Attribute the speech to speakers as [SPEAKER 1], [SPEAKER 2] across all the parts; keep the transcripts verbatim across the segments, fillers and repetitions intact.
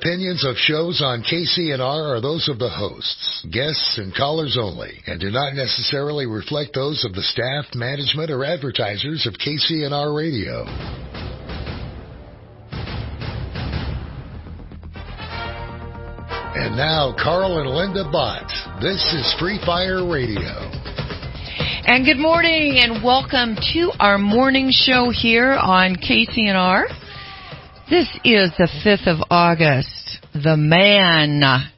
[SPEAKER 1] Opinions of shows on K C N R are those of the hosts, guests, and callers only, and do not necessarily reflect those of the staff, management, or advertisers of K C N R Radio. And now, Carl and Linda Bott. This is Free Fire Radio.
[SPEAKER 2] And good morning, and welcome to our morning show here on K C N R. This is the fifth of August. The man,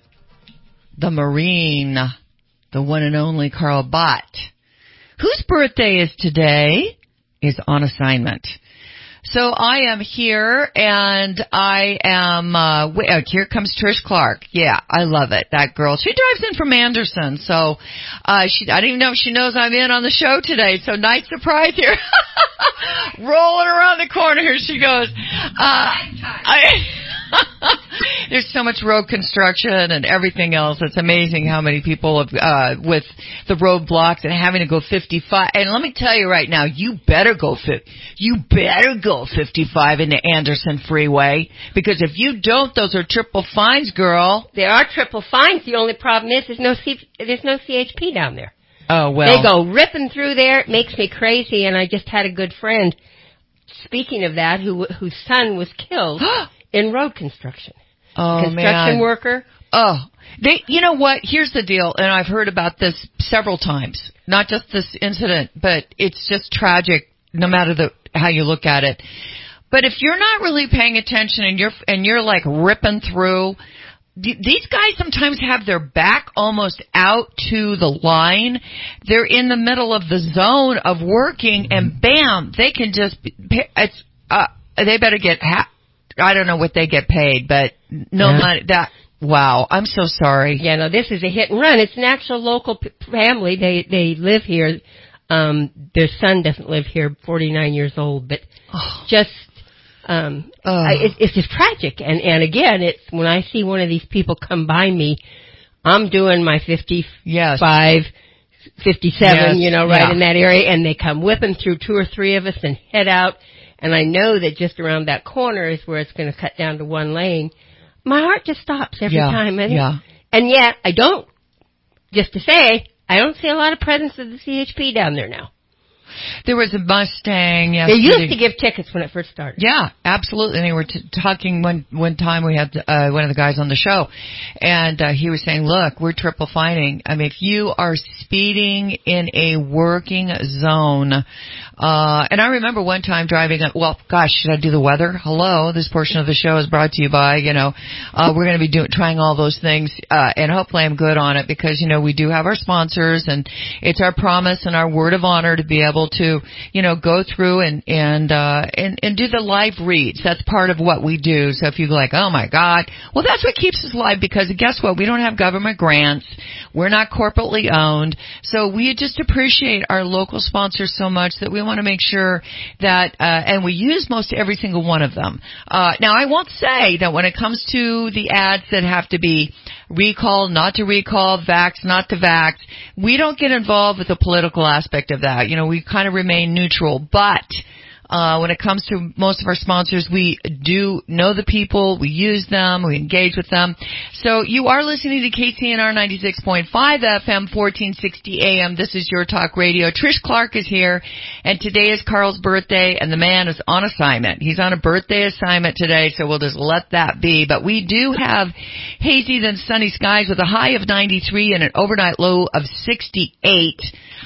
[SPEAKER 2] the Marine, the one and only Carl Bott, whose birthday is today, is on assignment. So I am here, and I am, uh, wait, oh, here comes Trish Clark. Yeah, I love it. That girl. She drives in from Anderson, so, uh, she, I didn't even know if she knows I'm in on the show today, so nice surprise here. Rolling around the corner, here she goes. Uh, I, there's so much road construction and everything else. It's amazing how many people have, uh, with the roadblocks and having to go fifty-five. And let me tell you right now, you better go fifty. You better go fifty-five into Anderson Freeway, because if you don't, those are triple fines, girl.
[SPEAKER 3] There are triple fines. The only problem is there's no C, there's no C H P down there.
[SPEAKER 2] Oh, well.
[SPEAKER 3] They go ripping through there. It makes me crazy. And I just had a good friend, speaking of that, who whose son was killed in road construction.
[SPEAKER 2] Oh,
[SPEAKER 3] construction
[SPEAKER 2] man.
[SPEAKER 3] worker.
[SPEAKER 2] Oh, they, you know what? Here's the deal, and I've heard about this several times. Not just this incident, but it's just tragic, no matter the how you look at it. But if you're not really paying attention and you're and you're like ripping through, these guys sometimes have their back almost out to the line. They're in the middle of the zone of working, and bam, they can just. It's uh, they better get. Ha- I don't know what they get paid, but no yeah. money. That wow, I'm so sorry.
[SPEAKER 3] Yeah, no, this is a hit and run. It's an actual local p- family. They they live here. Um, their son doesn't live here, forty-nine years old, but oh. just um, oh. I, it, it's just tragic. And and again, it's when I see one of these people come by me, I'm doing my fifty-five, yes. fifty-seven, yes. you know, right yeah. in that area, and they come whipping through two or three of us and head out. And I know that just around that corner is where it's going to cut down to one lane. My heart just stops every
[SPEAKER 2] yeah,
[SPEAKER 3] time. And,
[SPEAKER 2] yeah.
[SPEAKER 3] and yet, I don't, just to say, I don't see a lot of presence of the C H P down there now.
[SPEAKER 2] There was a Mustang yesterday.
[SPEAKER 3] They used to give tickets when it first started.
[SPEAKER 2] Yeah, absolutely. And they were t- talking one one time. We had uh, one of the guys on the show, and uh, he was saying, "Look, we're triple fining. I mean, if you are speeding in a working zone." Uh, and I remember one time driving, well, gosh, should I do the weather? Hello, this portion of the show is brought to you by, you know, uh, we're going to be doing, trying all those things, uh, and hopefully I'm good on it because, you know, we do have our sponsors and it's our promise and our word of honor to be able to, you know, go through and, and, uh, and, and do the live reads. That's part of what we do. So if you're like, oh my God, well, that's what keeps us live because guess what? We don't have government grants. We're not corporately owned. So we just appreciate our local sponsors so much that we want to make sure that, uh, and we use most every single one of them. Uh, now I won't say that when it comes to the ads that have to be recall, not to recall, vax, not to vax, we don't get involved with the political aspect of that. You know, we kind of remain neutral, but Uh, when it comes to most of our sponsors, we do know the people, we use them, we engage with them. So you are listening to K C N R ninety-six point five F M, fourteen sixty A M. This is Your Talk Radio. Trish Clark is here, and today is Carl's birthday, and the man is on assignment. He's on a birthday assignment today, so we'll just let that be. But we do have hazy then sunny skies with a high of ninety-three and an overnight low of sixty-eight.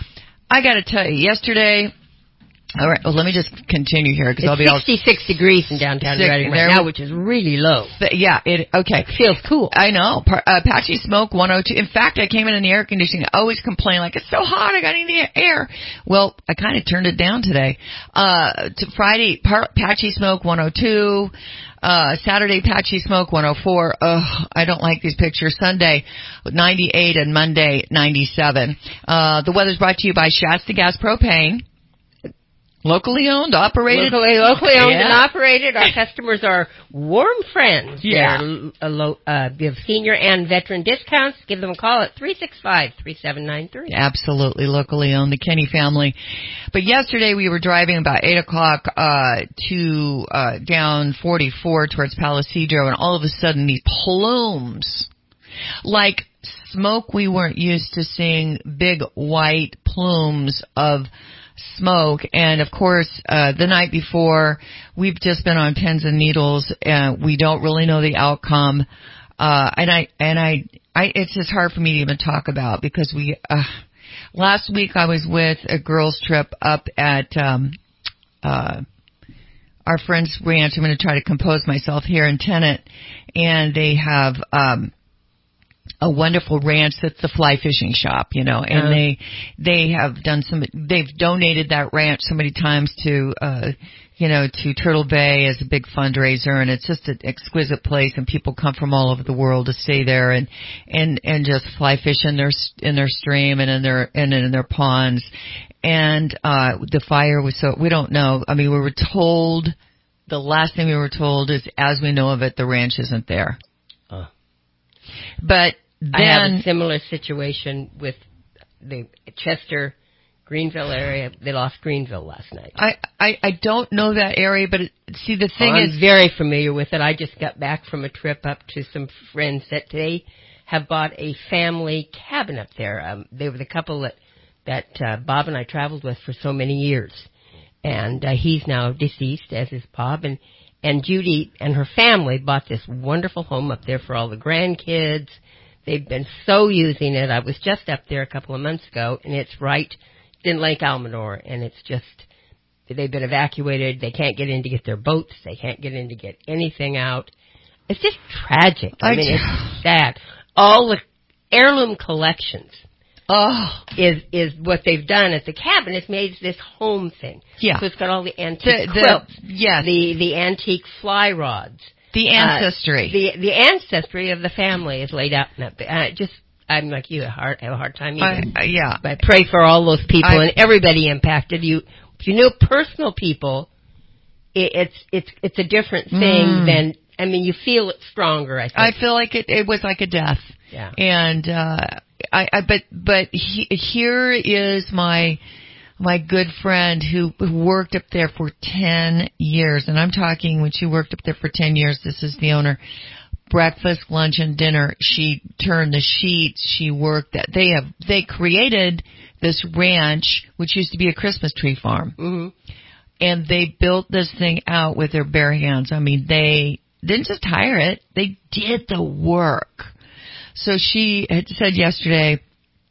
[SPEAKER 2] I got to tell you, yesterday... All right. Well, let me just continue here because I'll be all
[SPEAKER 3] sixty-six degrees in downtown Reading right now, which is really low.
[SPEAKER 2] But yeah. It okay.
[SPEAKER 3] It feels cool.
[SPEAKER 2] I know. Uh, Patchy Smoke one oh two. In fact, I came in in the air conditioning. I always complain like it's so hot. I got in the air. Well, I kind of turned it down today. Uh, to Friday, par- Patchy Smoke one oh two. Uh, Saturday, Patchy Smoke one oh four. Ugh, I don't like these pictures. Sunday, ninety-eight, and Monday, ninety-seven. Uh, the weather's brought to you by Shasta Gas Propane. Locally owned, operated.
[SPEAKER 3] Locally, locally owned
[SPEAKER 2] yeah.
[SPEAKER 3] and operated. Our customers are warm friends.
[SPEAKER 2] Yeah.
[SPEAKER 3] They're, uh, low, uh, give senior and veteran discounts. Give them a call at three six five, three seven nine three.
[SPEAKER 2] Absolutely locally owned, the Kenny family. But yesterday we were driving about eight o'clock uh, to uh, down forty-four towards Palisadro, and all of a sudden these plumes, like smoke we weren't used to seeing, big white plumes of smoke. And of course, uh, the night before, we've just been on pins and needles, and we don't really know the outcome. Uh, and I, and I, I, it's just hard for me to even talk about because we, uh, last week I was with a girls trip up at, um, uh, our friend's ranch. I'm going to try to compose myself here in Tenet, and they have, um, a wonderful ranch that's the fly fishing shop, you know, and uh, they, they have done some, they've donated that ranch so many times to, uh, you know, to Turtle Bay as a big fundraiser, and it's just an exquisite place, and people come from all over the world to stay there and, and, and just fly fish in their, in their stream and in their, and in their ponds. And, uh, the fire was so, we don't know. I mean, we were told, the last thing we were told is, as we know of it, the ranch isn't there. Uh. But then,
[SPEAKER 3] I have a similar situation with the Chester, Greenville area. They lost Greenville last night.
[SPEAKER 2] I, I, I don't know that area, but it, see, the thing
[SPEAKER 3] oh,
[SPEAKER 2] is,
[SPEAKER 3] I'm very familiar with it. I just got back from a trip up to some friends that they have bought a family cabin up there. Um, they were the couple that that uh, Bob and I traveled with for so many years, and uh, he's now deceased, as is Bob, and and Judy and her family bought this wonderful home up there for all the grandkids. They've been so using it. I was just up there a couple of months ago, and it's right in Lake Almanor, and it's just, they've been evacuated. They can't get in to get their boats. They can't get in to get anything out. It's just tragic. I, I mean, it's sad. All the heirloom collections oh. is is what they've done at the cabin. It's made this home thing. Yeah. So it's got all the antique the, quilts,
[SPEAKER 2] the, yes.
[SPEAKER 3] the, the antique fly rods.
[SPEAKER 2] The ancestry.
[SPEAKER 3] Uh, the the ancestry of the family is laid out in that. Uh, just, I'm like you, I hard, have a hard time even.
[SPEAKER 2] Uh, yeah.
[SPEAKER 3] But I pray for all those people I, and everybody impacted. You, if you know personal people, it, it's it's it's a different thing mm. than. I mean, you feel it stronger. I think.
[SPEAKER 2] I feel like it. It was like a death.
[SPEAKER 3] Yeah.
[SPEAKER 2] And uh, I, I but but he, here is my. My good friend who worked up there for ten years, and I'm talking when she worked up there for ten years, this is the owner, breakfast, lunch, and dinner. She turned the sheets. She worked that. They have, they created this ranch, which used to be a Christmas tree farm.
[SPEAKER 3] Mm-hmm.
[SPEAKER 2] And they built this thing out with their bare hands. I mean, they didn't just hire it. They did the work. So she had said yesterday,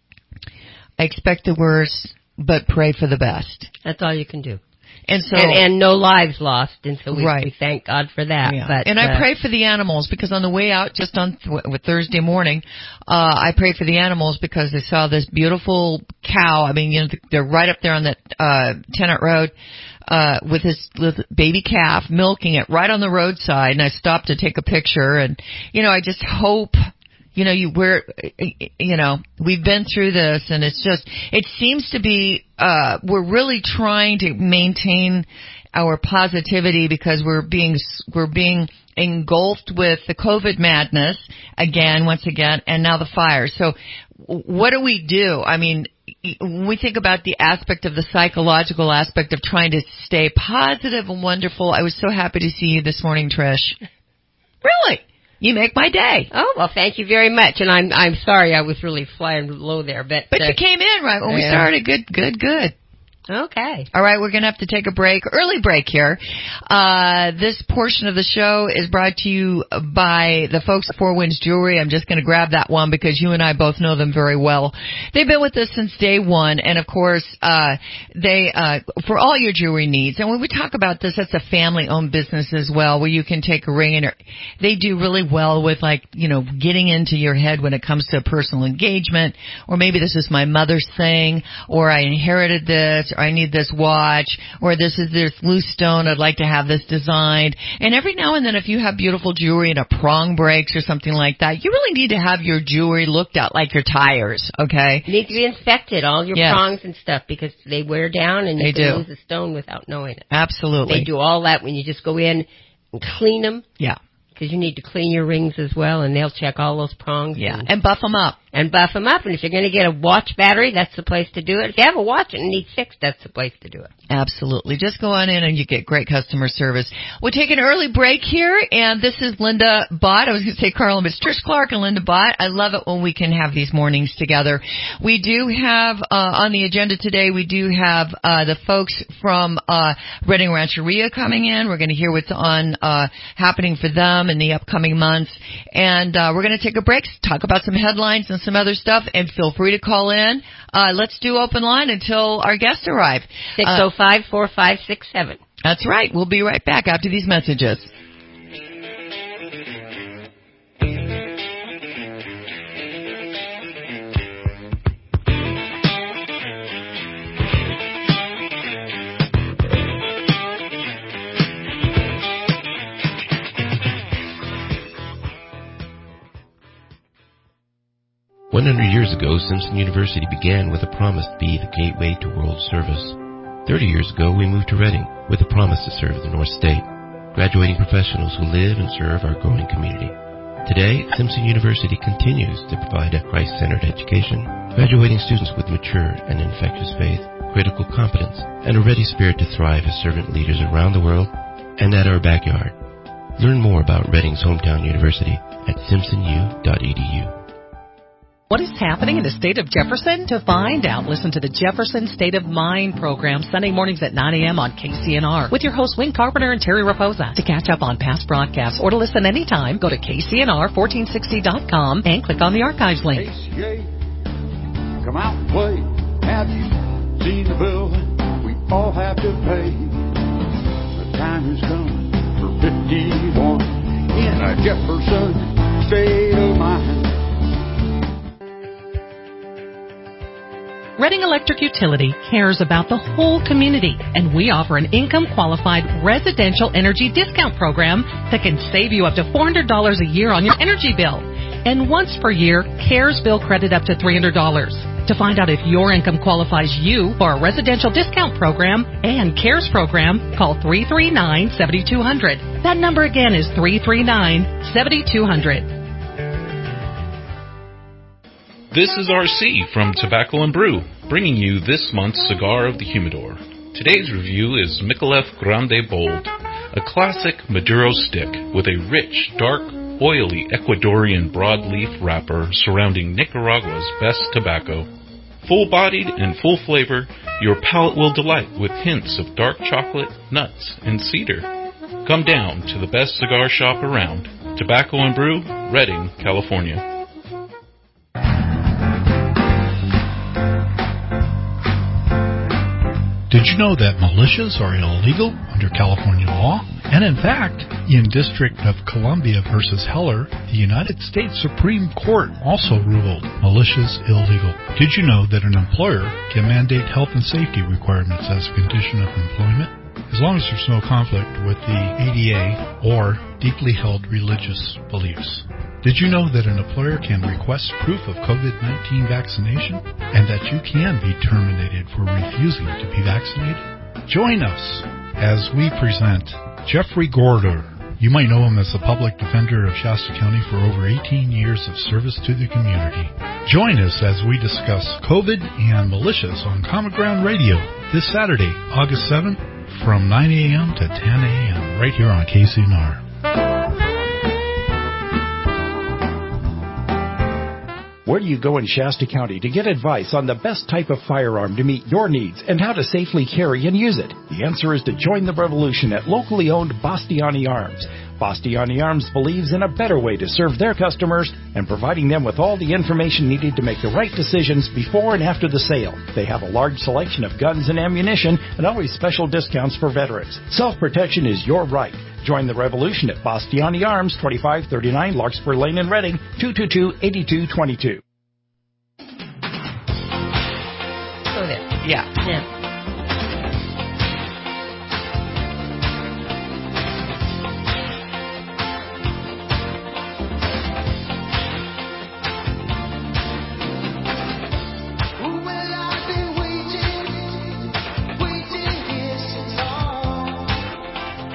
[SPEAKER 2] I expect the worst, but pray for the best.
[SPEAKER 3] That's all you can do.
[SPEAKER 2] And so,
[SPEAKER 3] and, and no lives lost, and so we,
[SPEAKER 2] right.
[SPEAKER 3] we thank God for that.
[SPEAKER 2] Yeah.
[SPEAKER 3] But,
[SPEAKER 2] and
[SPEAKER 3] uh,
[SPEAKER 2] I pray for the animals, because on the way out, just on th- Thursday morning, uh, I pray for the animals because I saw this beautiful cow. I mean, you know, they're right up there on that uh, Tennant Road uh, with this little baby calf milking it right on the roadside, and I stopped to take a picture. And you know, I just hope. You know, you we're, you know, we've been through this, and it's just, it seems to be, uh, we're really trying to maintain our positivity because we're being, we're being engulfed with the COVID madness again, once again, and now the fire. So what do we do? I mean, when we think about the aspect of the psychological aspect of trying to stay positive and wonderful, I was so happy to see you this morning, Trish. Really? You make my day.
[SPEAKER 3] Oh, well, thank you very much. And I'm I'm sorry I was really flying low there. But
[SPEAKER 2] but
[SPEAKER 3] uh,
[SPEAKER 2] you came in right when yeah. we started. Good, good, good.
[SPEAKER 3] Okay.
[SPEAKER 2] All right, we're going to have to take a break, early break here. Uh, this portion of the show is brought to you by the folks at Four Winds Jewelry. I'm just going to grab that one because you and I both know them very well. They've been with us since day one, and of course, uh, they, uh, for all your jewelry needs. And when we talk about this, that's a family-owned business as well, where you can take a ring and they do really well with, like, you know, getting into your head when it comes to a personal engagement, or maybe this is my mother's thing, or I inherited this, or I need this watch, or this is this loose stone, I'd like to have this designed. And every now and then, if you have beautiful jewelry and a prong breaks or something like that, you really need to have your jewelry looked at like your tires, okay?
[SPEAKER 3] You need to be inspected, all your
[SPEAKER 2] yes.
[SPEAKER 3] prongs and stuff, because they wear down and you
[SPEAKER 2] they
[SPEAKER 3] can
[SPEAKER 2] do.
[SPEAKER 3] lose a stone without knowing it.
[SPEAKER 2] Absolutely.
[SPEAKER 3] They do all that when you just go in and clean them.
[SPEAKER 2] Yeah.
[SPEAKER 3] Because you need to clean your rings as well, and they'll check all those prongs.
[SPEAKER 2] Yeah,
[SPEAKER 3] and,
[SPEAKER 2] and buff them up.
[SPEAKER 3] And buff them up. And if you're going to get a watch battery, that's the place to do it. If you have a watch and it needs fixed, that's the place to do it.
[SPEAKER 2] Absolutely. Just go on in and you get great customer service. We'll take an early break here, and this is Linda Bott. I was going to say Carla, but it's Trish Clark and Linda Bott. I love it when we can have these mornings together. We do have, uh, on the agenda today, we do have, uh, the folks from, uh, Redding Rancheria coming in. We're going to hear what's on, uh, happening for them in the upcoming months. And, uh, we're going to take a break, talk about some headlines and some other stuff, and feel free to call in. Uh, let's do open line until our guests arrive.
[SPEAKER 3] six oh five, four five six seven.
[SPEAKER 2] That's right. We'll be right back after these messages.
[SPEAKER 4] one hundred years ago, Simpson University began with a promise to be the gateway to world service. thirty years ago, we moved to Redding with a promise to serve the North State, graduating professionals who live and serve our growing community. Today, Simpson University continues to provide a Christ-centered education, graduating students with mature and infectious faith, critical competence, and a ready spirit to thrive as servant leaders around the world and at our backyard. Learn more about Redding's hometown university at simpson u dot e d u.
[SPEAKER 5] What is happening in the state of Jefferson? To find out, listen to the Jefferson State of Mind program Sunday mornings at nine a.m. on K C N R with your hosts Wayne Carpenter and Terry Raposa. To catch up on past broadcasts or to listen anytime, go to K C N R fourteen sixty dot com and click on the archives link.
[SPEAKER 6] K C A, come out and play. Have you seen the bill we all have to pay? The time has come for fifty-one in a Jefferson State of Mind.
[SPEAKER 5] Redding Electric Utility cares about the whole community, and we offer an income-qualified residential energy discount program that can save you up to four hundred dollars a year on your energy bill. And once per year, CARES bill credit up to three hundred dollars. To find out if your income qualifies you for a residential discount program and CARES program, call three three nine, seven two zero zero. That number again is three three nine, seven two zero zero.
[SPEAKER 7] This is R C from Tobacco and Brew, bringing you this month's Cigar of the Humidor. Today's review is Micallef Grande Bold, a classic Maduro stick with a rich, dark, oily Ecuadorian broadleaf wrapper surrounding Nicaragua's best tobacco. Full-bodied and full flavor, your palate will delight with hints of dark chocolate, nuts, and cedar. Come down to the best cigar shop around, Tobacco and Brew, Redding, California.
[SPEAKER 8] Did you know that militias are illegal under California law? And in fact, in District of Columbia versus Heller, the United States Supreme Court also ruled militias illegal. Did you know that an employer can mandate health and safety requirements as a condition of employment, as long as there's no conflict with the A D A or deeply held religious beliefs? Did you know that an employer can request proof of COVID nineteen vaccination and that you can be terminated for refusing to be vaccinated? Join us as we present Jeffrey Gorder. You might know him as the public defender of Shasta County for over eighteen years of service to the community. Join us as we discuss COVID and militias on Common Ground Radio this Saturday, August seventh from nine a.m. to ten a.m. right here on K C N R.
[SPEAKER 9] Where do you go in Shasta County to get advice on the best type of firearm to meet your needs and how to safely carry and use it? The answer is to join the revolution at locally owned Bastiani Arms. Bastiani Arms believes in a better way to serve their customers and providing them with all the information needed to make the right decisions before and after the sale. They have a large selection of guns and ammunition and always special discounts for veterans. Self-protection is your right. Join the revolution at Bastiani Arms, twenty-five thirty-nine Larkspur Lane in Redding, two two two, eight two two two.
[SPEAKER 3] Go there.
[SPEAKER 2] Yeah.
[SPEAKER 3] Yeah.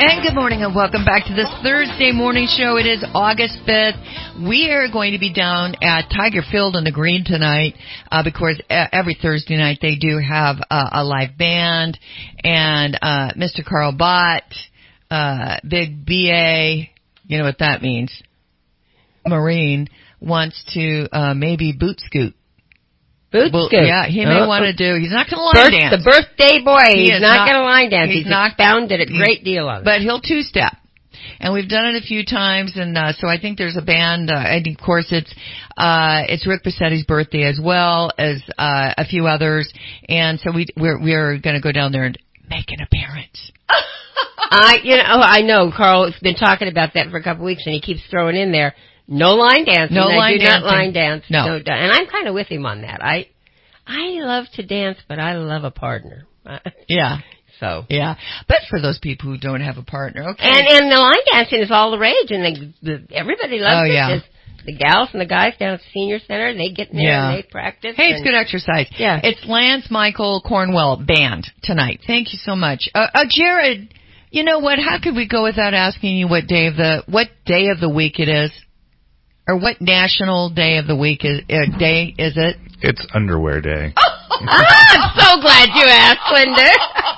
[SPEAKER 2] And good morning and welcome back to this Thursday morning show. It is August fifth. We are going to be down at Tiger Field in the Green tonight uh, because every Thursday night they do have uh, a live band. And uh, Mister Carl Bott, uh, Big B A, you know what that means, Marine, wants to uh, maybe boot scoot.
[SPEAKER 3] Boot
[SPEAKER 2] well,
[SPEAKER 3] scoot.
[SPEAKER 2] Yeah, he may
[SPEAKER 3] uh,
[SPEAKER 2] want to do. He's not going to line
[SPEAKER 3] birth,
[SPEAKER 2] dance.
[SPEAKER 3] The birthday boy.
[SPEAKER 2] He
[SPEAKER 3] he's not, not going to line dance. He's, he's not, expounded a great deal on it.
[SPEAKER 2] But he'll two-step. And we've done it a few times, and uh, so I think there's a band, uh, and of course it's uh, it's Rick Bassetti's birthday as well as uh, a few others, and so we we're we're going to go down there and make an appearance.
[SPEAKER 3] I you know I know Carl's been talking about that for a couple of weeks, and he keeps throwing in there no line dancing.
[SPEAKER 2] No
[SPEAKER 3] I
[SPEAKER 2] line
[SPEAKER 3] do
[SPEAKER 2] dancing.
[SPEAKER 3] Not line dance.
[SPEAKER 2] No,
[SPEAKER 3] no, and I'm kind of with him on that. I I love to dance, but I love a partner.
[SPEAKER 2] Yeah.
[SPEAKER 3] So
[SPEAKER 2] yeah, but for those people who don't have a partner, okay.
[SPEAKER 3] And and the line dancing is all the rage, and they, the, everybody loves
[SPEAKER 2] oh,
[SPEAKER 3] it.
[SPEAKER 2] Yeah.
[SPEAKER 3] Just the gals and the guys down at the senior center, they get in there
[SPEAKER 2] yeah.
[SPEAKER 3] and they practice.
[SPEAKER 2] Hey,
[SPEAKER 3] and,
[SPEAKER 2] it's good exercise.
[SPEAKER 3] Yeah,
[SPEAKER 2] it's Lance Michael Cornwell Band tonight. Thank you so much, uh, uh, Jared. You know what? How could we go without asking you what day of the what day of the week it is, or what national day of the week is uh, day is it?
[SPEAKER 10] It's Underwear Day.
[SPEAKER 3] I'm so glad you asked, Linda.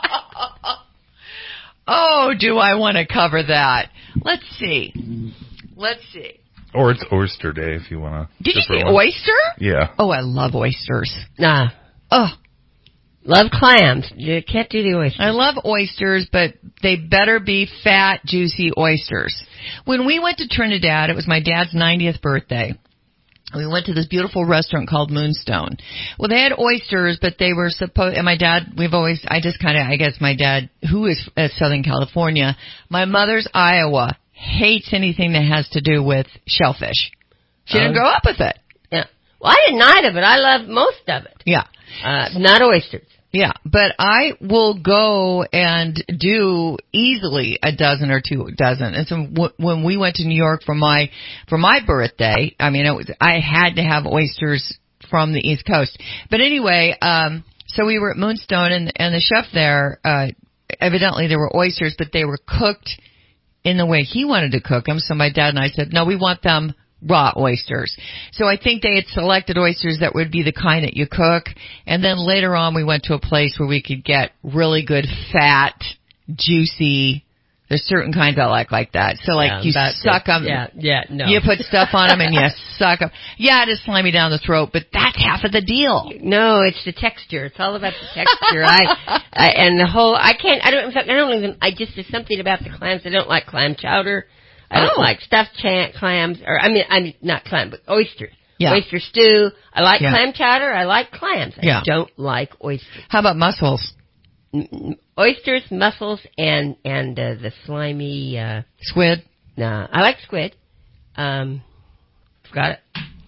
[SPEAKER 2] Oh, do I want to cover that? Let's see. Let's see.
[SPEAKER 10] Or it's Oyster Day if you want to.
[SPEAKER 2] Did you say one. Oyster?
[SPEAKER 10] Yeah.
[SPEAKER 2] Oh, I love oysters.
[SPEAKER 3] Nah.
[SPEAKER 2] Oh.
[SPEAKER 3] Love clams. You can't do the oysters.
[SPEAKER 2] I love oysters, but they better be fat, juicy oysters. When we went to Trinidad, it was my dad's ninetieth birthday. We went to this beautiful restaurant called Moonstone. Well, they had oysters, but they were supposed, and my dad, we've always, I just kind of, I guess my dad, who is uh, Southern California, my mother's Iowa, hates anything that has to do with shellfish. She didn't
[SPEAKER 3] um,
[SPEAKER 2] grow up with it.
[SPEAKER 3] Yeah. Well, I didn't either, but I love most of it.
[SPEAKER 2] Yeah.
[SPEAKER 3] Uh, not oysters.
[SPEAKER 2] Yeah, but I will go and do easily a dozen or two dozen. And so w- when we went to New York for my for my birthday, I mean, it was I had to have oysters from the East Coast. But anyway, um, so we were at Moonstone, and and the chef there, uh, evidently there were oysters, but they were cooked in the way he wanted to cook them. So my dad and I said, no, we want them raw oysters. So I think they had selected oysters that would be the kind that you cook. And then later on we went to a place where we could get really good fat, juicy, there's certain kinds I like like that. So like
[SPEAKER 3] yeah,
[SPEAKER 2] you suck them.
[SPEAKER 3] Yeah, yeah, no.
[SPEAKER 2] You put stuff on them and you suck them. Yeah, it is slimy down the throat, but that's half of the deal.
[SPEAKER 3] No, it's the texture. It's all about the texture. I, I and the whole, I can't, I don't, in fact, I don't even, I just, there's something about the clams. I don't like clam chowder. I don't
[SPEAKER 2] oh.
[SPEAKER 3] like stuffed ch- clams, or I mean, I mean, not clam, but oysters.
[SPEAKER 2] Yeah.
[SPEAKER 3] Oyster stew. I like
[SPEAKER 2] yeah.
[SPEAKER 3] clam chowder. I like clams. I
[SPEAKER 2] yeah.
[SPEAKER 3] don't like oysters.
[SPEAKER 2] How about mussels?
[SPEAKER 3] N- oysters, mussels, and and uh, the slimy uh,
[SPEAKER 2] squid.
[SPEAKER 3] Nah, I like squid. Um, forgot it.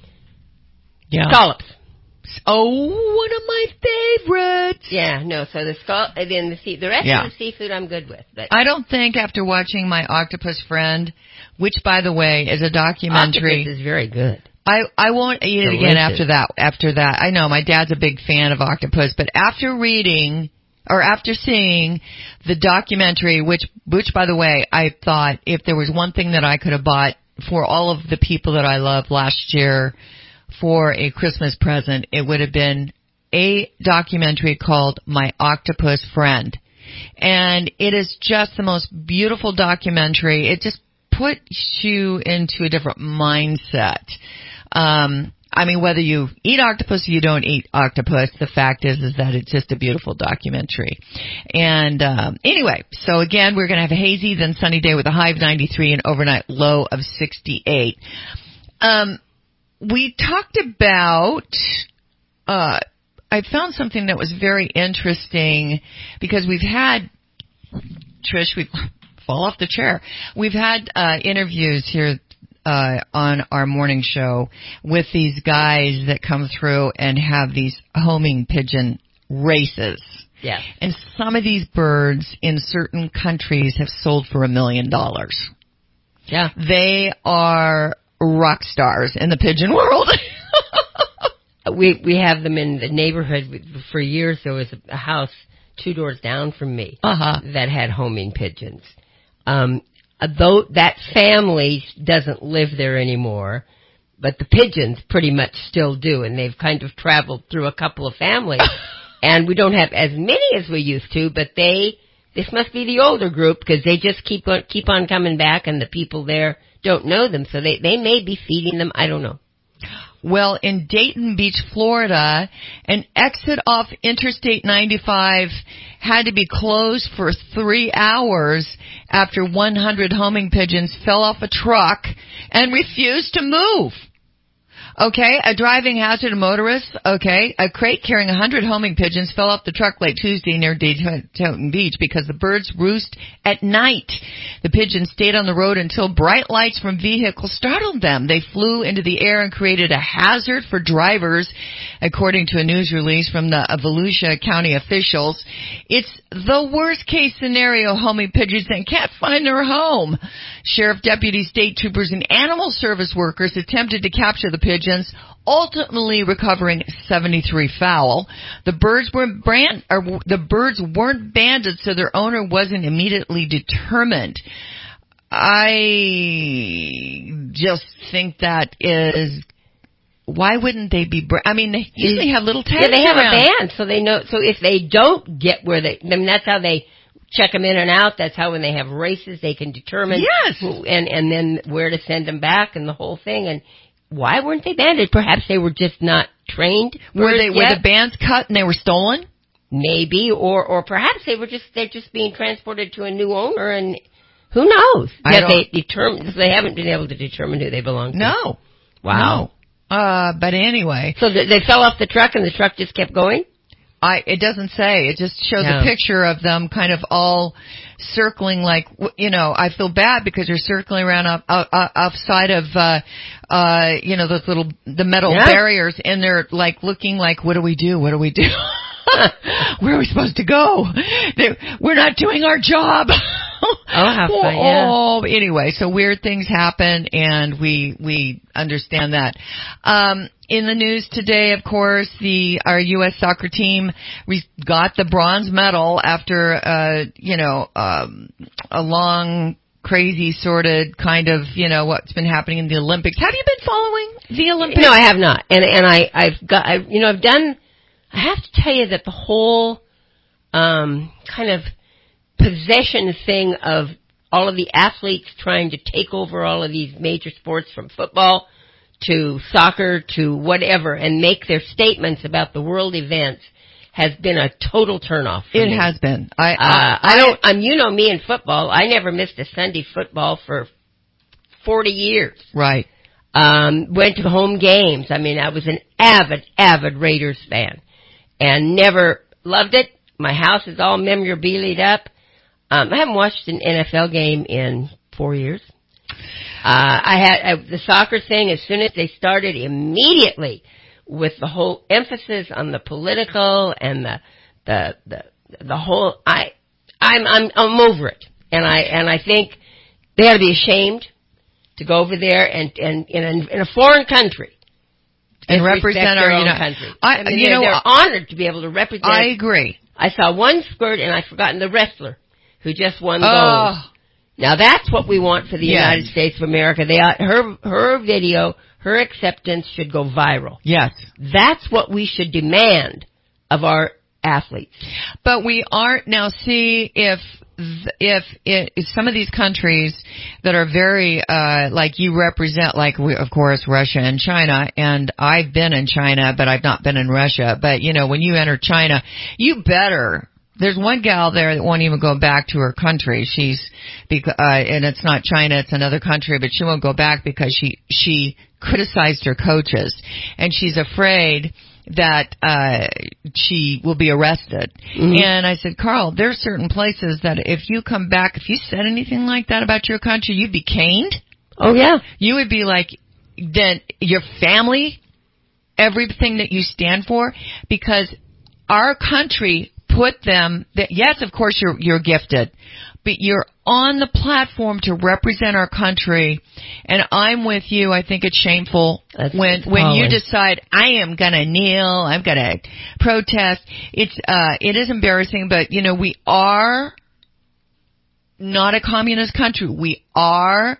[SPEAKER 2] Yeah.
[SPEAKER 3] Scallops.
[SPEAKER 2] Oh, one of my favorites.
[SPEAKER 3] Yeah, no. So the scall, and then the sea, the rest
[SPEAKER 2] yeah.
[SPEAKER 3] of the seafood, I'm good with. But
[SPEAKER 2] I don't think after watching My Octopus Friend, which by the way is a documentary,
[SPEAKER 3] Octopus is very good.
[SPEAKER 2] I I won't eat it
[SPEAKER 3] Delicious.
[SPEAKER 2] again after that. After that, I know my dad's a big fan of octopus, but after reading or after seeing the documentary, which which by the way, I thought if there was one thing that I could have bought for all of the people that I loved last year for a Christmas present, it would have been a documentary called My Octopus Friend. And it is just the most beautiful documentary. It just puts you into a different mindset. Um, I mean, whether you eat octopus or you don't eat octopus, the fact is is that it's just a beautiful documentary. And um, anyway, so again, we're going to have a hazy, then sunny day with a high of ninety-three and overnight low of sixty-eight. Um, we talked about, uh, I found something that was very interesting because we've had, Trish, we fall off the chair. We've had uh, interviews here uh, on our morning show with these guys that come through and have these homing pigeon races.
[SPEAKER 3] Yeah.
[SPEAKER 2] And some of these birds in certain countries have sold for a million dollars.
[SPEAKER 3] Yeah.
[SPEAKER 2] They are rock stars in the pigeon world.
[SPEAKER 3] we we have them in the neighborhood. For years, there was a house two doors down from me
[SPEAKER 2] uh-huh.
[SPEAKER 3] that had homing pigeons. Um, though that family doesn't live there anymore, but the pigeons pretty much still do, and they've kind of traveled through a couple of families. And we don't have as many as we used to, but they, this must be the older group, because they just keep on, keep on coming back, and the people there don't know them, so they, they may be feeding them, I don't know.
[SPEAKER 2] Well, in Dayton Beach, Florida, an exit off Interstate ninety-five had to be closed for three hours after one hundred homing pigeons fell off a truck and refused to move. Okay, a driving hazard to motorists. Okay, a crate carrying one hundred homing pigeons fell off the truck late Tuesday near Dayton Beach because the birds roost at night. The pigeons stayed on the road until bright lights from vehicles startled them. They flew into the air and created a hazard for drivers, according to a news release from the Volusia County officials. It's the worst case scenario, homing pigeons that can't find their home. Sheriff deputies, state troopers, and animal service workers attempted to capture the pigeons, ultimately recovering seventy-three fowl. The birds were brand, or the birds weren't banded, so their owner wasn't immediately determined. I just think that is. Why wouldn't they be? I mean, they usually have little tags.
[SPEAKER 3] Yeah, they have
[SPEAKER 2] around.
[SPEAKER 3] a band, so they know. So if they don't get where they, I mean, that's how they check them in and out. That's how when they have races, they can determine
[SPEAKER 2] yes,
[SPEAKER 3] who, and and then where to send them back and the whole thing. And why weren't they banded? Perhaps they were just not trained.
[SPEAKER 2] Were they?
[SPEAKER 3] Yet.
[SPEAKER 2] Were the bands cut and they were stolen?
[SPEAKER 3] Maybe, or or perhaps they were just they're just being transported to a new owner, and who knows?
[SPEAKER 2] I
[SPEAKER 3] that they determined they haven't been able to determine who they belong to.
[SPEAKER 2] No.
[SPEAKER 3] Wow.
[SPEAKER 2] No. Uh, but anyway.
[SPEAKER 3] So th- they fell off the truck and the truck just kept going?
[SPEAKER 2] I, it doesn't say. It just shows
[SPEAKER 3] no.
[SPEAKER 2] a picture of them kind of all circling like, you know, I feel bad because they're circling around up, up, up outside of, uh, uh, you know, those little, the metal
[SPEAKER 3] yeah.
[SPEAKER 2] barriers, and they're like looking like, what do we do? What do we do? Where are we supposed to go? They're, we're not doing our job.
[SPEAKER 3] Oh, how fun, yeah.
[SPEAKER 2] Oh, anyway, so weird things happen, and we we understand that. Um, in the news today, of course, the our U S soccer team we got the bronze medal after uh, you know um, a long, crazy, sorted kind of you know what's been happening in the Olympics. Have you been following the Olympics?
[SPEAKER 3] No, I have not, and and I I've got I, you know I've done. I have to tell you that the whole um, kind of possession thing of all of the athletes trying to take over all of these major sports, from football to soccer to whatever, and make their statements about the world events, has been a total turnoff.
[SPEAKER 2] It
[SPEAKER 3] me.
[SPEAKER 2] has been. I,
[SPEAKER 3] uh,
[SPEAKER 2] I,
[SPEAKER 3] I don't. Um, you know me in football. I never missed a Sunday football for forty years.
[SPEAKER 2] Right.
[SPEAKER 3] Um, went to the home games. I mean, I was an avid, avid Raiders fan, and never loved it. My house is all memorabilia up. Um, I haven't watched an N F L game in four years. Uh, I had uh, the soccer thing. As soon as they started, immediately with the whole emphasis on the political and the the the, the whole. I I'm I'm I'm over it, and I and I think they ought to be ashamed to go over there and and in a, in a foreign country
[SPEAKER 2] and represent our
[SPEAKER 3] own
[SPEAKER 2] you know,
[SPEAKER 3] country.
[SPEAKER 2] I,
[SPEAKER 3] I mean,
[SPEAKER 2] you
[SPEAKER 3] they're,
[SPEAKER 2] know,
[SPEAKER 3] they're honored to be able to represent.
[SPEAKER 2] I agree.
[SPEAKER 3] I saw one squirt, and I've forgotten the wrestler who just won gold.
[SPEAKER 2] Oh.
[SPEAKER 3] Now that's what we want for the
[SPEAKER 2] yes.
[SPEAKER 3] United States of America. They ought, her her video, her acceptance should go viral.
[SPEAKER 2] Yes,
[SPEAKER 3] that's what we should demand of our athletes.
[SPEAKER 2] But we aren't now. See if if, if some of these countries that are very uh like you represent, like we, of course Russia and China, and I've been in China, but I've not been in Russia. But you know, when you enter China, you better. There's one gal there that won't even go back to her country. She's, uh, and it's not China, it's another country, but she won't go back because she, she criticized her coaches. And she's afraid that, uh, she will be arrested. Mm-hmm. And I said, Carl, there are certain places that if you come back, if you said anything like that about your country, you'd be caned.
[SPEAKER 3] Oh yeah.
[SPEAKER 2] You would be like, then your family, everything that you stand for, because our country put them, that, yes, of course you're, you're gifted, but you're on the platform to represent our country, and I'm with you. I think it's shameful
[SPEAKER 3] That's
[SPEAKER 2] when, when you decide, I am gonna kneel, I'm gonna protest. It's, uh, it is embarrassing, but you know, we are not a communist country. We are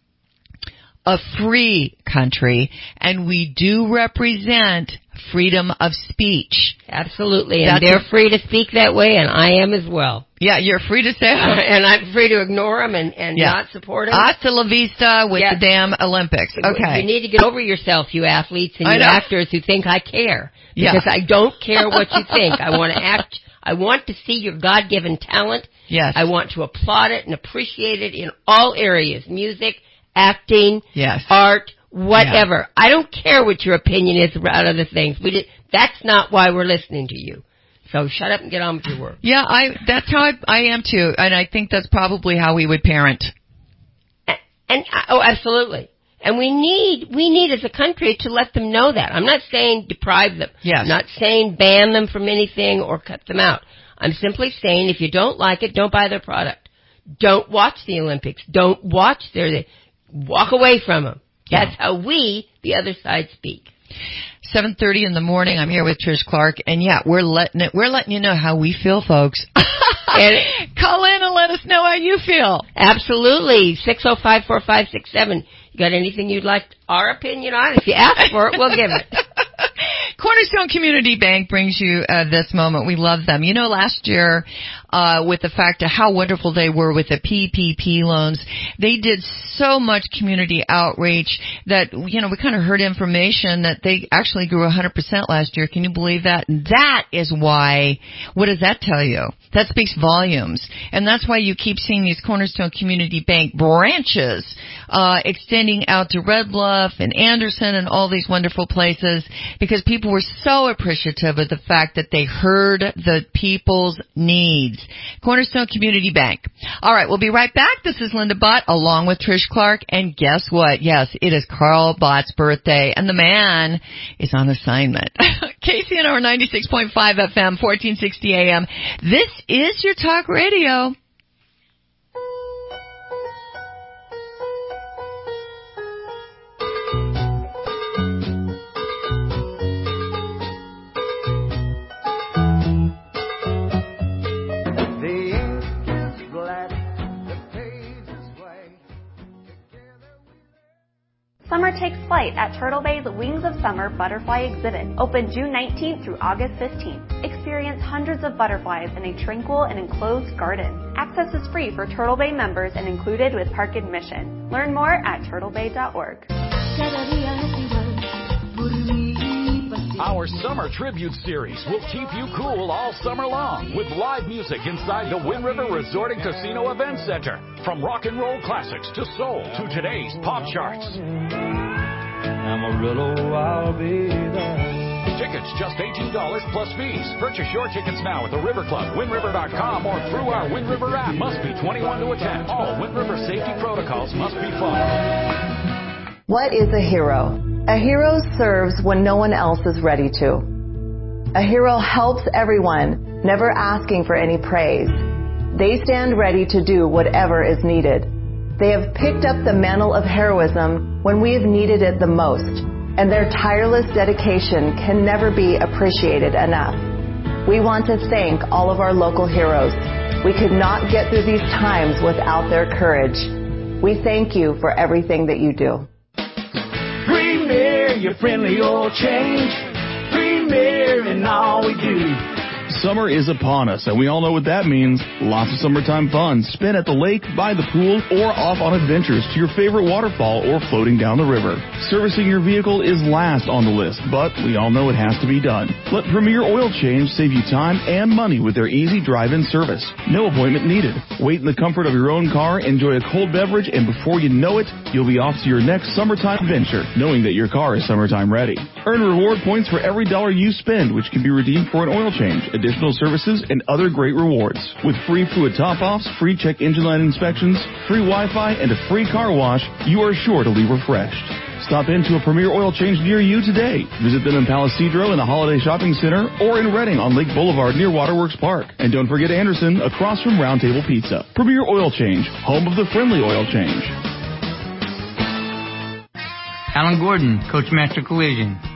[SPEAKER 2] a free country, and we do represent freedom of speech.
[SPEAKER 3] Absolutely, and That's they're a, free to speak that way, and I am as well.
[SPEAKER 2] Yeah, you're free to say that.
[SPEAKER 3] And I'm free to ignore them and, and yeah. not support them.
[SPEAKER 2] Hasta la vista with yeah. the damn Olympics. Okay.
[SPEAKER 3] You need to get over yourself, you athletes and you actors who think I care. Because yeah. I don't care what you think. I want to act, I want to see your God-given talent.
[SPEAKER 2] Yes.
[SPEAKER 3] I want to applaud it and appreciate it in all areas. Music, acting,
[SPEAKER 2] yes.
[SPEAKER 3] art, whatever. Yeah. I don't care what your opinion is about other things. We did, that's not why we're listening to you. So shut up and get on with your work.
[SPEAKER 2] Yeah, I that's how I, I am too, and I think that's probably how we would parent.
[SPEAKER 3] And, and oh, absolutely. And we need we need as a country to let them know that. I'm not saying deprive them.
[SPEAKER 2] Yes.
[SPEAKER 3] I'm not saying ban them from anything or cut them out. I'm simply saying if you don't like it, don't buy their product. Don't watch the Olympics. Don't watch their. Walk away from them. That's yeah. how we, the other side, speak.
[SPEAKER 2] seven thirty in the morning. I'm here with Trish Clark, and yeah, we're letting it. We're letting you know how we feel, folks. And call in and let us know how you feel.
[SPEAKER 3] Absolutely. six oh five, four five six seven. You got anything you'd like our opinion on? If you ask for it, we'll give it.
[SPEAKER 2] Cornerstone Community Bank brings you uh, this moment. We love them. You know, last year, uh, with the fact of how wonderful they were with the P P P loans, they did so much community outreach that, you know, we kind of heard information that they actually grew one hundred percent last year. Can you believe that? And that is why, what does that tell you? That speaks volumes. And that's why you keep seeing these Cornerstone Community Bank branches uh, extending out to Red Bluff and Anderson and all these wonderful places, because people were so appreciative of the fact that they heard the people's needs. Cornerstone Community Bank. All right, we'll be right back. This is Linda Bott along with Trish Clark. And guess what? Yes, it is Carl Bott's birthday, and the man is on assignment. K C N R ninety-six point five F M, fourteen sixty A M. This is your talk radio.
[SPEAKER 11] Summer takes flight at Turtle Bay's Wings of Summer Butterfly Exhibit, open June nineteenth through August fifteenth. Experience hundreds of butterflies in a tranquil and enclosed garden. Access is free for Turtle Bay members and included with park admission. Learn more at turtle bay dot org.
[SPEAKER 12] Our Summer Tribute Series will keep you cool all summer long with live music inside the Wind River Resort and Casino Event Center. From rock and roll classics to soul to today's pop charts.
[SPEAKER 13] Amarillo, I'll be there.
[SPEAKER 12] Tickets just eighteen dollars plus fees. Purchase your tickets now at the River Club, wind river dot com, or through our Wind River app. Must be twenty-one to attend. All Wind River safety protocols must be followed.
[SPEAKER 14] What is a hero? A hero serves when no one else is ready to. A hero helps everyone, never asking for any praise. They stand ready to do whatever is needed. They have picked up the mantle of heroism when we have needed it the most, and their tireless dedication can never be appreciated enough. We want to thank all of our local heroes. We could not get through these times without their courage. We thank you for everything that you do.
[SPEAKER 13] Premier, your friendly oil change. Premier in all we do.
[SPEAKER 15] Summer is upon us, and we all know what that means. Lots of summertime fun spent at the lake, by the pool, or off on adventures to your favorite waterfall or floating down the river. Servicing your vehicle is last on the list, but we all know it has to be done. Let Premier Oil Change save you time and money with their easy drive-in service. No appointment needed. Wait in the comfort of your own car, enjoy a cold beverage, and before you know it, you'll be off to your next summertime adventure, knowing that your car is summertime ready. Earn reward points for every dollar you spend, which can be redeemed for an oil change, additional services, and other great rewards. With free fluid top-offs, free check engine light inspections, free Wi-Fi, and a free car wash, you are sure to leave refreshed. Stop into a Premier Oil Change near you today. Visit them in Palisadro in the Holiday Shopping Center or in Redding on Lake Boulevard near Waterworks Park. And don't forget Anderson across from Round Table Pizza. Premier Oil Change, home of the friendly oil change.
[SPEAKER 16] Alan Gordon, Coachmaster Collision.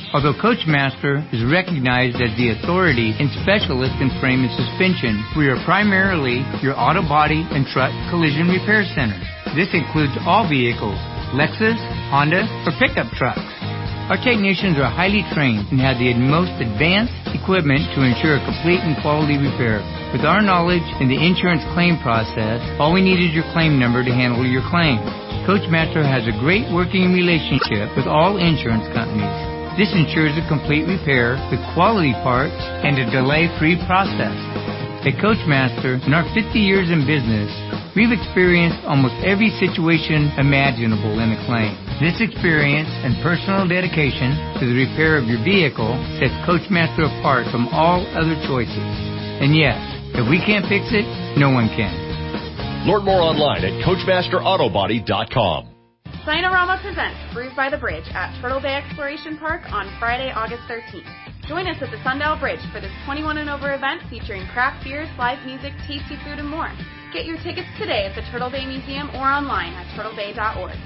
[SPEAKER 16] Although Coachmaster is recognized as the authority and specialist in frame and suspension, we are primarily your auto body and truck collision repair center. This includes all vehicles, Lexus, Honda, or pickup trucks. Our technicians are highly trained and have the most advanced equipment to ensure a complete and quality repair. With our knowledge in the insurance claim process, all we need is your claim number to handle your claim. Coachmaster has a great working relationship with all insurance companies. This ensures a complete repair with quality parts and a delay-free process. At Coachmaster, in our fifty years in business, we've experienced almost every situation imaginable in a claim. This experience and personal dedication to the repair of your vehicle sets Coachmaster apart from all other choices. And yes, if we can't fix it, no one can.
[SPEAKER 17] Learn more online at Coachmaster Auto Body dot com.
[SPEAKER 11] Sinorama presents Groove by the Bridge at Turtle Bay Exploration Park on Friday, August thirteenth. Join us at the Sundial Bridge for this twenty-one and over event featuring craft beers, live music, tasty food, and more. Get your tickets today at the Turtle Bay Museum or online at turtle bay dot org.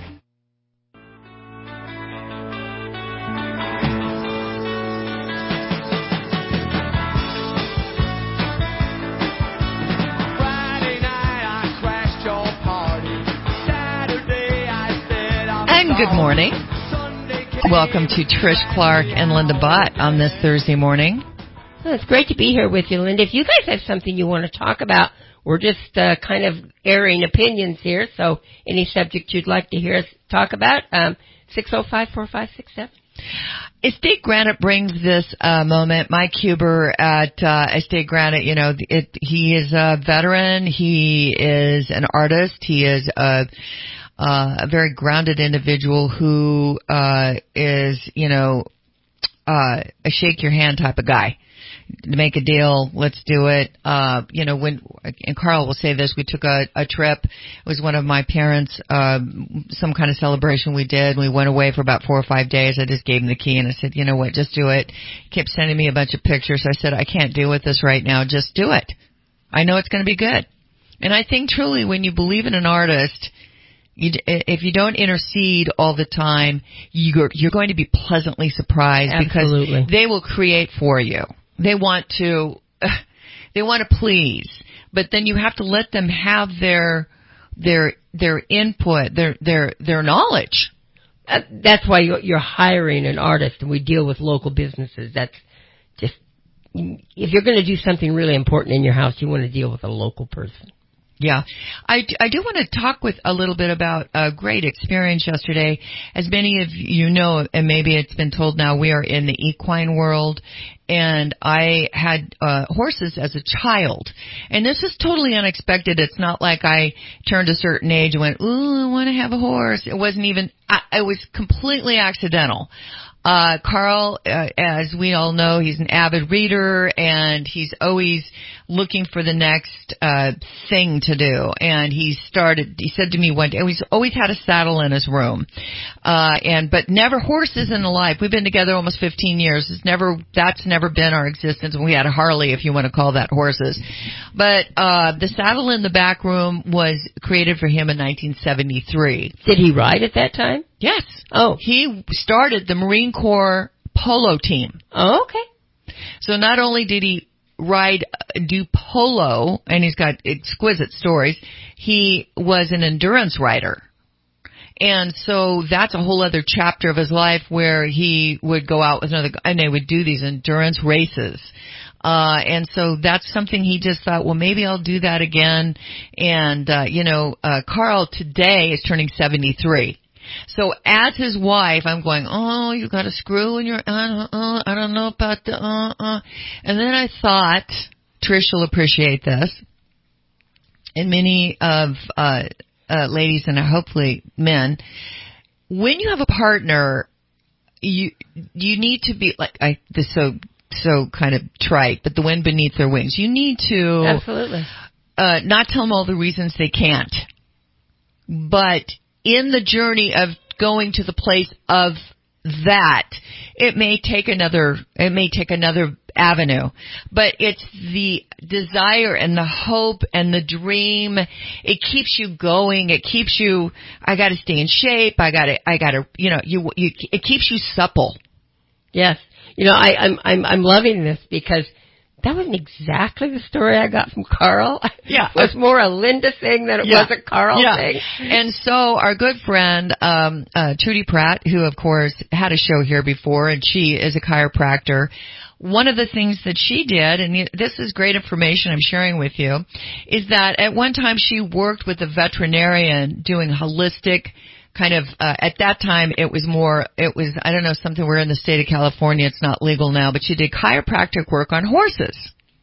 [SPEAKER 2] And good morning. Welcome to Trish Clark and Linda Bott on this Thursday morning.
[SPEAKER 3] Well, it's great to be here with you, Linda. If you guys have something you want to talk about, we're just uh, kind of airing opinions here, so any subject you'd like to hear us talk about, um, six oh five, four five six seven.
[SPEAKER 2] Estate Granite brings this uh, moment. Mike Huber at uh, Estate Granite, you know, it, he is a veteran. He is an artist. He is a, uh, a very grounded individual who uh, is, you know, uh, a shake your hand type of guy. Make a deal, let's do it. Uh, you know, when, and Carl will say this, we took a, a trip. It was one of my parents, um, some kind of celebration we did. We went away for about four or five days. I just gave him the key and I said, you know what, just do it. He kept sending me a bunch of pictures. I said, I can't deal with this right now. Just do it. I know it's going to be good. And I think truly when you believe in an artist, you, if you don't intercede all the time, you're, you're going to be pleasantly surprised.
[SPEAKER 3] Absolutely.
[SPEAKER 2] Because they will create for you. They want to, they want to please, but then you have to let them have their, their, their input, their, their, their knowledge.
[SPEAKER 3] Uh, that's why you're hiring an artist, and we deal with local businesses. That's just, if you're going to do something really important in your house, you want to deal with a local person.
[SPEAKER 2] Yeah. I, I do want to talk with a little bit about a great experience yesterday. As many of you know, and maybe it's been told now, we are in the equine world, and I had uh, horses as a child. And this is totally unexpected. It's not like I turned a certain age and went, ooh, I want to have a horse. It wasn't even, I, it was completely accidental. Uh, Carl, uh, as we all know, he's an avid reader, and he's always looking for the next, uh, thing to do. And he started, he said to me one day, he's always had a saddle in his room, uh, and, but never horses in the life. We've been together almost fifteen years. It's never, that's never been our existence. We had a Harley, if you want to call that horses. But, uh, the saddle in the back room was created for him in nineteen seventy-three.
[SPEAKER 3] Did he ride at that time?
[SPEAKER 2] Yes.
[SPEAKER 3] Oh.
[SPEAKER 2] He started the Marine Corps polo team.
[SPEAKER 3] Oh, okay.
[SPEAKER 2] So not only did he ride, do polo, and he's got exquisite stories, he was an endurance rider. And so that's a whole other chapter of his life where he would go out with another guy, and they would do these endurance races. Uh, and so that's something he just thought, well, maybe I'll do that again. And, uh, you know, uh, Carl today is turning seventy-three. So as his wife, I'm going, oh, you got a screw in your, uh, uh, I don't know about the, uh, uh. And then I thought, Trish will appreciate this, and many of, uh, uh, ladies and hopefully men, when you have a partner, you, you need to be, like, I, this so, so kind of trite, but the wind beneath their wings. You need to,
[SPEAKER 3] absolutely,
[SPEAKER 2] uh, not tell them all the reasons they can't, but in the journey of going to the place of that, it may take another, it may take another avenue, but it's the desire and the hope and the dream. It keeps you going. It keeps you, I gotta stay in shape. I gotta, I gotta, you know, you, you, it keeps you supple.
[SPEAKER 3] Yes. You know, I, I'm I'm I'm loving this because that wasn't exactly the story I got from Carl.
[SPEAKER 2] Yeah.
[SPEAKER 3] It was more a Linda thing than it
[SPEAKER 2] yeah.
[SPEAKER 3] was a Carl
[SPEAKER 2] yeah.
[SPEAKER 3] thing.
[SPEAKER 2] And so our good friend, um, uh, Trudy Pratt, who of course had a show here before, and she is a chiropractor. One of the things that she did, and this is great information I'm sharing with you, is that at one time she worked with a veterinarian doing holistic kind of, uh, at that time it was more, it was, I don't know, something, we're in the state of California, it's not legal now, but she did chiropractic work on horses.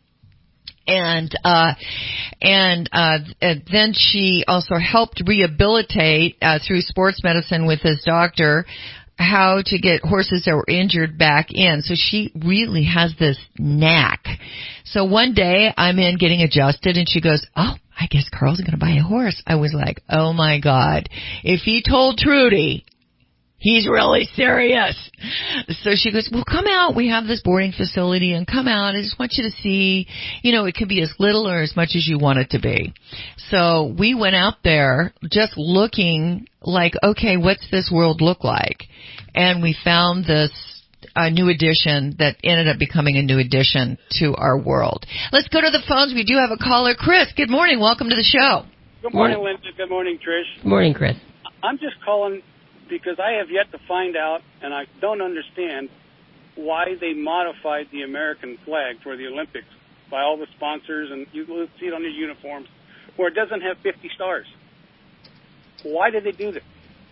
[SPEAKER 2] And, uh, and, uh, then she also helped rehabilitate, uh, through sports medicine with his doctor, how to get horses that were injured back in. So she really has this knack. So one day I'm in getting adjusted and she goes, oh, I guess Carl's going to buy a horse. I was like, oh my God. If he told Trudy, he's really serious. So she goes, well, come out. We have this boarding facility and come out. I just want you to see, you know, it could be as little or as much as you want it to be. So we went out there just looking like, okay, what's this world look like? And we found this uh, new addition that ended up becoming a new addition to our world. Let's go to the phones. We do have a caller. Chris, good morning. Welcome to the show.
[SPEAKER 18] Good morning, Linda. Good morning, Trish.
[SPEAKER 3] Good morning, Chris.
[SPEAKER 18] I'm just calling because I have yet to find out, and I don't understand, why they modified the American flag for the Olympics by all the sponsors, and you will see it on the uniforms, where it doesn't have fifty stars. Why did they do that?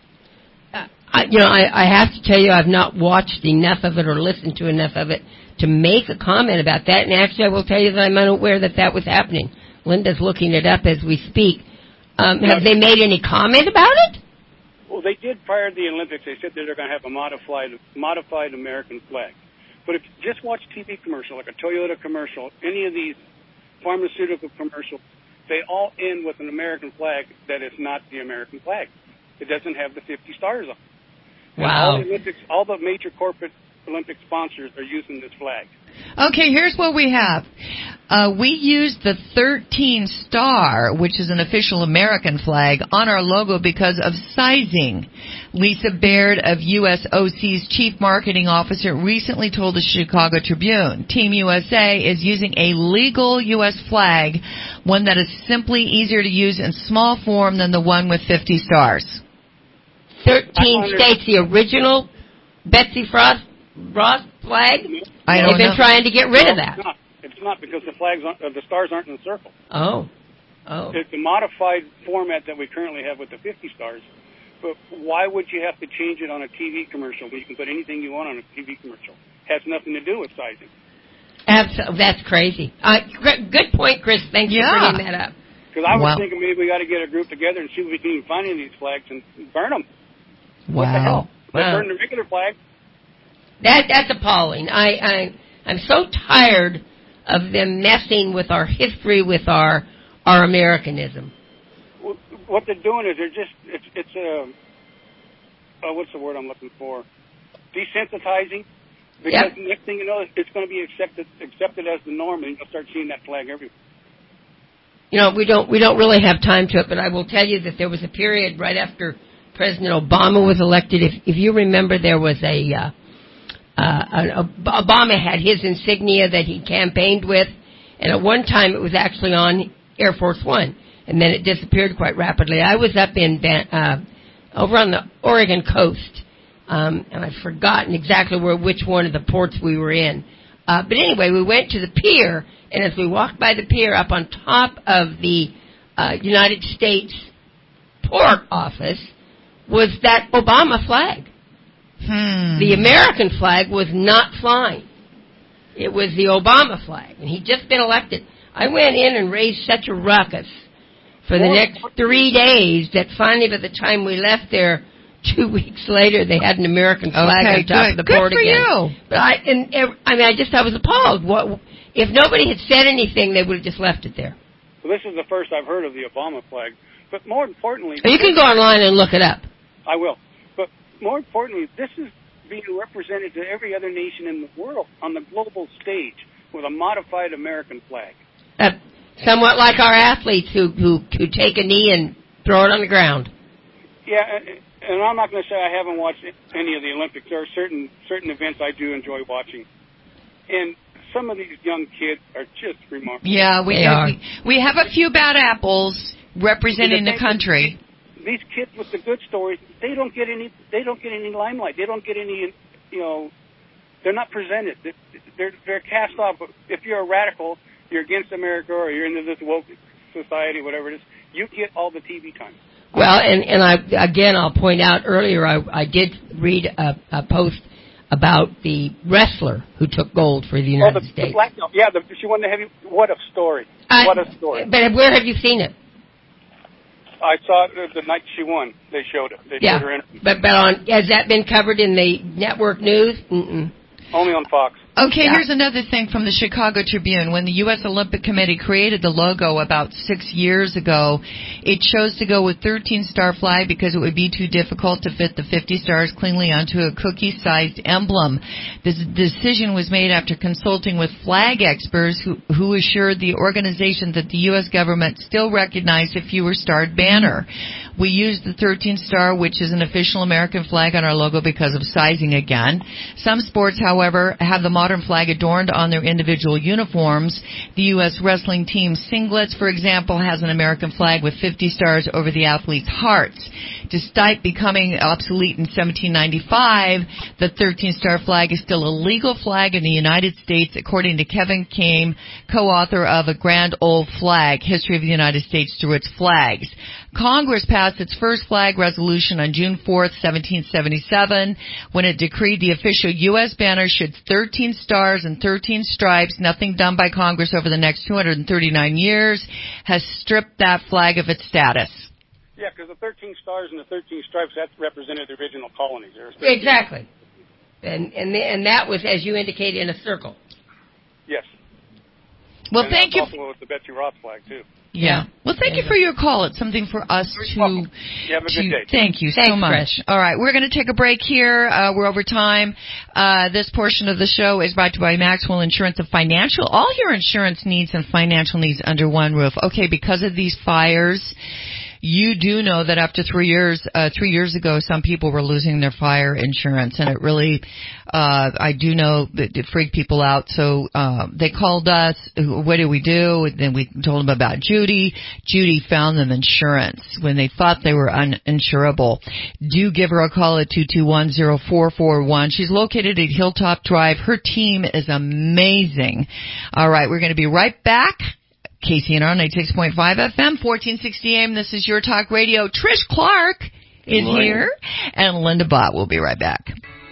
[SPEAKER 3] Uh, I, you know, I, I have to tell you, I've not watched enough of it or listened to enough of it to make a comment about that, and actually I will tell you that I'm unaware that that was happening. Linda's looking it up as we speak. Um, have they made any comment about it?
[SPEAKER 18] Well, they did prior to the Olympics. They said that they're going to have a modified modified American flag. But if you just watch T V commercial, like a Toyota commercial, any of these pharmaceutical commercials, they all end with an American flag that is not the American flag. It doesn't have the fifty stars on it.
[SPEAKER 3] Wow.
[SPEAKER 18] And all the Olympics, all the major corporate Olympic sponsors are using this flag.
[SPEAKER 2] Okay, here's what we have. Uh, we used the thirteen star, which is an official American flag, on our logo because of sizing. Lisa Baird of U S O C's Chief Marketing Officer recently told the Chicago Tribune, Team U S A is using a legal U S flag, one that is simply easier to use in small form than the one with fifty stars.
[SPEAKER 3] thirteen states, the original Betsy Frost Ross flag?
[SPEAKER 2] I don't
[SPEAKER 3] They've been
[SPEAKER 2] know.
[SPEAKER 3] trying to get rid
[SPEAKER 18] no,
[SPEAKER 3] of that.
[SPEAKER 18] It's not. It's not because the flags, aren't, uh, the stars aren't in the circle.
[SPEAKER 3] Oh. Oh.
[SPEAKER 18] It's a modified format that we currently have with the fifty stars. But why would you have to change it on a T V commercial when you can put anything you want on a T V commercial? It has nothing to do with sizing.
[SPEAKER 3] Absolutely. That's crazy. Uh, good point, Chris. Thanks
[SPEAKER 2] yeah.
[SPEAKER 3] for bringing that up.
[SPEAKER 18] Because I was
[SPEAKER 2] wow.
[SPEAKER 18] thinking maybe we got to get a group together and see if we can even find any of these flags and burn them.
[SPEAKER 2] Wow.
[SPEAKER 18] What the hell? Let's
[SPEAKER 3] Wow.
[SPEAKER 18] burn the regular flag.
[SPEAKER 3] That that's appalling. I, I I'm so tired of them messing with our history, with our our Americanism.
[SPEAKER 18] What they're doing is they're just it's it's a oh, what's the word I'm looking for? Desensitizing. Because
[SPEAKER 3] Yep.
[SPEAKER 18] next thing you know, it's going to be accepted accepted as the norm, and you'll start seeing that flag everywhere.
[SPEAKER 3] You know, we don't we don't really have time to it, but I will tell you that there was a period right after President Obama was elected. If if you remember, there was a uh, uh, Obama had his insignia that he campaigned with, and at one time it was actually on Air Force One, and then it disappeared quite rapidly. I was up in uh, over on the Oregon coast, um, and I've forgotten exactly where which one of the ports we were in. Uh, but anyway, we went to the pier, and as we walked by the pier, up on top of the uh, United States port office was that Obama flag.
[SPEAKER 2] Hmm.
[SPEAKER 3] The American flag was not flying. It was the Obama flag, and he'd just been elected. I went in and raised such a ruckus for the next three days that finally, by the time we left there, two weeks later, they had an American flag
[SPEAKER 2] okay,
[SPEAKER 3] on top
[SPEAKER 2] good.
[SPEAKER 3] of the
[SPEAKER 2] good
[SPEAKER 3] port
[SPEAKER 2] for
[SPEAKER 3] again.
[SPEAKER 2] You.
[SPEAKER 3] But I, and I mean, I just I was appalled. What if nobody had said anything? They would have just left it there.
[SPEAKER 18] Well, this is the first I've heard of the Obama flag. But more importantly,
[SPEAKER 3] You can go online and look it up.
[SPEAKER 18] I will. But more importantly, this is being represented to every other nation in the world on the global stage with a modified American flag.
[SPEAKER 3] Uh, somewhat like our athletes who, who who take a knee and throw it on the ground.
[SPEAKER 18] Yeah, and I'm not going to say I haven't watched any of the Olympics. There are certain certain events I do enjoy watching, and some of these young kids are just remarkable.
[SPEAKER 2] Yeah, we have, we, we have a few bad apples representing the country.
[SPEAKER 18] These kids with the good stories, they don't get any. They don't get any limelight. They don't get any. You know, they're not presented. They're they're cast off. If you're a radical, you're against America, or you're into this woke society, whatever it is. You get all the T V time.
[SPEAKER 3] Well, and and I again I'll point out earlier I I did read a, a post about the wrestler who took gold for the United
[SPEAKER 18] oh, the,
[SPEAKER 3] States.
[SPEAKER 18] The black, yeah, the, she won the heavy. What a story!
[SPEAKER 3] Uh,
[SPEAKER 18] what a story!
[SPEAKER 3] But where have you seen it?
[SPEAKER 18] I saw it the night she won. They showed it. They
[SPEAKER 3] yeah,
[SPEAKER 18] showed her in.
[SPEAKER 3] but but on has that been covered in the network news? Mm-mm.
[SPEAKER 18] Only on Fox.
[SPEAKER 2] Okay,
[SPEAKER 3] yeah.
[SPEAKER 2] Here's another thing from the Chicago Tribune. When the U S Olympic Committee created the logo about six years ago, it chose to go with thirteen-star flag because it would be too difficult to fit the fifty stars cleanly onto a cookie-sized emblem. This decision was made after consulting with flag experts who, who assured the organization that the U S government still recognized a fewer-starred banner. We used the thirteen star, which is an official American flag, on our logo because of sizing again. Some sports, however, have the modern flag adorned on their individual uniforms. The U S wrestling team singlets, for example, has an American flag with fifty stars over the athletes' hearts. Despite becoming obsolete in seventeen ninety-five, the thirteen-star flag is still a legal flag in the United States, according to Kevin Kame, co-author of A Grand Old Flag, History of the United States Through Its Flags. Congress passed its first flag resolution on June fourth, seventeen seventy-seven, when it decreed the official U S banner should thirteen stars and thirteen stripes. Nothing done by Congress over the next two hundred thirty-nine years has stripped that flag of its status.
[SPEAKER 18] Yeah, because the thirteen stars and the thirteen stripes, that represented the original colonies.
[SPEAKER 3] Exactly. And, and, the, and that was, as you indicated, in a circle.
[SPEAKER 18] Yes.
[SPEAKER 2] Well,
[SPEAKER 18] and
[SPEAKER 2] thank you.
[SPEAKER 18] Also with the Betsy Ross flag, too.
[SPEAKER 2] Yeah. Well, thank you for your call. It's something for us to.
[SPEAKER 18] You have a
[SPEAKER 2] to
[SPEAKER 18] good day.
[SPEAKER 2] Thank you
[SPEAKER 3] Thanks,
[SPEAKER 2] so much.
[SPEAKER 3] Chris.
[SPEAKER 2] All right, we're going to take a break here. Uh, we're over time. Uh, this portion of the show is brought to you by Maxwell Insurance of Financial. All your insurance needs and financial needs under one roof. Okay, because of these fires, you do know that after three years, uh, three years ago, some people were losing their fire insurance, and it really, uh, I do know that it freaked people out. So, uh, they called us. What did we do? And then we told them about Judy. Judy found them insurance when they thought they were uninsurable. Do give her a call at two two one, zero four four one. She's located at Hilltop Drive. Her team is amazing. All right, we're going to be right back. K C N R ninety-six point five F M, fourteen sixty A M. This is Your Talk Radio. Trish Clark is here, and Linda Bott will be right back.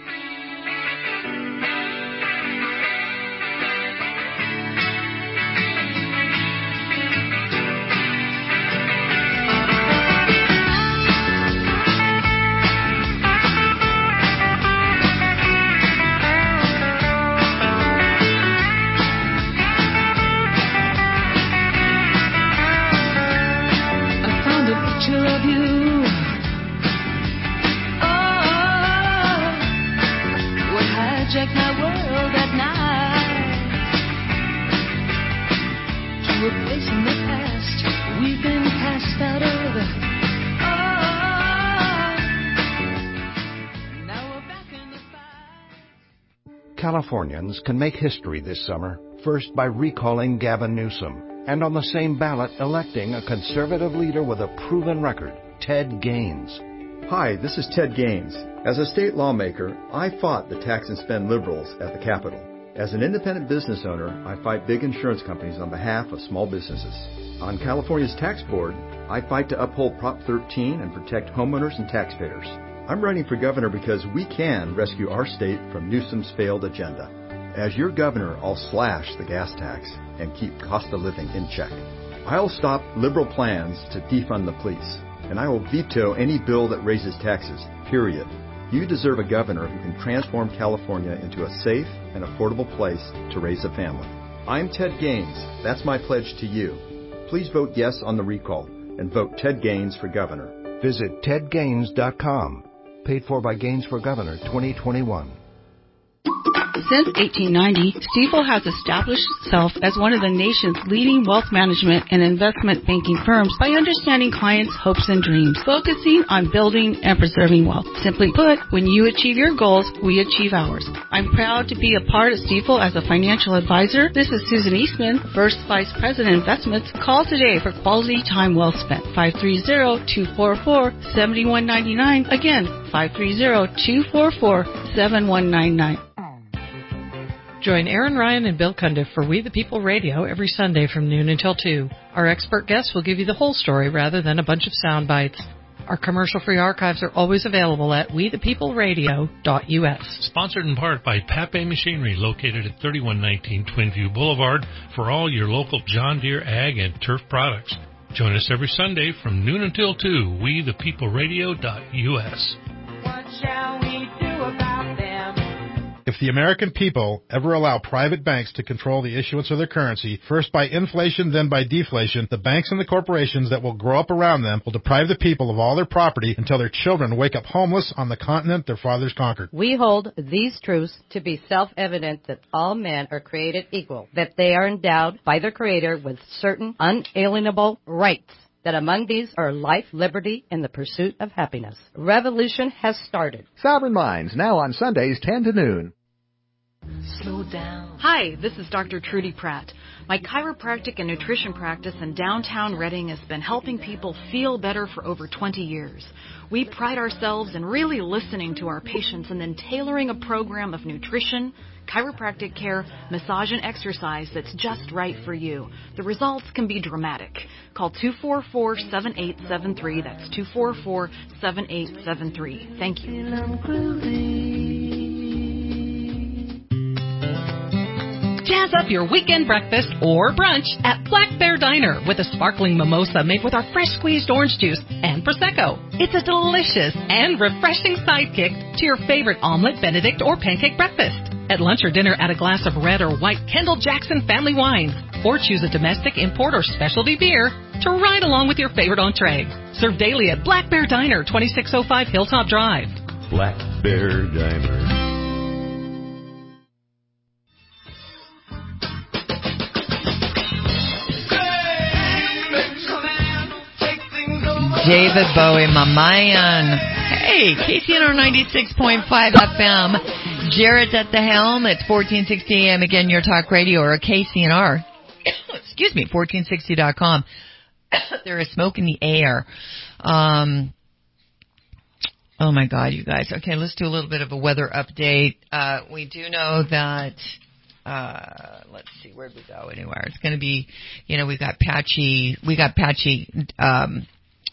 [SPEAKER 19] Californians can make history this summer, first by recalling Gavin Newsom, and on the same ballot electing a conservative leader with a proven record, Ted Gaines.
[SPEAKER 20] Hi, this is Ted Gaines. As a state lawmaker, I fought the tax and spend liberals at the Capitol. As an independent business owner, I fight big insurance companies on behalf of small businesses. On California's tax board, I fight to uphold Prop thirteen and protect homeowners and taxpayers. I'm running for governor because we can rescue our state from Newsom's failed agenda. As your governor, I'll slash the gas tax and keep cost of living in check. I'll stop liberal plans to defund the police, and I will veto any bill that raises taxes, period. You deserve a governor who can transform California into a safe and affordable place to raise a family. I'm Ted Gaines. That's my pledge to you. Please vote yes on the recall and vote Ted Gaines for governor.
[SPEAKER 19] Visit ted gaines dot com. Paid for by Gaines for Governor twenty twenty-one.
[SPEAKER 21] Since eighteen ninety, Stifel has established itself as one of the nation's leading wealth management and investment banking firms by understanding clients' hopes and dreams, focusing on building and preserving wealth. Simply put, when you achieve your goals, we achieve ours. I'm proud to be a part of Stifel as a financial advisor. This is Susan Eastman, First Vice President Investments. Call today for quality time well spent. five three zero, two four four, seven one nine nine. Again, five three zero, two four four, seven one nine nine.
[SPEAKER 5] Join Aaron Ryan and Bill Cundiff for We the People Radio every Sunday from noon until two. Our expert guests will give you the whole story rather than a bunch of sound bites. Our commercial-free archives are always available at we the people radio dot u s.
[SPEAKER 22] Sponsored in part by Pape Machinery, located at thirty-one nineteen Twinview Boulevard, for all your local John Deere ag and turf products. Join us every Sunday from noon until two, we the people radio dot u s.
[SPEAKER 23] What shall we do about them?
[SPEAKER 24] If the American people ever allow private banks to control the issuance of their currency, first by inflation, then by deflation, the banks and the corporations that will grow up around them will deprive the people of all their property until their children wake up homeless on the continent their fathers conquered.
[SPEAKER 25] We hold these truths to be self-evident that all men are created equal, that they are endowed by their Creator with certain unalienable rights, that among these are life, liberty, and the pursuit of happiness. Revolution has started.
[SPEAKER 26] Sovereign Minds, now on Sundays, ten to noon.
[SPEAKER 27] Slow down. Hi, this is Doctor Trudy Pratt. My chiropractic and nutrition practice in downtown Reading has been helping people feel better for over twenty years. We pride ourselves in really listening to our patients and then tailoring a program of nutrition, chiropractic care, massage, and exercise that's just right for you. The results can be dramatic. Call two four four, seven eight seven three. That's two four four, seven eight seven three. Thank you.
[SPEAKER 5] Jazz up your weekend breakfast or brunch at Black Bear Diner with a sparkling mimosa made with our fresh squeezed orange juice and Prosecco. It's a delicious and refreshing sidekick to your favorite omelet, Benedict, or pancake breakfast. At lunch or dinner, add a glass of red or white Kendall Jackson family wine, or choose a domestic, import, or specialty beer to ride along with your favorite entree. Served daily at Black Bear Diner, twenty-six oh five Hilltop Drive.
[SPEAKER 28] Black Bear Diner.
[SPEAKER 2] David Bowie, my man. Hey, K C N R ninety-six point five F M. Jared's at the helm. It's fourteen sixty A M. Again, your talk radio, or K C N R. Excuse me, fourteen sixty dot com. There is smoke in the air. Um, oh, my God, you guys. Okay, let's do a little bit of a weather update. Uh, we do know that... Uh, let's see, where'd we go anywhere? It's going to be, you know, we got patchy, we got patchy, um,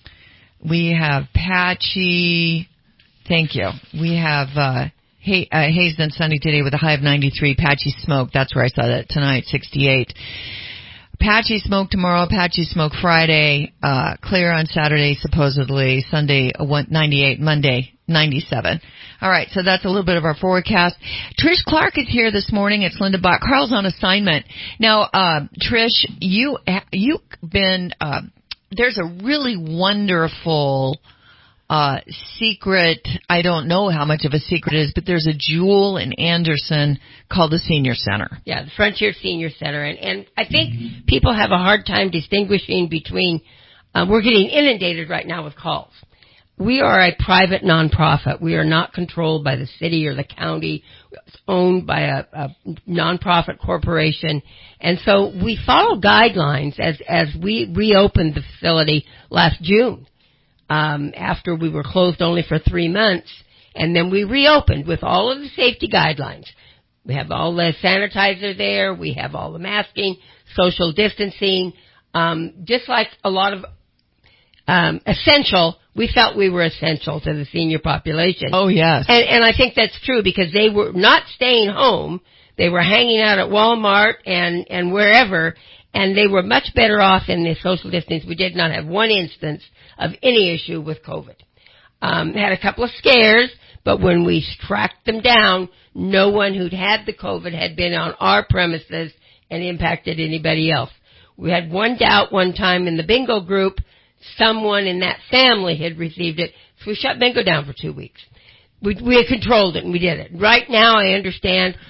[SPEAKER 2] we have patchy, thank you. We have, uh, hay, uh, haze and sunny today with a high of ninety-three, patchy smoke. That's where I saw that tonight, sixty-eight. Patchy smoke tomorrow, patchy smoke Friday, uh, clear on Saturday, supposedly, Sunday, ninety-eight, Monday, ninety-seven. All right, so that's a little bit of our forecast. Trish Clark is here this morning. It's Linda Bach. Carl's on assignment. Now, uh, Trish, you, you've been, uh, there's a really wonderful, uh, secret. I don't know how much of a secret it is, but there's a jewel in Anderson called the Senior Center.
[SPEAKER 3] Yeah, the Frontier Senior Center. And, and I think people have a hard time distinguishing between, uh, we're getting inundated right now with calls. We are a private nonprofit. We are not controlled by the city or the county. It's owned by a, a nonprofit corporation. And so we follow guidelines as, as we reopened the facility last June, um, after we were closed only for three months. And then we reopened with all of the safety guidelines. We have all the sanitizer there. We have all the masking, social distancing, um, just like a lot of um, essential. We felt we were essential to the senior population.
[SPEAKER 2] Oh, yes.
[SPEAKER 3] And, and I think that's true because they were not staying home. They were hanging out at Walmart and, and wherever, and they were much better off in the social distance. We did not have one instance of any issue with COVID. Um, had a couple of scares, but when we tracked them down, no one who'd had the COVID had been on our premises and impacted anybody else. We had one doubt one time in the bingo group. Someone in that family had received it, so we shut bingo down for two weeks. We, we had controlled it, and we did it. Right now, I understand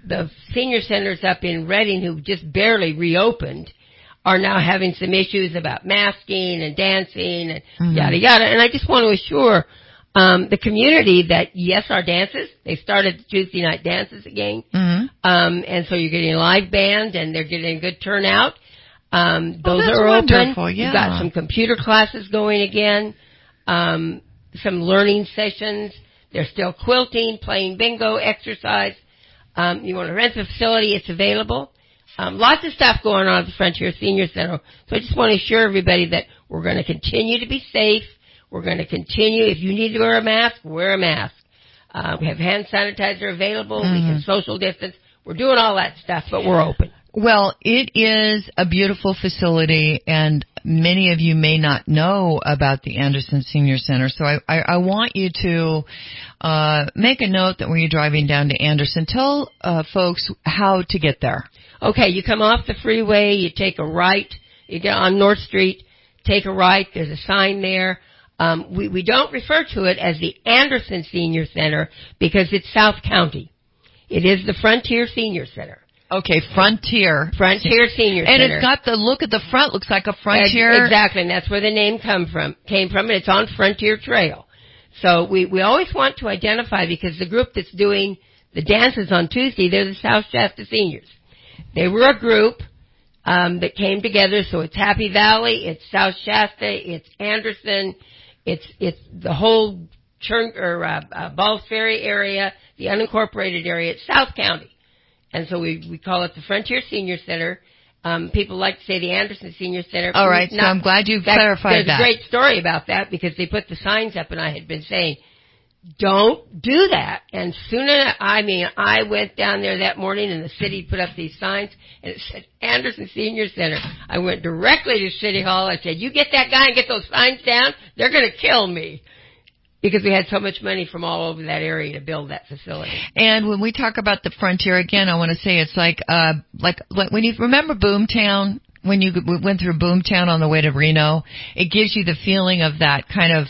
[SPEAKER 3] the senior centers up in Redding, who just barely reopened, are now having some issues about masking and dancing and mm-hmm. yada yada. And I just want to assure um, the community that yes, our dances, they started the Tuesday night dances again, mm-hmm. um, and so you're getting a live band and they're getting a good turnout. Um, those
[SPEAKER 2] oh,
[SPEAKER 3] are
[SPEAKER 2] wonderful.
[SPEAKER 3] open.
[SPEAKER 2] Yeah.
[SPEAKER 3] You've got some computer classes going again, um, some learning sessions. There's still quilting, playing bingo, exercise. Um, you want to rent the facility, it's available. Um, lots of stuff going on at the Frontier Senior Center. So I just want to assure everybody that we're going to continue to be safe. We're going to continue. If you need to wear a mask, wear a mask. Uh, we have hand sanitizer available. Mm-hmm. We can social distance. We're doing all that stuff, but we're open.
[SPEAKER 2] Well, it is a beautiful facility, and many of you may not know about the Anderson Senior Center. So I, I, I want you to uh, make a note that when you're driving down to Anderson, tell uh, folks how to get there.
[SPEAKER 3] Okay, you come off the freeway, you take a right, you get on North Street, take a right, there's a sign there. Um, we, we don't refer to it as the Anderson Senior Center because it's South County. It is the Frontier Senior Center.
[SPEAKER 2] Okay, Frontier.
[SPEAKER 3] Frontier Senior
[SPEAKER 2] and
[SPEAKER 3] Center.
[SPEAKER 2] And it's got the look at the front, looks like a Frontier.
[SPEAKER 3] Exactly, and that's where the name come from, came from, and it's on Frontier Trail. So we, we always want to identify, because the group that's doing the dances on Tuesday, they're the South Shasta Seniors. They were a group um, that came together, so it's Happy Valley, it's South Shasta, it's Anderson, it's it's the whole Churn, or uh, uh, Balls Ferry area, the unincorporated area, it's South County. And so we, we call it the Frontier Senior Center. Um, people like to say the Anderson Senior Center.
[SPEAKER 2] All right, Not, so I'm glad you clarified
[SPEAKER 3] there's
[SPEAKER 2] that.
[SPEAKER 3] There's a great story about that, because they put the signs up, and I had been saying, don't do that. And soon as, I mean, I went down there that morning, and the city put up these signs, and it said Anderson Senior Center. I went directly to City Hall. I said, you get that guy and get those signs down, they're going to kill me. Because we had so much money from all over that area to build that facility.
[SPEAKER 2] And when we talk about the Frontier, again, I want to say it's like, uh, like, like when you remember Boomtown, when you went through Boomtown on the way to Reno, it gives you the feeling of that kind of,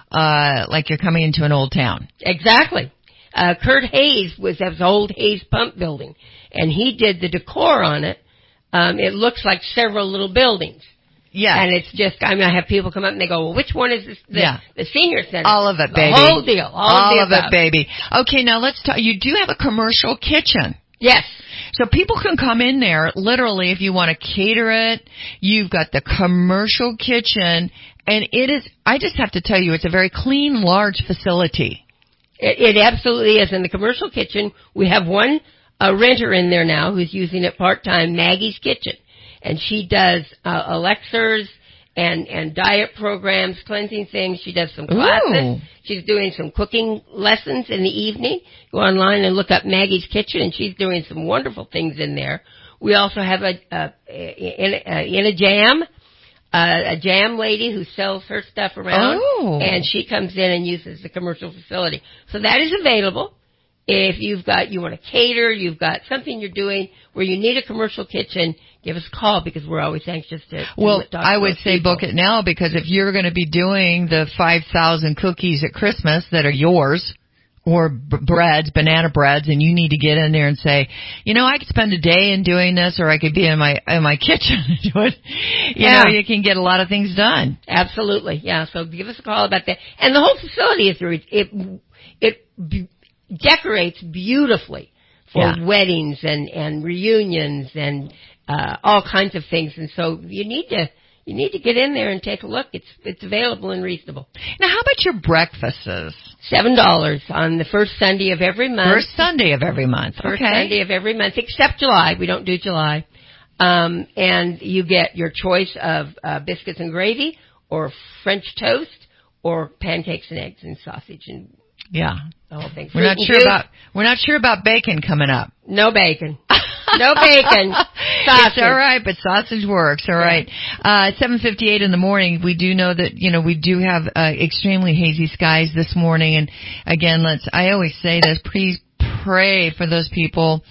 [SPEAKER 2] uh, like you're coming into an old town.
[SPEAKER 3] Exactly. Uh, Kurt Hayes was, that was the old Hayes Pump Building, and he did the decor on it. Um, it looks like several little buildings.
[SPEAKER 2] Yeah.
[SPEAKER 3] And it's just, I mean, I have people come up and they go, well, which one is this, the, yeah. the senior center?
[SPEAKER 2] All of it, baby.
[SPEAKER 3] The whole deal. All,
[SPEAKER 2] all
[SPEAKER 3] of,
[SPEAKER 2] of it, baby. Okay, now let's talk, you do have a commercial kitchen.
[SPEAKER 3] Yes.
[SPEAKER 2] So people can come in there, literally, if you want to cater it. You've got the commercial kitchen, and it is, I just have to tell you, it's a very clean, large facility.
[SPEAKER 3] It, it absolutely is. In the commercial kitchen, we have one uh, renter in there now who's using it part-time, Maggie's Kitchen. And she does uh, elixirs and, and diet programs, cleansing things. She does some classes. Ooh. She's doing some cooking lessons in the evening. Go online and look up Maggie's Kitchen, and she's doing some wonderful things in there. We also have a, a, in, a in a jam, uh, a jam lady who sells her stuff around,
[SPEAKER 2] oh.
[SPEAKER 3] and she comes in and uses the commercial facility. So that is available. If you've got, you want to cater, you've got something you're doing where you need a commercial kitchen, give us a call, because we're always anxious to, to
[SPEAKER 2] well,
[SPEAKER 3] talk to
[SPEAKER 2] I would say
[SPEAKER 3] people.
[SPEAKER 2] book it now, because if you're going to be doing the five thousand cookies at Christmas that are yours, or b- breads, banana breads, and you need to get in there and say, you know, I could spend a day in doing this, or I could be in my in my kitchen and do it. You yeah. know, you can get a lot of things done.
[SPEAKER 3] Absolutely, yeah. So give us a call about that. And the whole facility is it it. it decorates beautifully for
[SPEAKER 2] yeah.
[SPEAKER 3] weddings and, and reunions and uh, all kinds of things. And so you need to you need to get in there and take a look. It's it's available and reasonable.
[SPEAKER 2] Now, how about your breakfasts?
[SPEAKER 3] Seven dollars on the first Sunday of every month.
[SPEAKER 2] First Sunday of every month.
[SPEAKER 3] First
[SPEAKER 2] okay.
[SPEAKER 3] Sunday of every month, except July. We don't do July. Um, and you get your choice of uh, biscuits and gravy, or French toast, or pancakes and eggs and sausage and
[SPEAKER 2] yeah.
[SPEAKER 3] the whole thing.
[SPEAKER 2] We're not sure
[SPEAKER 3] juice.
[SPEAKER 2] about we're not sure about bacon coming up.
[SPEAKER 3] No bacon. No bacon. Sausage.
[SPEAKER 2] It's all right, but sausage works. All right. Uh, seven fifty-eight in the morning. We do know that, you know, we do have uh, extremely hazy skies this morning. And again, let's, I always say this, please pray for those people,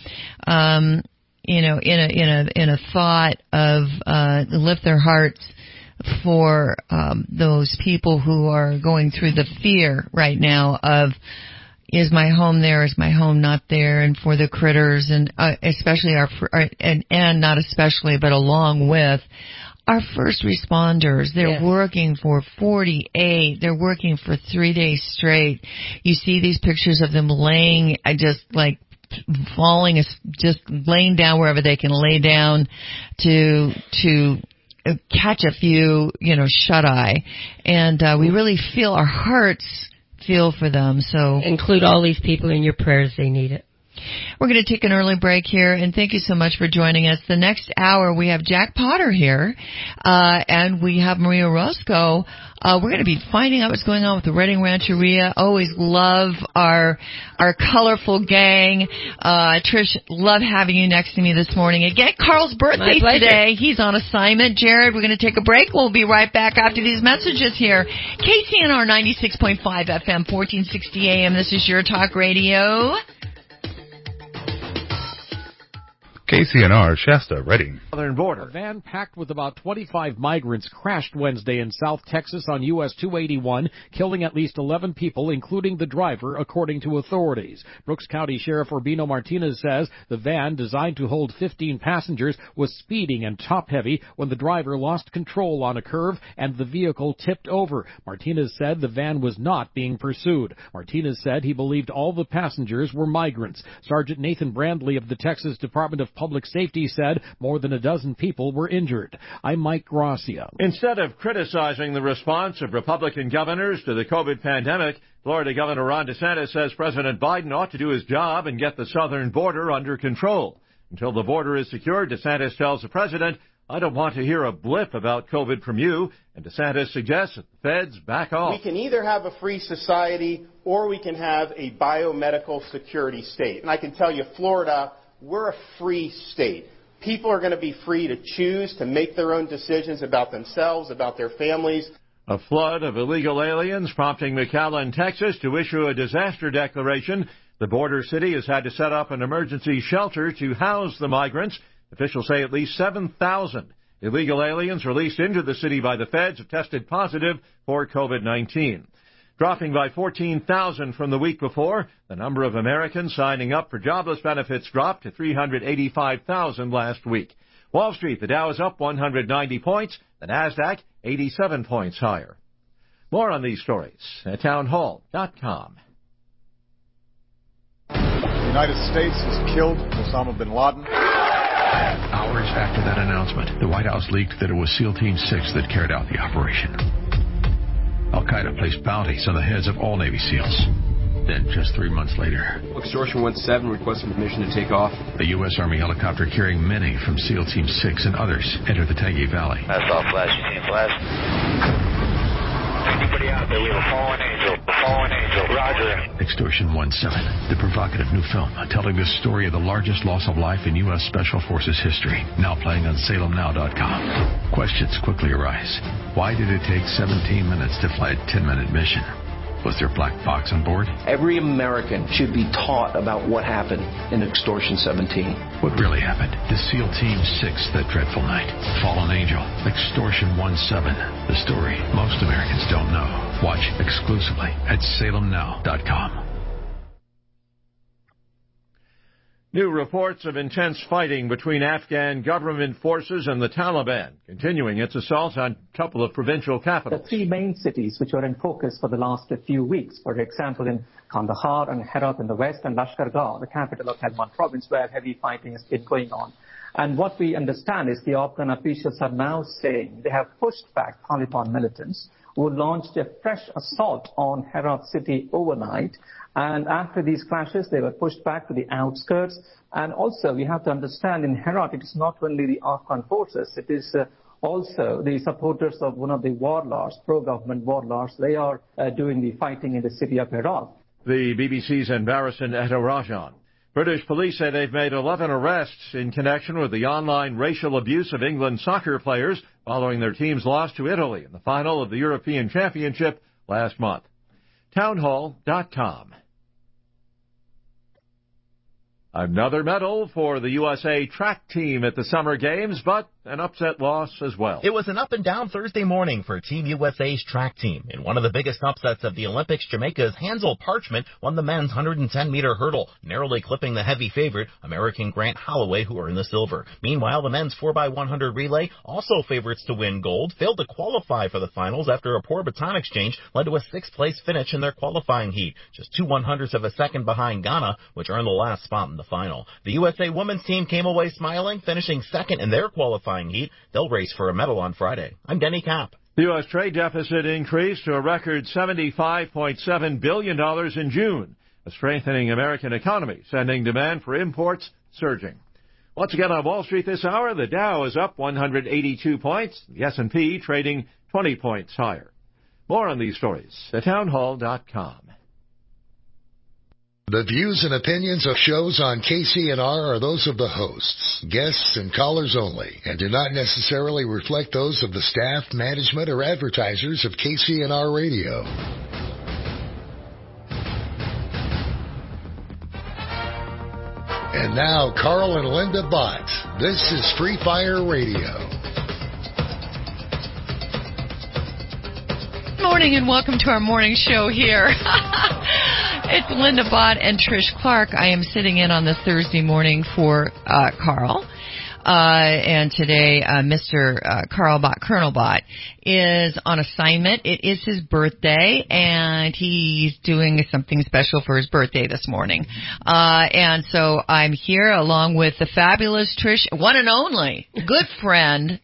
[SPEAKER 2] um, you know, in a, in a, in a thought of, uh, lift their hearts for, um, those people who are going through the fear right now of, is my home there? Is my home not there? And for the critters, and uh, especially our, and, and not especially, but along with our first responders. They're yes. working for forty-eight. They're working for three days straight. You see these pictures of them laying, I just like, falling, just laying down wherever they can lay down to to catch a few, you know, shut-eye. And uh, we really feel, our hearts feel for them. So
[SPEAKER 3] include all these people in your prayers. They need it.
[SPEAKER 2] We're going to take an early break here, and thank you so much for joining us. The next hour, we have Jack Potter here, uh, and we have Maria Roscoe. Uh, we're going to be finding out what's going on with the Redding Rancheria. Always love our our colorful gang. Uh, Trish, love having you next to me this morning. Again, Carl's birthday today. He's on assignment. Jared, we're going to take a break. We'll be right back after these messages here. K C N R ninety-six point five F M, fourteen sixty A M. This is Your Talk Radio.
[SPEAKER 1] K C N R, Shasta, Redding.
[SPEAKER 4] Southern border. A van packed with about twenty-five migrants crashed Wednesday in South Texas on U S two eighty-one, killing at least eleven people, including the driver, according to authorities. Brooks County Sheriff Urbino Martinez says the van, designed to hold fifteen passengers, was speeding and top-heavy when the driver lost control on a curve and the vehicle tipped over. Martinez said the van was not being pursued. Martinez said he believed all the passengers were migrants. Sergeant Nathan Brandley of the Texas Department of Public Safety said more than a dozen people were injured. I'm Mike Gracia.
[SPEAKER 6] Instead of criticizing the response of Republican governors to the COVID pandemic, Florida Governor Ron DeSantis says President Biden ought to do his job and get the southern border under control. Until the border is secured, DeSantis tells the president, I don't want to hear a blip about COVID from you, and DeSantis suggests that the feds back off.
[SPEAKER 7] We can either have a free society or we can have a biomedical security state. And I can tell you, Florida, we're a free state. People are going to be free to choose to make their own decisions about themselves, about their families.
[SPEAKER 6] A flood of illegal aliens prompting McAllen, Texas to issue a disaster declaration. The border city has had to set up an emergency shelter to house the migrants. Officials say at least seven thousand illegal aliens released into the city by the feds have tested positive for COVID nineteen. Dropping by fourteen thousand from the week before, the number of Americans signing up for jobless benefits dropped to three hundred eighty-five thousand last week. Wall Street, the Dow is up one hundred ninety points, the Nasdaq eighty-seven points higher. More on these stories at townhall dot com.
[SPEAKER 8] The United States has killed Osama bin Laden.
[SPEAKER 9] Hours after that announcement, the White House leaked that it was SEAL Team six that carried out the operation. Al-Qaeda placed bounties on the heads of all Navy SEALs. Then, just three months later,
[SPEAKER 10] Extortion one seven requesting permission to take off.
[SPEAKER 9] The U S. Army helicopter carrying many from SEAL Team six and others entered the Tangi Valley.
[SPEAKER 12] That's all flash. You seen flash? Anybody out there? We have a fallen angel. A fallen angel. Roger.
[SPEAKER 9] Extortion one seven, the provocative new film telling the story of the largest loss of life in U S. Special Forces history. Now playing on Salem Now dot com. Questions quickly arise. Why did it take seventeen minutes to fly a ten-minute mission? Was there a black box on board?
[SPEAKER 29] Every American should be taught about what happened in Extortion seventeen.
[SPEAKER 9] What really happened to SEAL Team six that dreadful night? Fallen Angel, Extortion one seven, the story most Americans don't know. Watch exclusively at Salem Now dot com.
[SPEAKER 6] New reports of intense fighting between Afghan government forces and the Taliban, continuing its assault on a couple of provincial capitals.
[SPEAKER 30] The three main cities which were in focus for the last few weeks, for example, in Kandahar and Herat in the west, and Lashkar Gah, the capital of Helmand province, where heavy fighting has been going on. And what we understand is the Afghan officials are now saying they have pushed back Taliban militants who launched a fresh assault on Herat city overnight. And after these clashes, they were pushed back to the outskirts. And also, we have to understand in Herat, it is not only the Afghan forces, it is uh, also the supporters of one of the warlords, pro-government warlords. They are uh, doing the fighting in the city of Herat.
[SPEAKER 6] The B B C's Embarrassing Etarajan. British police say they've made eleven arrests in connection with the online racial abuse of England soccer players following their team's loss to Italy in the final of the European Championship last month. townhall dot com. Another medal for the U S A track team at the Summer Games, but an upset loss as well.
[SPEAKER 11] It was an up and down Thursday morning for Team U S A's track team. In one of the biggest upsets of the Olympics, Jamaica's Hansel Parchment won the men's one hundred ten meter hurdle, narrowly clipping the heavy favorite, American Grant Holloway, who earned the silver. Meanwhile, the men's four by one hundred relay, also favorites to win gold, failed to qualify for the finals after a poor baton exchange led to a sixth place finish in their qualifying heat, just two one hundredths of a second behind Ghana, which earned the last spot in the final. The U S A women's team came away smiling, finishing second in their qualifying heat. They'll race for a medal on Friday. I'm Denny Kapp.
[SPEAKER 6] The U S trade deficit increased to a record seventy-five point seven billion dollars in June, a strengthening American economy, sending demand for imports surging. Once again on Wall Street this hour, the Dow is up one hundred eighty-two points, the S and P trading twenty points higher. More on these stories at townhall dot com.
[SPEAKER 13] The views and opinions of shows on K C N R are those of the hosts, guests, and callers only, and do not necessarily reflect those of the staff, management, or advertisers of K C N R Radio. And now, Carl and Linda Bott. This is Free Fire Radio.
[SPEAKER 2] Good morning and welcome to our morning show here. It's Linda Bott and Trish Clark. I am sitting in on this Thursday morning for uh, Carl. Uh, and today, uh, Mister Uh, Carl Bott, Colonel Bott, is on assignment. It is his birthday, and he's doing something special for his birthday this morning. Uh, and so I'm here along with the fabulous Trish, one and only, good friend,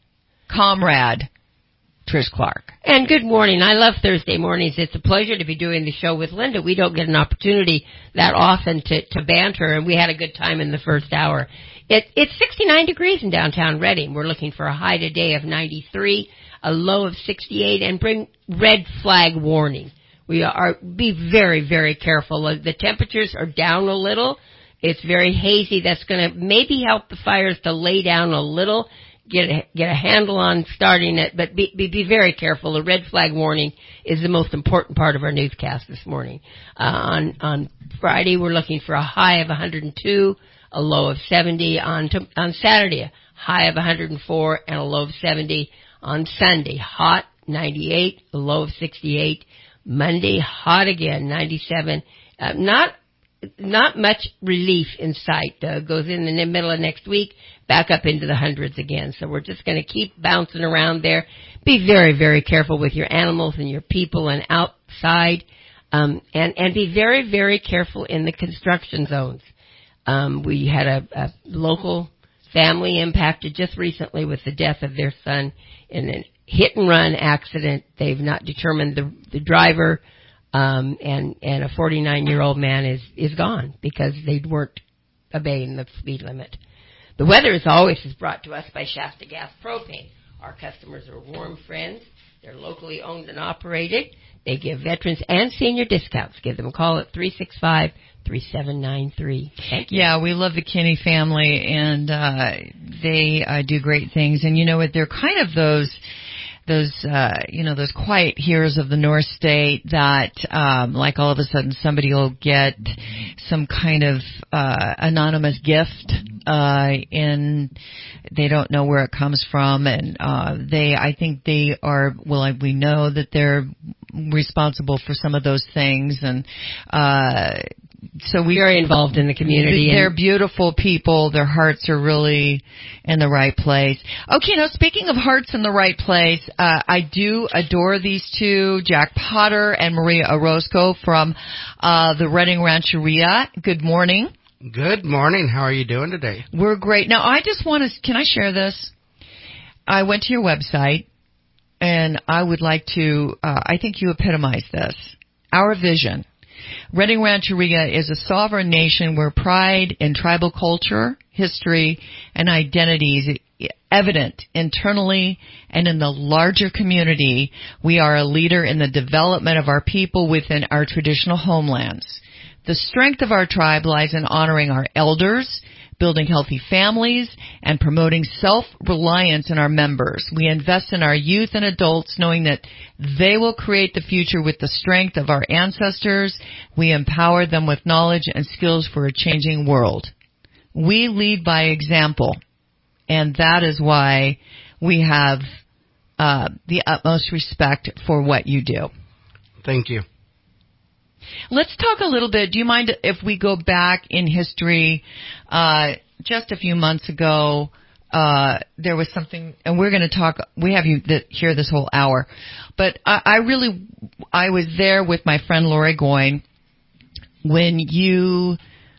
[SPEAKER 2] comrade, Trish Clark.
[SPEAKER 3] And good morning. I love Thursday mornings. It's a pleasure to be doing the show with Linda. We don't get an opportunity that often to, to banter, and we had a good time in the first hour. It, it's sixty-nine degrees in downtown Reading. We're looking for a high today of ninety-three, a low of sixty-eight, and bring red flag warning. We are, be very, very careful. The temperatures are down a little. It's very hazy. That's going to maybe help the fires to lay down a little. Get a, get a handle on starting it, but be, be, be very careful. The red flag warning is the most important part of our newscast this morning. Uh, on, on Friday, we're looking for a high of one hundred two, a low of seventy. On, to, on Saturday, a high of one hundred four and a low of seventy. On Sunday, hot, ninety-eight, a low of sixty-eight. Monday, hot again, ninety-seven. Uh, not Not much relief in sight. Uh, goes in the middle of next week, back up into the hundreds again. So we're just going to keep bouncing around there. Be very, very careful with your animals and your people and outside. Um, and, and be very, very careful in the construction zones. Um, we had a, a local family impacted just recently with the death of their son in a hit and run accident. They've not determined the, the driver. Um, and, and a forty-nine year old man is, is gone because they weren't obeying the speed limit. The weather, as always, is brought to us by Shasta Gas Propane. Our customers are warm friends. They're locally owned and operated. They give veterans and senior discounts. Give them a call at three six five, three seven nine three. Thank you.
[SPEAKER 2] Yeah, we love the Kinney family, and uh, they uh, do great things. And you know what? They're kind of those... those, uh, you know, those quiet heroes of the North State that, um, like all of a sudden somebody will get some kind of, uh, anonymous gift, uh, and they don't know where it comes from. And, uh, they, I think they are, well, we know that they're responsible for some of those things. And, uh, so we
[SPEAKER 3] very involved in the community.
[SPEAKER 2] They're beautiful people. Their hearts are really in the right place. Okay, now speaking of hearts in the right place, uh, I do adore these two, Jack Potter and Maria Orozco from uh, the Reading Rancheria. Good morning.
[SPEAKER 14] Good morning. How are you doing today?
[SPEAKER 2] We're great. Now, I just want to, can I share this? I went to your website, and I would like to, uh, I think you epitomize this. Our vision. Reading Rancheria is a sovereign nation where pride in tribal culture, history, and identity is evident internally and in the larger community. We are a leader in the development of our people within our traditional homelands. The strength of our tribe lies in honoring our elders, building healthy families, and promoting self-reliance in our members. We invest in our youth and adults knowing that they will create the future with the strength of our ancestors. We empower them with knowledge and skills for a changing world. We lead by example, and that is why we have uh, the utmost respect for what you do.
[SPEAKER 14] Thank you.
[SPEAKER 2] Let's talk a little bit. Do you mind if we go back in history? Uh, just a few months ago, uh, there was something, and we're going to talk. We have you th- here this whole hour, but I, I really, I was there with my friend Lori Goyne when you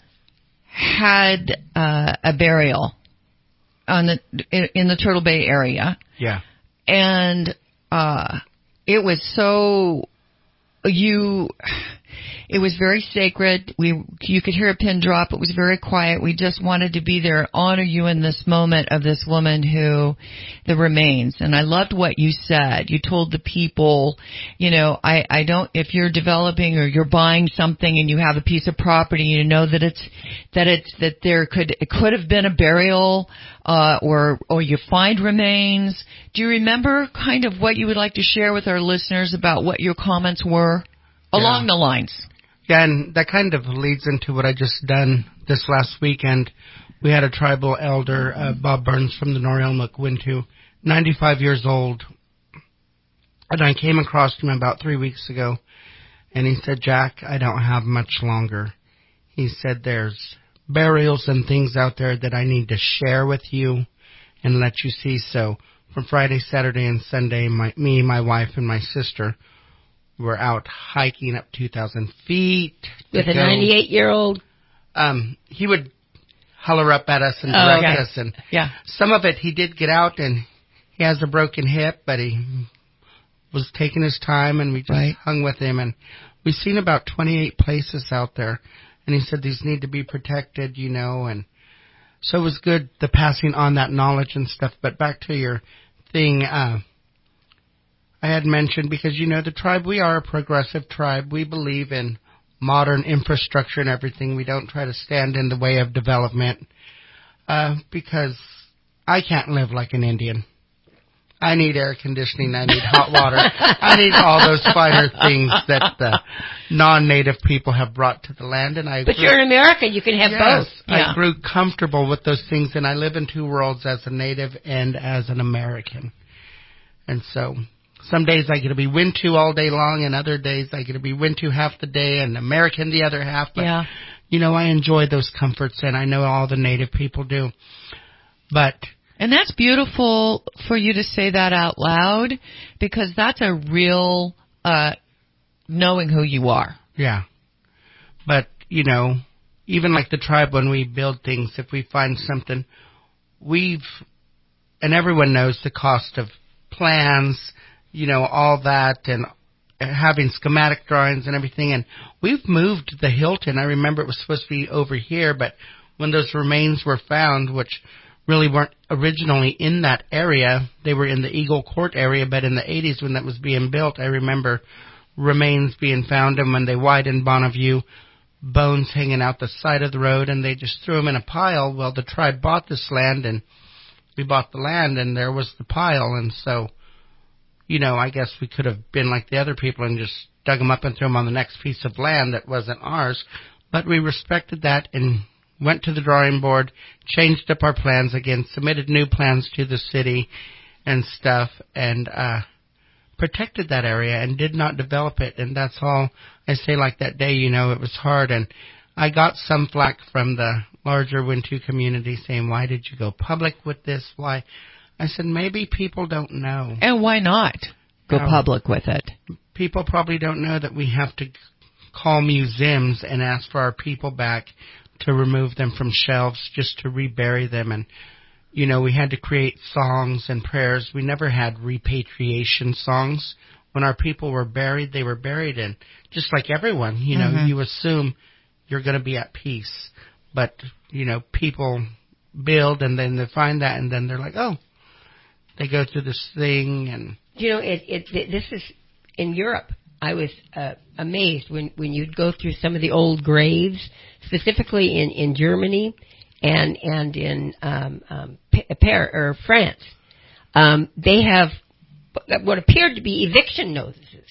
[SPEAKER 2] had uh, a burial on the in, in the Turtle Bay area.
[SPEAKER 14] Yeah,
[SPEAKER 2] and uh, it was so you. It was very sacred. We, you could hear a pin drop. It was very quiet. We just wanted to be there, honor you in this moment of this woman who, the remains. And I loved what you said. You told the people, you know, I, I don't, if you're developing or you're buying something and you have a piece of property, you know that it's, that it's, that there could, it could have been a burial, uh, or, or you find remains. Do you remember kind of what you would like to share with our listeners about what your comments were along
[SPEAKER 14] yeah.
[SPEAKER 2] the lines?
[SPEAKER 14] Yeah, and that kind of leads into what I just done this last weekend. We had a tribal elder, uh, Bob Burns from the Norelmuk Wintu, ninety-five years old. And I came across him about three weeks ago, and he said, Jack, I don't have much longer. He said, there's burials and things out there that I need to share with you and let you see. So from Friday, Saturday, and Sunday, my, me, my wife, and my sister were out hiking up two thousand feet.
[SPEAKER 3] With a ninety-eight-year-old?
[SPEAKER 14] Um, he would holler up at us and direct
[SPEAKER 2] oh, okay.
[SPEAKER 14] us. And
[SPEAKER 2] yeah.
[SPEAKER 14] some of it he did get out, and he has a broken hip, but he was taking his time, and we just
[SPEAKER 2] right.
[SPEAKER 14] hung with him. And we've seen about twenty-eight places out there. And he said these need to be protected, you know. And so it was good, the passing on that knowledge and stuff. But back to your thing, uh, I had mentioned, because, you know, the tribe, we are a progressive tribe. We believe in modern infrastructure and everything. We don't try to stand in the way of development, uh, because I can't live like an Indian. I need air conditioning. I need hot water. I need all those finer things that the non-native people have brought to the land. And I
[SPEAKER 3] But
[SPEAKER 14] grew,
[SPEAKER 3] you're an American. You can have
[SPEAKER 14] yes,
[SPEAKER 3] both. Yeah.
[SPEAKER 14] I grew comfortable with those things, and I live in two worlds, as a native and as an American. And so some days I get to be Wintu all day long, and other days I get to be Wintu half the day and American the other half. But,
[SPEAKER 2] yeah.
[SPEAKER 14] you know, I enjoy those comforts, and I know all the native people do. But...
[SPEAKER 2] And that's beautiful for you to say that out loud, because that's a real uh, knowing who you are.
[SPEAKER 14] Yeah. But, you know, even like the tribe, when we build things, if we find something, we've, and everyone knows the cost of plans, you know, all that, and having schematic drawings and everything. And we've moved the Hilton. I remember it was supposed to be over here, but when those remains were found, which really weren't originally in that area, they were in the Eagle Court area, but in the eighties when that was being built, I remember remains being found, and when they widened Bonneview, bones hanging out the side of the road, and they just threw them in a pile. Well, the tribe bought this land, and we bought the land, and there was the pile. And so, you know, I guess we could have been like the other people and just dug them up and threw them on the next piece of land that wasn't ours, but we respected that and went to the drawing board, changed up our plans again, submitted new plans to the city and stuff, and uh protected that area and did not develop it. And that's all I say. Like that day, you know, it was hard, and I got some flack from the larger Wintu community saying, why did you go public with this? Why? I said, maybe people don't know.
[SPEAKER 2] And why not go
[SPEAKER 14] How,
[SPEAKER 2] public with it?
[SPEAKER 14] People probably don't know that we have to call museums and ask for our people back to remove them from shelves, just to rebury them. And, you know, we had to create songs and prayers. We never had repatriation songs. When our people were buried, they were buried in. Just like everyone, you know,
[SPEAKER 2] mm-hmm.
[SPEAKER 14] you assume you're going to be at peace. But, you know, people build, and then they find that, and then they're like, oh, they go through this thing. And
[SPEAKER 3] you know, it, it, it this is in Europe. I was uh, amazed when, when you'd go through some of the old graves, specifically in, in Germany and and in um, um, Paris or France. Um, they have what appeared to be eviction notices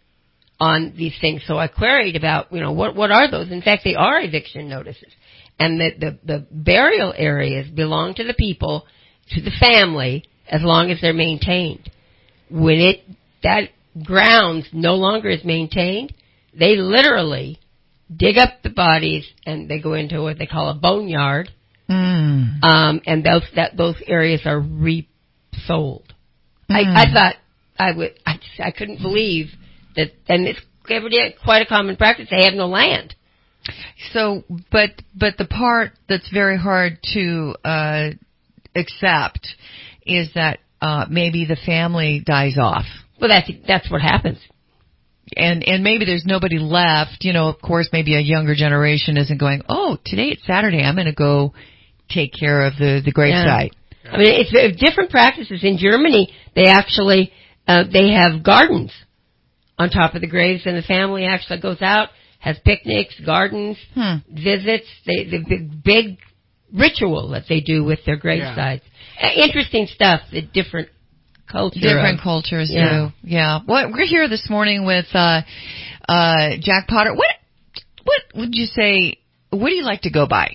[SPEAKER 3] on these things. So I queried about, you know, what what are those? In fact, they are eviction notices, and the the, the burial areas belong to the people. to the family as long as they're maintained. When it that grounds no longer is maintained, they literally dig up the bodies and they go into what they call a boneyard, mm. um, and those that those areas are resold. Mm. I, I thought I would I, I couldn't believe that, and it's quite a common practice. They have no land.
[SPEAKER 2] So, but but the part that's very hard to uh, accept is that uh, maybe the family dies off.
[SPEAKER 3] Well, that's that's what happens.
[SPEAKER 2] And and maybe there's nobody left. You know, of course, maybe a younger generation isn't going, oh, today it's Saturday, I'm going to go take care of the, the gravesite.
[SPEAKER 3] Yeah. I mean, it's uh, different practices. In Germany, they actually, uh, they have gardens on top of the graves, and the family actually goes out, has picnics, gardens, hmm. visits, they, the big, big ritual that they do with their gravesites. Yeah. Uh, interesting stuff, the different culture.
[SPEAKER 2] Different
[SPEAKER 3] of,
[SPEAKER 2] cultures
[SPEAKER 3] yeah.
[SPEAKER 2] do, yeah. Well, we're here this morning with uh, uh, Jack Potter. What what would you say, what do you like to go by?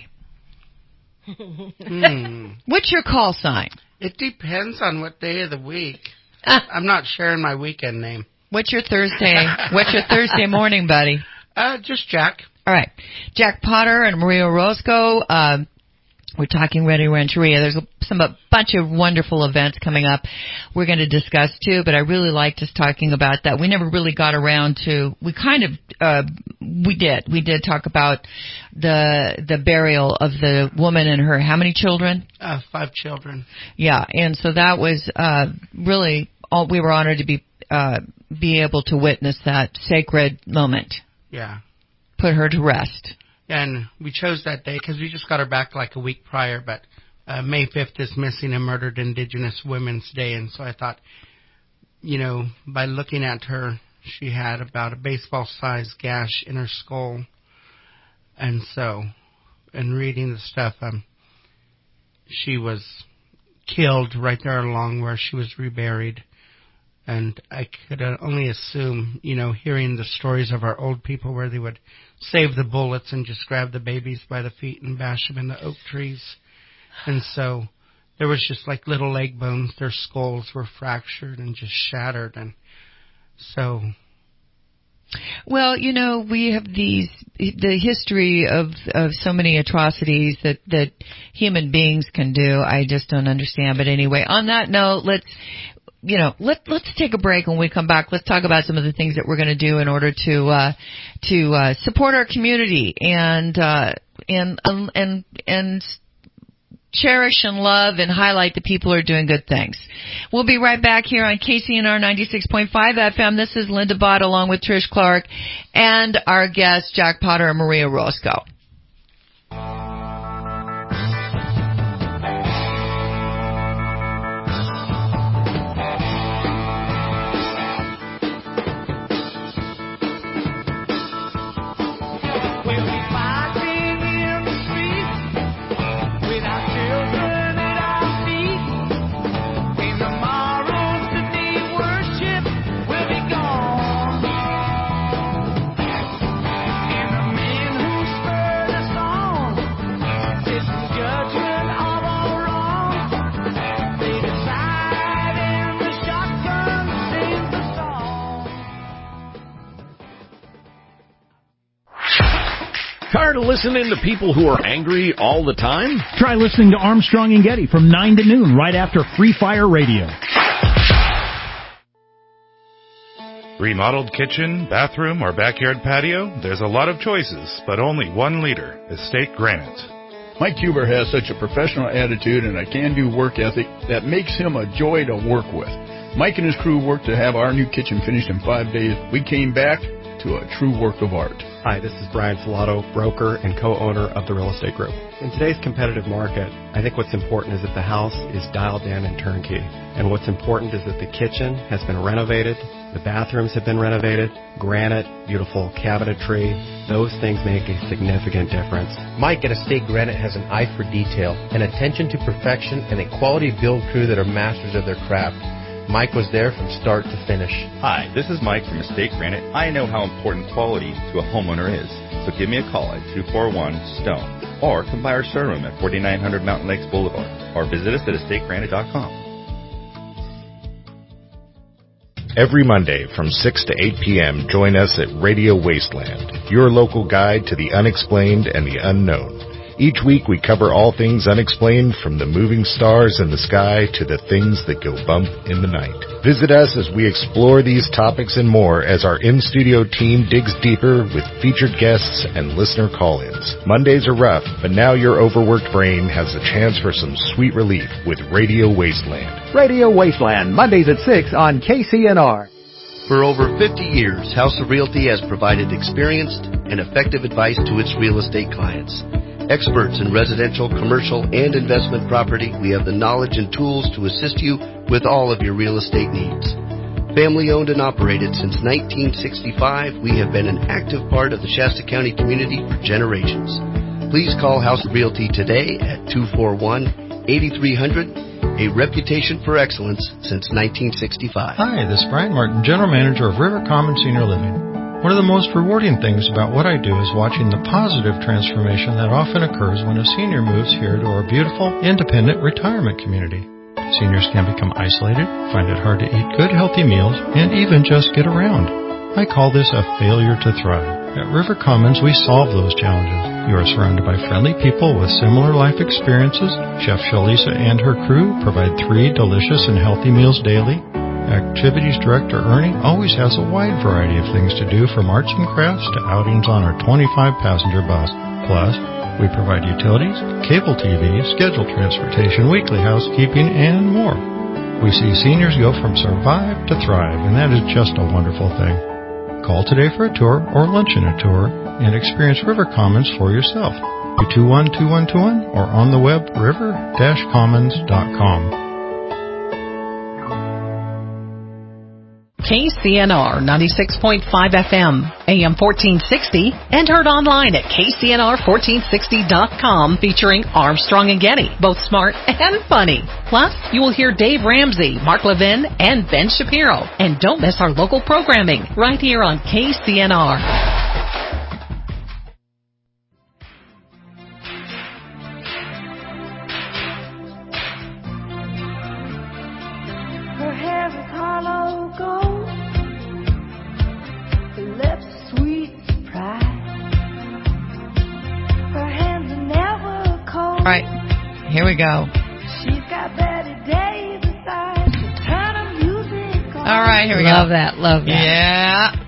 [SPEAKER 14] hmm.
[SPEAKER 2] What's your call sign?
[SPEAKER 14] It depends on what day of the week. I'm not sharing my weekend name.
[SPEAKER 2] What's your Thursday? What's your Thursday morning, buddy?
[SPEAKER 14] Uh, just Jack.
[SPEAKER 2] All right. Jack Potter and Maria Orozco. Um, we're talking Ready Rancheria. There's a, some a bunch of wonderful events coming up we're going to discuss too, but I really liked us talking about that. We never really got around to, we kind of, uh, we did. We did talk about the the burial of the woman and her, how many children?
[SPEAKER 14] Uh, five children.
[SPEAKER 2] Yeah, and so that was uh, really, all, we were honored to be uh, be able to witness that sacred moment.
[SPEAKER 14] Yeah.
[SPEAKER 2] Put her to rest.
[SPEAKER 14] And we chose that day because we just got her back like a week prior, but uh, May fifth is Missing and Murdered Indigenous Women's Day, and so I thought, you know, by looking at her, she had about a baseball-sized gash in her skull, and so, in reading the stuff, um, she was killed right there along where she was reburied. And I could only assume, you know, hearing the stories of our old people where they would save the bullets and just grab the babies by the feet and bash them in the oak trees. And so there was just like little leg bones. Their skulls were fractured and just shattered. And so...
[SPEAKER 2] Well, you know, we have these, the history of, of so many atrocities that, that human beings can do. I just don't understand. But anyway, on that note, let's... You know, let, let's take a break. When we come back, let's talk about some of the things that we're going to do in order to uh, to uh, support our community and uh, and um, and and cherish and love and highlight the people who are doing good things. We'll be right back here on K C N R ninety-six point five F M. This is Linda Bott along with Trish Clark and our guests Jack Potter and Maria Orozco.
[SPEAKER 15] Tired of listening to people who are angry all the time?
[SPEAKER 16] Try listening to Armstrong and Getty from nine to noon right after Free Fire Radio.
[SPEAKER 1] Remodeled kitchen, bathroom, or backyard patio? There's a lot of choices, but only one leader, Estate Granite.
[SPEAKER 17] Mike Huber has such a professional attitude and a can-do work ethic that makes him a joy to work with. Mike and his crew worked to have our new kitchen finished in five days. We came back to a true work of art.
[SPEAKER 18] Hi, this is Brian Filato, broker and co-owner of the Real Estate Group. In today's competitive market, I think what's important is that the house is dialed in and turnkey. And what's important is that the kitchen has been renovated, the bathrooms have been renovated, granite, beautiful cabinetry. Those things make a significant difference.
[SPEAKER 19] Mike at Estate Granite has an eye for detail, an attention to perfection, and a quality build crew that are masters of their craft. Mike was there from start to finish.
[SPEAKER 5] Hi, this is Mike from Estate Granite. I know how important quality to a homeowner is, so give me a call at two four one STONE or come by our showroom at forty-nine hundred Mountain Lakes Boulevard or visit us at estate granite dot com.
[SPEAKER 20] Every Monday from six to eight p.m., join us at Radio Wasteland, your local guide to the unexplained and the unknown. Each week we cover all things unexplained, from the moving stars in the sky to the things that go bump in the night. Visit us as we explore these topics and more as our in-studio team digs deeper with featured guests and listener call-ins. Mondays are rough, but now your overworked brain has a chance for some sweet relief with Radio Wasteland.
[SPEAKER 21] Radio Wasteland, Mondays at six on K C N R.
[SPEAKER 22] For over fifty years, House of Realty has provided experienced and effective advice to its real estate clients. Experts in residential, commercial, and investment property, we have the knowledge and tools to assist you with all of your real estate needs. Family owned and operated since nineteen sixty-five, we have been an active part of the Shasta County community for generations. Please call House of Realty today at two four one, eight three zero zero, a reputation for excellence since nineteen sixty-five.
[SPEAKER 23] Hi, this is Brian Martin, General Manager of River Commons Senior Living. One of the most rewarding things about what I do is watching the positive transformation that often occurs when a senior moves here to our beautiful, independent retirement community. Seniors can become isolated, find it hard to eat good, healthy meals, and even just get around. I call this a failure to thrive. At River Commons, we solve those challenges. You are surrounded by friendly people with similar life experiences. Chef Shalisa and her crew provide three delicious and healthy meals daily. Activities Director Ernie always has a wide variety of things to do, from arts and crafts to outings on our twenty-five passenger bus. Plus, we provide utilities, cable T V, scheduled transportation, weekly housekeeping, and more. We see seniors go from survive to thrive, and that is just a wonderful thing. Call today for a tour or luncheon a tour and experience River Commons for yourself. two two one, two one two one or on the web river dash commons dot com.
[SPEAKER 24] K C N R ninety-six point five F M, A M fourteen sixty, and heard online at K C N R fourteen sixty dot com, featuring Armstrong and Getty, both smart and funny. Plus, you will hear Dave Ramsey, Mark Levin, and Ben Shapiro. And don't miss our local programming right here on K C N R.
[SPEAKER 25] Her hair is hollow gold, her lips sweet surprise, her hands are never cold.
[SPEAKER 2] All right, here we go.
[SPEAKER 25] She's got Betty Davis eyes to turn her music on.
[SPEAKER 2] All right, here we
[SPEAKER 3] love
[SPEAKER 2] go.
[SPEAKER 3] Love that, love that.
[SPEAKER 2] Yeah.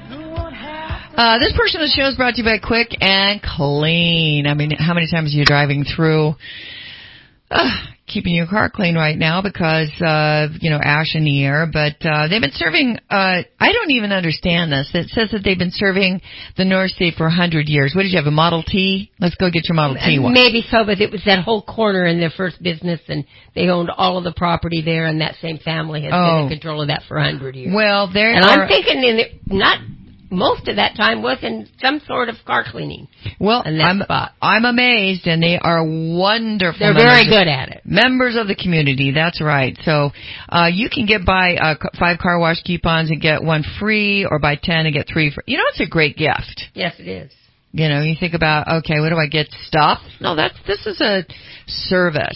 [SPEAKER 2] Uh, this portion of the show is brought to you by Quick and Clean. I mean, how many times are you driving through uh, keeping your car clean right now because, uh, you know, ash in the air? But uh, they've been serving, uh, I don't even understand this. It says that they've been serving the North State for one hundred years. What did you have, a Model T? Let's go get your Model T one.
[SPEAKER 3] Maybe so, but it was that whole corner in their first business, and they owned all of the property there, and that same family has
[SPEAKER 2] Oh.
[SPEAKER 3] been in control of that for one hundred years.
[SPEAKER 2] Well, there
[SPEAKER 3] And
[SPEAKER 2] are...
[SPEAKER 3] I'm thinking in it, not... most of that time was in some sort of car cleaning.
[SPEAKER 2] Well,
[SPEAKER 3] in that
[SPEAKER 2] I'm,
[SPEAKER 3] spot.
[SPEAKER 2] I'm amazed, and they are wonderful.
[SPEAKER 3] They're
[SPEAKER 2] members
[SPEAKER 3] very
[SPEAKER 2] of-
[SPEAKER 3] good at it.
[SPEAKER 2] Members of the community, that's right. So uh you can get buy uh, five car wash coupons and get one free, or buy ten and get three free. You know, it's a great gift.
[SPEAKER 3] Yes, it is.
[SPEAKER 2] You know, you think about, okay, what do I get? Stuff? No, that's this is a service.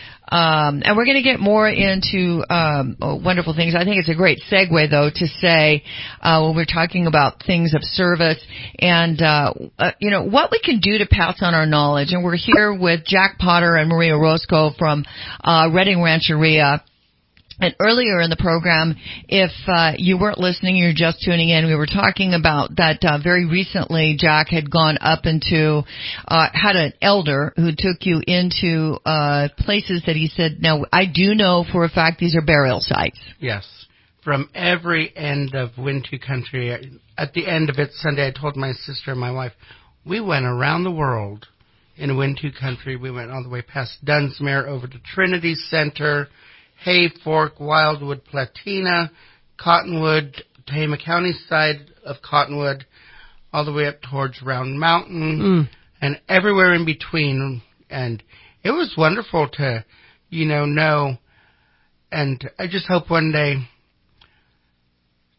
[SPEAKER 2] Um, and we're going to get more into um, oh, wonderful things. I think it's a great segue, though, to say uh, when we're talking about things of service and, uh, uh, you know, what we can do to pass on our knowledge. And we're here with Jack Potter and Maria Roscoe from uh, Redding Rancheria. And earlier in the program, if uh, you weren't listening, you're just tuning in, we were talking about that uh, very recently Jack had gone up into, uh, had an elder who took you into uh, places that he said, now, I do know for a fact these are burial sites.
[SPEAKER 14] Yes. From every end of Wintu country. At the end of it Sunday, I told my sister and my wife, we went around the world in Wintu country. We went all the way past Dunsmuir over to Trinity Center, Hayfork, Wildwood, Platina, Cottonwood, Tehama County side of Cottonwood, all the way up towards Round Mountain,
[SPEAKER 3] Mm.
[SPEAKER 14] and everywhere in between. And it was wonderful to, you know, know. And I just hope one day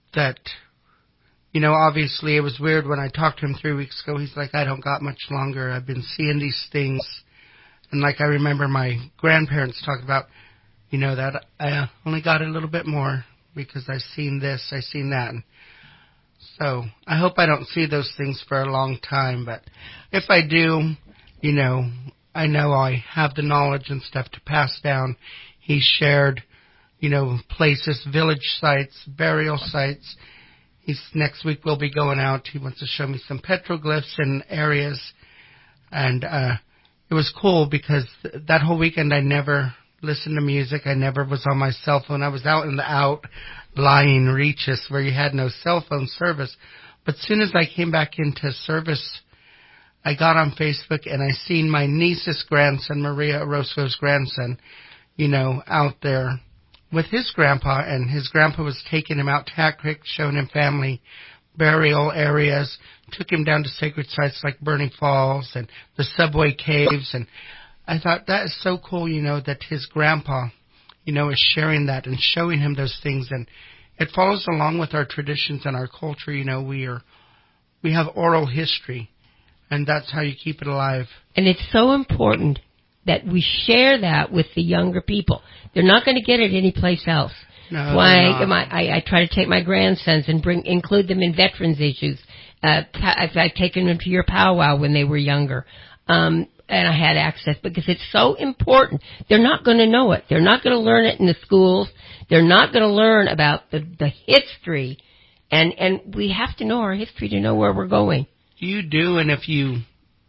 [SPEAKER 14] that, you know, obviously it was weird when I talked to him three weeks ago. He's like, I don't got much longer. I've been seeing these things. And like I remember my grandparents talking about, you know, that I only got a little bit more because I've seen this, I've seen that. And so I hope I don't see those things for a long time. But if I do, you know, I know I have the knowledge and stuff to pass down. He shared, you know, places, village sites, burial sites. He's, next week we'll be going out. He wants to show me some petroglyphs and areas. And uh, it was cool because th- that whole weekend I never listened to music. I never was on my cell phone. I was out in the outlying reaches where you had no cell phone service. But as soon as I came back into service, I got on Facebook and I seen my niece's grandson, Maria Orozco's grandson, you know, out there with his grandpa, and his grandpa was taking him out to Hat Creek, showing him family burial areas, took him down to sacred sites like Burning Falls and the Subway Caves, and I thought that is so cool, you know, that his grandpa, you know, is sharing that and showing him those things, and it follows along with our traditions and our culture. You know, we are, we have oral history, and that's how you keep it alive.
[SPEAKER 3] And it's so important that we share that with the younger people. They're not going to get it anyplace else.
[SPEAKER 14] No,
[SPEAKER 3] Why am I, I, I try to take my grandsons and bring include them in veterans issues. Uh, I've, I've taken them to your powwow when they were younger, um, and I had access because it's so important. They're not going to know it. They're not going to learn it in the schools. They're not going to learn about the, the history, and and we have to know our history to know where we're going.
[SPEAKER 14] You do, and if you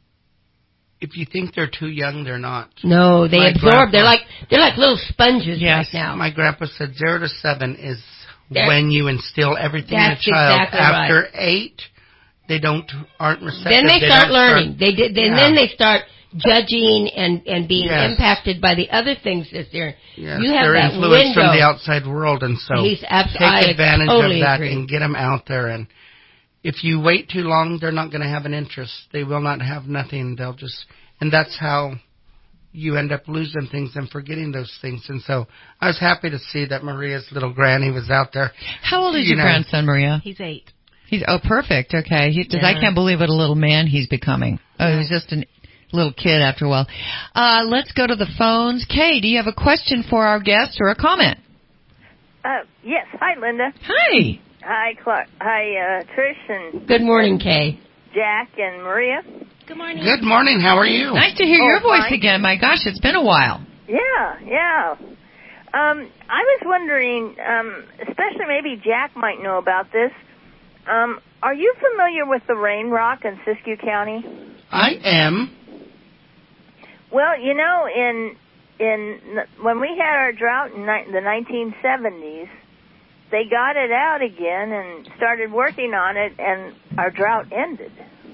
[SPEAKER 14] if you think they're too young, they're not.
[SPEAKER 3] No, they
[SPEAKER 14] My
[SPEAKER 3] absorb.
[SPEAKER 14] grandpa,
[SPEAKER 3] they're like they're like little sponges
[SPEAKER 14] yes,
[SPEAKER 3] right now.
[SPEAKER 14] My grandpa said zero to seven is
[SPEAKER 3] They're,
[SPEAKER 14] when you instill everything in a
[SPEAKER 3] that's
[SPEAKER 14] child.
[SPEAKER 3] Exactly
[SPEAKER 14] After
[SPEAKER 3] right.
[SPEAKER 14] eight, they don't aren't receptive.
[SPEAKER 3] Then they,
[SPEAKER 14] they
[SPEAKER 3] start
[SPEAKER 14] don't
[SPEAKER 3] learning.
[SPEAKER 14] Start,
[SPEAKER 3] they did. Then,
[SPEAKER 14] yeah.
[SPEAKER 3] then they start judging and and being
[SPEAKER 14] Yes.
[SPEAKER 3] impacted by the other things that they're.
[SPEAKER 14] Yes,
[SPEAKER 3] you have
[SPEAKER 14] they're
[SPEAKER 3] that
[SPEAKER 14] influenced
[SPEAKER 3] window
[SPEAKER 14] from the outside world, and so
[SPEAKER 3] He's abs-
[SPEAKER 14] take
[SPEAKER 3] I
[SPEAKER 14] advantage
[SPEAKER 3] totally
[SPEAKER 14] of that
[SPEAKER 3] agree.
[SPEAKER 14] and get them out there. And if you wait too long, they're not going to have an interest. They will not have nothing. They'll just, and that's how you end up losing things and forgetting those things. And so I was happy to see that Maria's little granny was out there.
[SPEAKER 2] How old is
[SPEAKER 14] you
[SPEAKER 2] your
[SPEAKER 14] know,
[SPEAKER 2] grandson, Maria?
[SPEAKER 4] He's eight.
[SPEAKER 2] He's oh, perfect. Okay, he,
[SPEAKER 4] Yeah.
[SPEAKER 2] I can't believe what a little man he's becoming. Oh, he's just a little kid after a while. Uh, let's go to the phones. Kay, do you have a question for our guest or a comment?
[SPEAKER 7] Uh, yes. Hi, Linda.
[SPEAKER 2] Hi.
[SPEAKER 7] Hi, Clark. Hi, uh, Trish and
[SPEAKER 3] Good morning, Kay.
[SPEAKER 7] Jack and Maria.
[SPEAKER 4] Good morning.
[SPEAKER 14] Good morning. How are you?
[SPEAKER 2] Nice to hear
[SPEAKER 7] Oh,
[SPEAKER 2] your voice
[SPEAKER 7] fine.
[SPEAKER 2] again. My gosh, it's been a while.
[SPEAKER 7] Yeah, yeah. Um, I was wondering, um, especially maybe Jack might know about this. Um, are you familiar with the Rain Rock in Siskiyou County?
[SPEAKER 14] I am.
[SPEAKER 7] Well, you know, in in when we had our drought in ni- the nineteen seventies, they got it out again and started working on it, and our drought ended.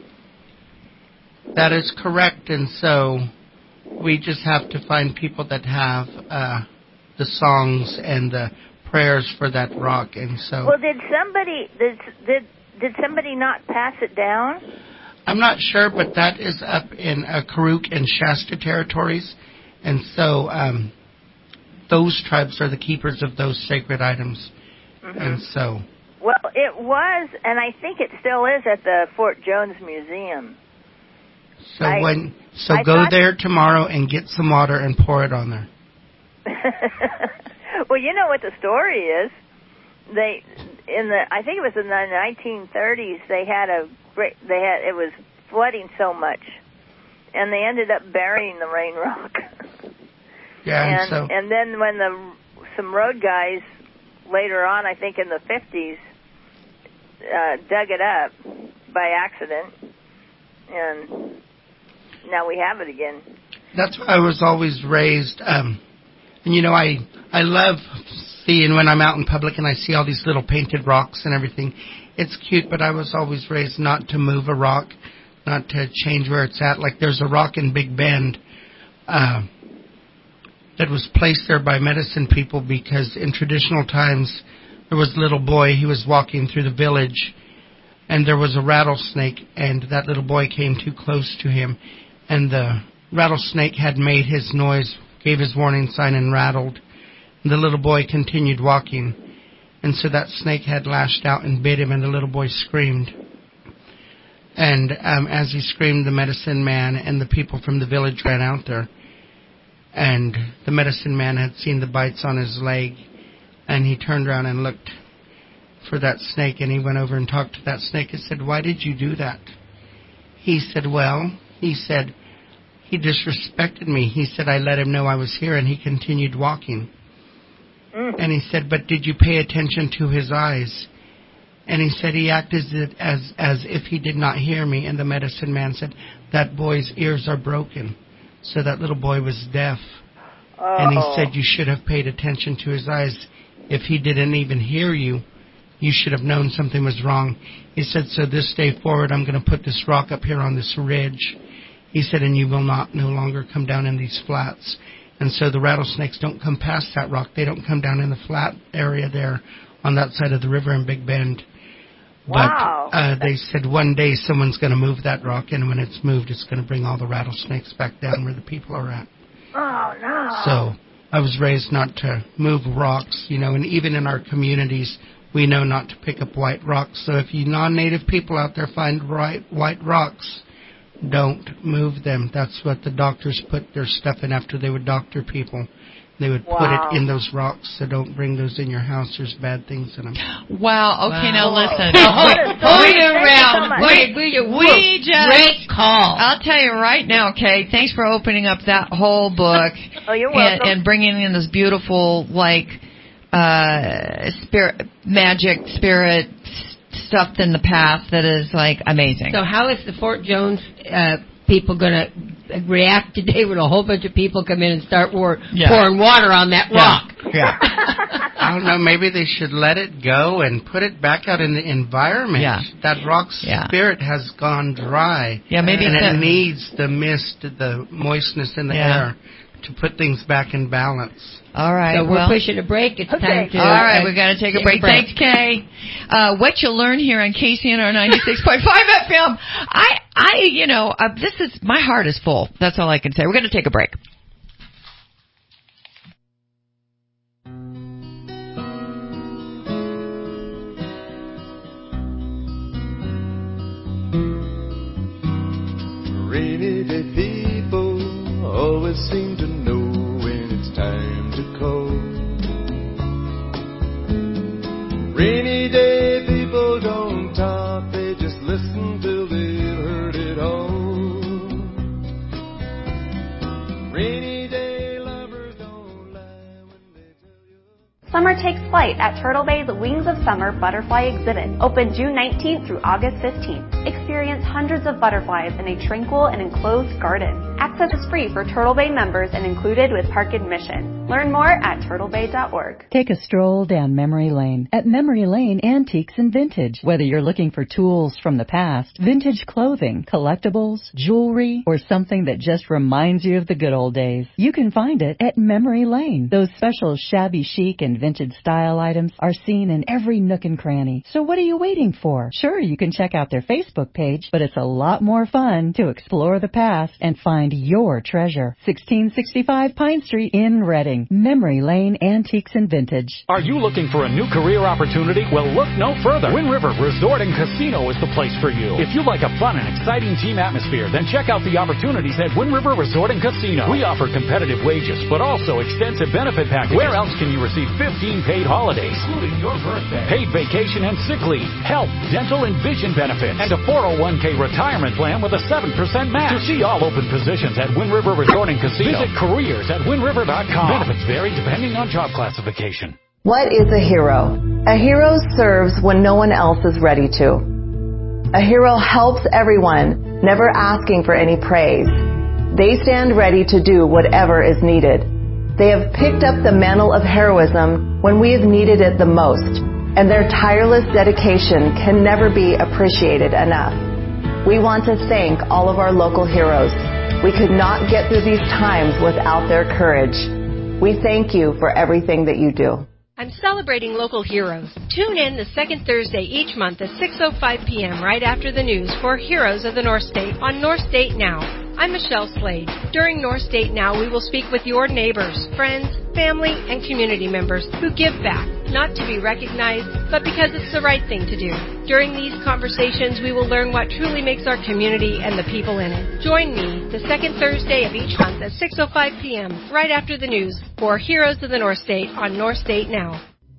[SPEAKER 14] That is correct, and so we just have to find people that have uh, the songs and the prayers for that rock, and so.
[SPEAKER 7] Well, did somebody did did did somebody not pass it down?
[SPEAKER 14] I'm not sure, but that is up in uh, Karuk and Shasta territories, and so um, those tribes are the keepers of those sacred items,
[SPEAKER 7] Mm-hmm.
[SPEAKER 14] and so.
[SPEAKER 7] Well, it was, and I think it still is at the Fort Jones Museum.
[SPEAKER 14] So
[SPEAKER 7] I-
[SPEAKER 14] when so
[SPEAKER 7] I
[SPEAKER 14] go
[SPEAKER 7] thought-
[SPEAKER 14] there tomorrow and get some water and pour it on there.
[SPEAKER 7] Well, you know what the story is. They in the I think it was in the nineteen thirties. They had a great. They had it was flooding so much, and they ended up burying the Rain Rock.
[SPEAKER 14] Yeah, and,
[SPEAKER 7] and
[SPEAKER 14] so
[SPEAKER 7] and then when the some road guys later on, I think in the fifties, uh, dug it up by accident, and now we have it again.
[SPEAKER 14] that's why I was always raised. Um, and you know, I I love seeing when I'm out in public and I see all these little painted rocks and everything. It's cute, but I was always raised not to move a rock, not to change where it's at. Like there's a rock in Big Bend uh, that was placed there by medicine people because in traditional times there was a little boy, he was walking through the village and there was a rattlesnake and that little boy came too close to him and the rattlesnake had made his noise, gave his warning sign and rattled. And the little boy continued walking. And so that snake had lashed out and bit him, and the little boy screamed. And um, as he screamed, the medicine man and the people from the village ran out there. And the medicine man had seen the bites on his leg, and he turned around and looked for that snake, and he went over and talked to that snake and said, "Why did you do that?" He said, "Well," he said, "he disrespected me." He said, "I let him know I was here," and he continued walking. Mm. And he said, "But did you pay attention to his eyes?" And he said he acted as as if he did not hear me. And the medicine man said, "That boy's ears are broken." So that little boy was deaf. Uh-oh. And he said, "You should have paid attention to his eyes. If he didn't even hear you, you should have known something was wrong." He said, "So this day forward, I'm going to put this rock up here on this ridge." He said, "And you will not no longer come down in these flats." And so the rattlesnakes don't come past that rock. They don't come down in the flat area there on that side of the river in Big Bend.
[SPEAKER 7] Wow.
[SPEAKER 14] But uh, they said one day someone's going to move that rock, and when it's moved, it's going to bring all the rattlesnakes back down where the people are at.
[SPEAKER 7] Oh, no.
[SPEAKER 14] So I was raised not to move rocks, you know, and even in our communities, we know not to pick up white rocks. So if you non-native people out there find right, white rocks, don't move them. That's what the doctors put their stuff in after they would doctor people. They would
[SPEAKER 7] wow.
[SPEAKER 14] put it in those rocks, so don't bring those in your house. There's bad things in them.
[SPEAKER 2] Wow. Okay,
[SPEAKER 3] wow.
[SPEAKER 2] now listen.
[SPEAKER 3] Wait around.
[SPEAKER 2] Wait,
[SPEAKER 3] we,
[SPEAKER 2] we just...
[SPEAKER 3] Great call.
[SPEAKER 2] I'll tell you right now, Kay, thanks for opening up that whole book.
[SPEAKER 7] Oh, you're
[SPEAKER 2] and,
[SPEAKER 7] welcome.
[SPEAKER 2] and bringing in this beautiful, like, uh, spirit, magic, spirit stuff in the past that is, like, amazing.
[SPEAKER 3] So how is the Fort Jones uh, people going to react today when a whole bunch of people come in and start war- yeah. pouring water on that rock?
[SPEAKER 14] Yeah. yeah. I don't know, maybe they should let it go and put it back out in the environment.
[SPEAKER 2] Yeah.
[SPEAKER 14] That rock's
[SPEAKER 2] yeah.
[SPEAKER 14] spirit has gone dry.
[SPEAKER 2] Yeah, maybe
[SPEAKER 14] and
[SPEAKER 2] it
[SPEAKER 14] a- needs the mist, the moistness in the
[SPEAKER 2] yeah.
[SPEAKER 14] air to put things back in balance.
[SPEAKER 2] All right.
[SPEAKER 3] So we're
[SPEAKER 2] well,
[SPEAKER 3] pushing a break. It's
[SPEAKER 7] okay.
[SPEAKER 3] time to...
[SPEAKER 2] All right,
[SPEAKER 3] uh,
[SPEAKER 2] we've got to take, take a break.
[SPEAKER 3] break.
[SPEAKER 2] Thanks, Kay. Uh, what you learn here on K C N R ninety-six point five F M. I, I, you know, uh, this is, my heart is full. That's all I can say. We're going to take a break.
[SPEAKER 4] Rainy day people always seem to know when it's time to call. Rainy day people don't talk, they just listen till they've heard it all. Rainy day lovers don't lie when they tell you.
[SPEAKER 8] Summer takes flight at Turtle Bay's Wings of Summer Butterfly Exhibit, open June nineteenth through August fifteenth. Experience hundreds of butterflies in a tranquil and enclosed garden. Access is free for Turtle Bay members and included with park admission. Learn more at turtle bay dot org.
[SPEAKER 9] Take a stroll down memory lane at Memory Lane Antiques and Vintage. Whether you're looking for tools from the past, vintage clothing, collectibles, jewelry, or something that just reminds you of the good old days, you can find it at Memory Lane. Those special shabby chic and vintage style items are seen in every nook and cranny. So what are you waiting for? Sure, you can check out their Facebook page, but it's a lot more fun to explore the past and find your treasure. sixteen sixty-five Pine Street in Reading. Memory Lane Antiques and Vintage.
[SPEAKER 16] Are you looking for a new career opportunity? Well, look no further. Wind River Resort and Casino is the place for you. If you like a fun and exciting team atmosphere, then check out the opportunities at Wind River Resort and Casino. We offer competitive wages, but also extensive benefit packages. Where else can you receive fifteen paid holidays, including your birthday, paid vacation and sick leave, health, dental, and vision benefits, and a four oh one k retirement plan with a seven percent match? To see all open positions at Wind River Resort and Casino, visit careers at wind river dot com. Benefits vary depending on job classification.
[SPEAKER 10] What is a hero? A hero serves when no one else is ready to. A hero helps everyone, never asking for any praise. They stand ready to do whatever is needed. They have picked up the mantle of heroism when we have needed it the most, and their tireless dedication can never be appreciated enough. We want to thank all of our local heroes. We could not get through these times without their courage. We thank you for everything that you do.
[SPEAKER 3] I'm celebrating local heroes. Tune in the second Thursday each month at six oh five p.m. right after the news for Heroes of the North State on North State Now. I'm Michelle Slade. During North State Now, we will speak with your neighbors, friends, family, and community members who give back. not to be recognized, but because it's the right thing to do. During these conversations, we will learn what truly makes our community and the people in it. Join me the second Thursday of each month at six oh five p.m., right after the news, for Heroes of the North State on North State Now.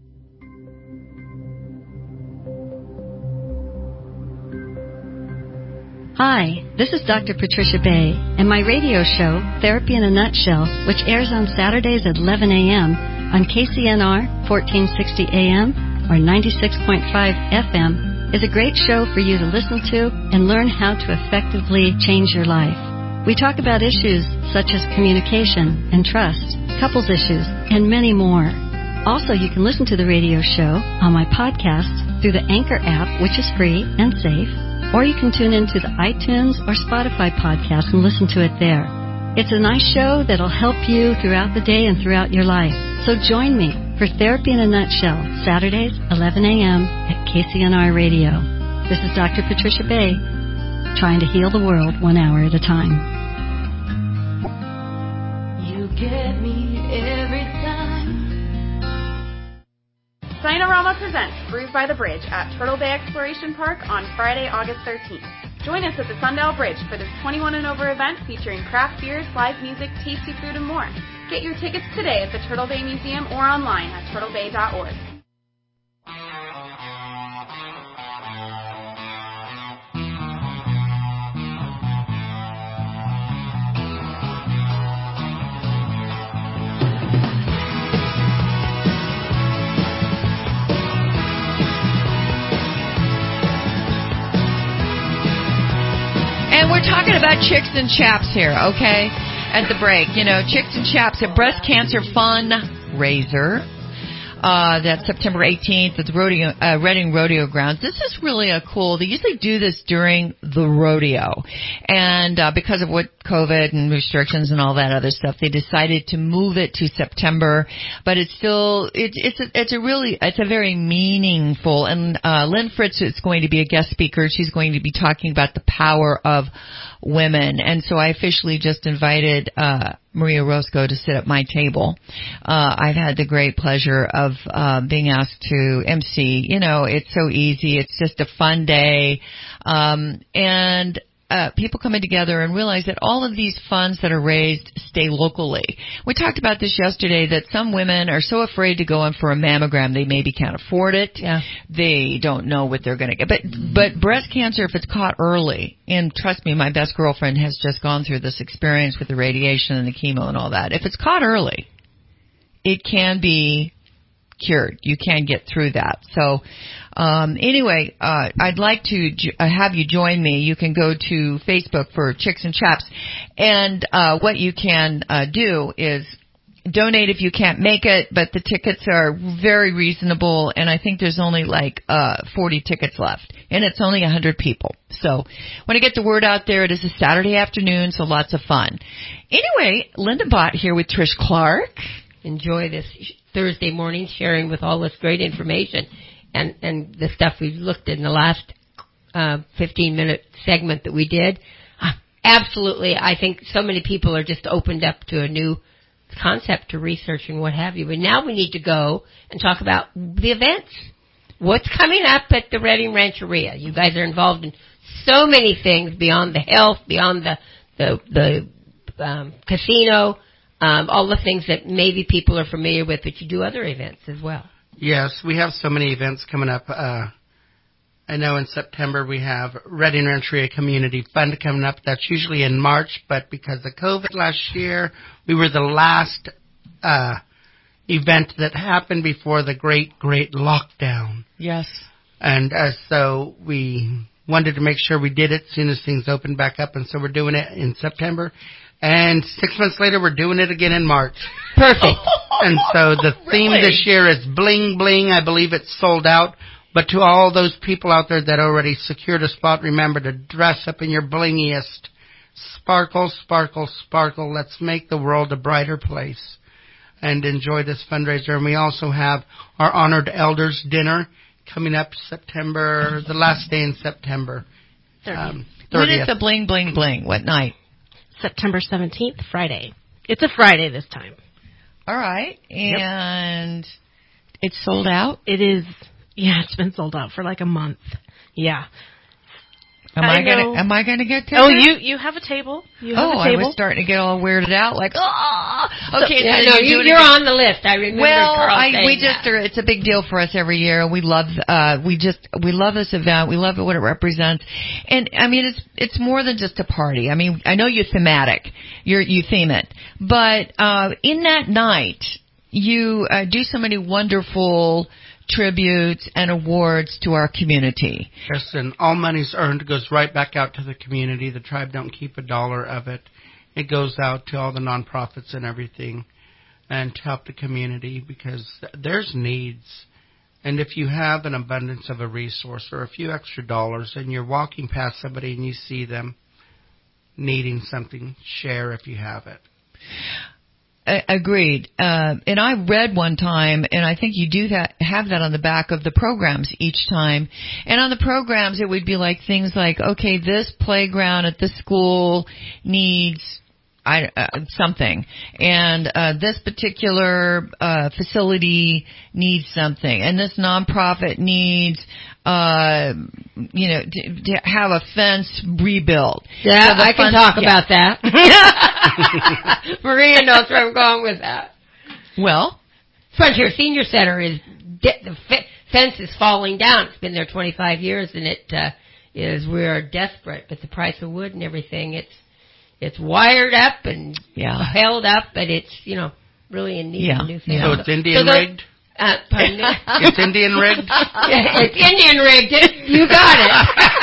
[SPEAKER 6] Hi, this is Doctor Patricia Bay, and my radio show, Therapy in a Nutshell, which airs on Saturdays at eleven a.m. on K C N R fourteen sixty A M or ninety-six point five F M, is a great show for you to listen to and learn how to effectively change your life. We talk about issues such as communication and trust, couples issues, and many more. Also, you can listen to the radio show on my podcast through the Anchor app, which is free and safe, or you can tune into the iTunes or Spotify podcast and listen to it there. It's a nice show that'll help you throughout the day and throughout your life. So join me for Therapy in a Nutshell, Saturdays, eleven a.m. at K C N R Radio. This is Doctor Patricia Bay, trying to heal the world one hour at a time.
[SPEAKER 25] You get me every time.
[SPEAKER 8] Sinorama presents Bruised by the Bridge at Turtle Bay Exploration Park on Friday, August thirteenth. Join us at the Sundial Bridge for this twenty-one and over event featuring craft beers, live music, tasty food, and more. Get your tickets today at the Turtle Bay Museum or online at turtle bay dot org.
[SPEAKER 2] And we're talking about Chicks and Chaps here, okay? At the break, you know, Chicks and Chaps, a breast cancer fundraiser. Uh, that's September eighteenth at the rodeo, uh, Reading Rodeo Grounds. This is really a cool. They usually do this during the rodeo, and uh, because of what COVID and restrictions and all that other stuff, they decided to move it to September. But it's still it, it's a, it's a really it's a very meaningful. And uh, Lynn Fritz is going to be a guest speaker. She's going to be talking about the power of women, and so I officially just invited uh Maria Roscoe to sit at my table. Uh I've had the great pleasure of uh being asked to M C. You know, it's so easy. It's just a fun day. Um and Uh, people coming together and realize that all of these funds that are raised stay locally. We talked about this yesterday, that some women are so afraid to go in for a mammogram they maybe can't afford it. Yeah. They don't know what they're going to get. But but breast cancer, if it's caught early, and trust me, my best girlfriend has just gone through this experience with the radiation and the chemo and all that. If it's caught early, it can be cured. You can get through that. So um anyway, uh I'd like to jo- have you join me. You can go to Facebook for Chicks and Chaps, and uh what you can uh do is donate if you can't make it, but the tickets are very reasonable, and I think there's only like uh forty tickets left, and it's only one hundred people. So want to get the word out there. It is a Saturday afternoon, so lots of fun. Anyway, Linda Bott here with Trish Clark.
[SPEAKER 3] Enjoy this Thursday morning, sharing with all this great information and, and the stuff we've looked at in the last uh, fifteen-minute segment that we did. Uh, absolutely. I think so many people are just opened up to a new concept to research and what have you. But now we need to go and talk about the events. What's coming up at the Reading Rancheria? You guys are involved in so many things beyond the health, beyond the, the, the um, casino, Um, all the things that maybe people are familiar with, but you do other events as well.
[SPEAKER 14] Yes, we have so many events coming up. Uh, I know in September we have Reading Rancheria Community Fund coming up. That's usually in March, but because of COVID last year, we were the last uh, event that happened before the great, great lockdown.
[SPEAKER 2] Yes.
[SPEAKER 14] And uh, so we wanted to make sure we did it as soon as things opened back up, and so we're doing it in September. And six months later, we're doing it again in March.
[SPEAKER 3] Perfect.
[SPEAKER 14] And so the theme
[SPEAKER 3] Really?
[SPEAKER 14] this year is bling, bling. I believe it's sold out. But to all those people out there that already secured a spot, remember to dress up in your blingiest. Sparkle, sparkle, sparkle. Let's make the world a brighter place and enjoy this fundraiser. And we also have our Honored Elders Dinner coming up September, the last day in September. Um,
[SPEAKER 2] When is the bling, bling, bling? What night?
[SPEAKER 11] September seventeenth, Friday. It's a Friday this time.
[SPEAKER 2] All right. And yep. it's sold out?
[SPEAKER 11] It is. Yeah, it's been sold out for like a month. Yeah.
[SPEAKER 2] Am I, I gonna Am I gonna get tickets?
[SPEAKER 11] Oh, you you have a table. You have
[SPEAKER 2] oh,
[SPEAKER 11] a table.
[SPEAKER 2] I was starting to get all weirded out, like, oh, okay.
[SPEAKER 3] So, yeah,
[SPEAKER 2] so
[SPEAKER 3] no,
[SPEAKER 2] you
[SPEAKER 3] you, you're on the list. I remember.
[SPEAKER 2] Well,
[SPEAKER 3] Carl
[SPEAKER 2] I, we
[SPEAKER 3] that.
[SPEAKER 2] just are. It's a big deal for us every year. We love. Uh, we just we love this event. We love it what it represents, and I mean it's it's more than just a party. I mean, I know you're thematic. You're you theme it, but uh, in that night you uh, do so many wonderful tributes and awards to our community.
[SPEAKER 14] Yes, and all money's earned goes right back out to the community. The tribe don't keep a dollar of it. It goes out to all the nonprofits and everything and to help the community because there's needs. And if you have an abundance of a resource or a few extra dollars and you're walking past somebody and you see them needing something, share if you have it.
[SPEAKER 2] Agreed. Uh, and I read one time, and I think you do that, have that on the back of the programs each time. And on the programs, it would be like things like, okay, this playground at this school needs I, uh, something, and uh, this particular uh, facility needs something, and this nonprofit needs, uh, you know, to, to have a fence rebuilt.
[SPEAKER 3] Yeah,
[SPEAKER 2] so
[SPEAKER 3] I can
[SPEAKER 2] fun,
[SPEAKER 3] talk
[SPEAKER 2] yeah.
[SPEAKER 3] about that. Maria knows where I'm going with that.
[SPEAKER 2] Well,
[SPEAKER 3] Frontier Senior Center is de- the f- fence is falling down. It's been there twenty-five years, and it uh, is we are desperate. But the price of wood and everything, it's it's wired up and
[SPEAKER 2] yeah.
[SPEAKER 3] held up, but it's you know really in need
[SPEAKER 2] yeah.
[SPEAKER 3] of a new thing.
[SPEAKER 14] So it's Indian so rigged.
[SPEAKER 3] Uh, pardon me?
[SPEAKER 14] It's Indian rigged.
[SPEAKER 3] Yeah, it's Indian rigged. You got it.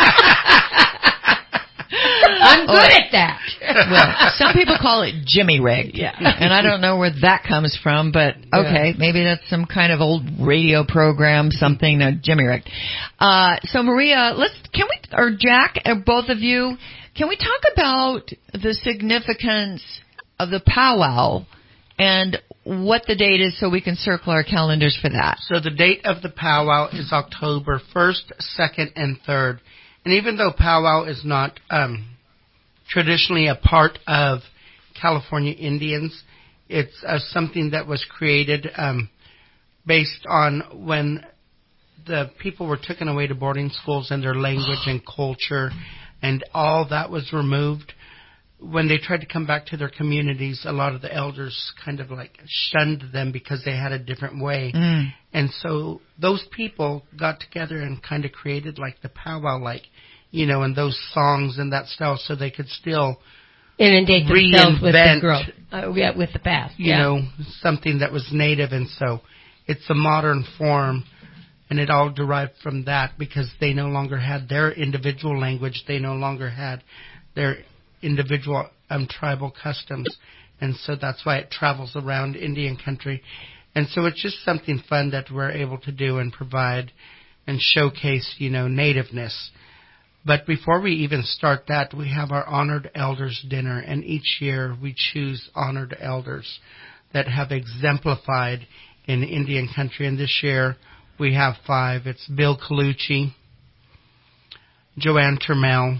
[SPEAKER 3] I'm good oh. at that.
[SPEAKER 2] Well, some people call it Jimmy rigged.
[SPEAKER 3] Yeah.
[SPEAKER 2] And I don't know where that comes from, but okay, yeah. maybe that's some kind of old radio program, something, uh, Jimmy rigged. Uh, so Maria, let's, can we, or Jack, or both of you, can we talk about the significance of the powwow and what the date is so we can circle our calendars for that?
[SPEAKER 14] So the date of the powwow is October first, second, and third. And even though powwow is not um, traditionally a part of California Indians, it's uh, something that was created um, based on when the people were taken away to boarding schools and their language and culture and all that was removed. When they tried to come back to their communities, a lot of the elders kind of like shunned them because they had a different way.
[SPEAKER 2] Mm.
[SPEAKER 14] And so those people got together and kind of created like the powwow, like, you know, and those songs and that style so they could still
[SPEAKER 3] inundate themselves with the growth, uh, yeah, with the past.
[SPEAKER 14] You
[SPEAKER 3] yeah.
[SPEAKER 14] know, something that was native. And so it's a modern form. And it all derived from that because they no longer had their individual language. They no longer had their individual um, tribal customs. And so that's why it travels around Indian country. And so it's just something fun that we're able to do and provide and showcase, you know, nativeness. But before we even start that, we have our Honored Elders Dinner. And each year we choose honored elders that have exemplified in Indian country. And this year we have five. It's Bill Colucci, Joanne Termel,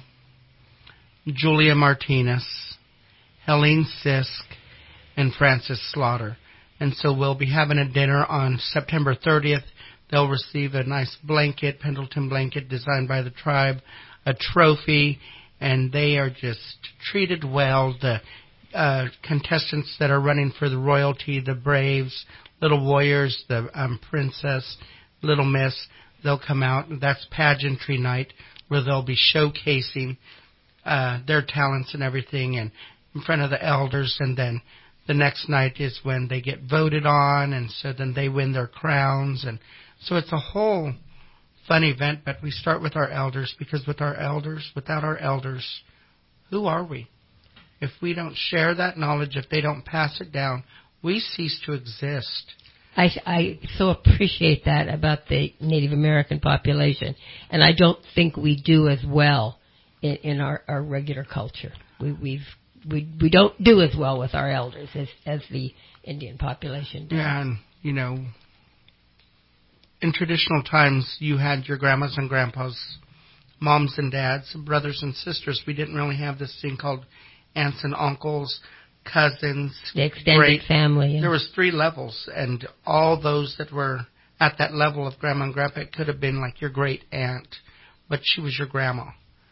[SPEAKER 14] Julia Martinez, Helene Sisk, and Francis Slaughter. And so we'll be having a dinner on September thirtieth. They'll receive a nice blanket, Pendleton blanket designed by the tribe, a trophy, and they are just treated well. The uh, contestants that are running for the royalty, the Braves, Little Warriors, the um, Princess, Little Miss, they'll come out. That's pageantry night where they'll be showcasing uh, their talents and everything and in front of the elders. And then the next night is when they get voted on, and so then they win their crowns. And so it's a whole fun event, but we start with our elders because with our elders, without our elders, who are we? If we don't share that knowledge, if they don't pass it down, we cease to exist.
[SPEAKER 3] I, I so appreciate that about the Native American population, and I don't think we do as well in, in our, our regular culture. We we've, we we don't do as well with our elders as as the Indian population does.
[SPEAKER 14] Yeah, and you know, in traditional times, you had your grandmas and grandpas, moms and dads, brothers and sisters. We didn't really have this thing called aunts and uncles, cousins,
[SPEAKER 3] the extended
[SPEAKER 14] great
[SPEAKER 3] family. Yeah.
[SPEAKER 14] There was three levels, and all those that were at that level of grandma and grandpa. It could have been like your great aunt, but she was your grandma.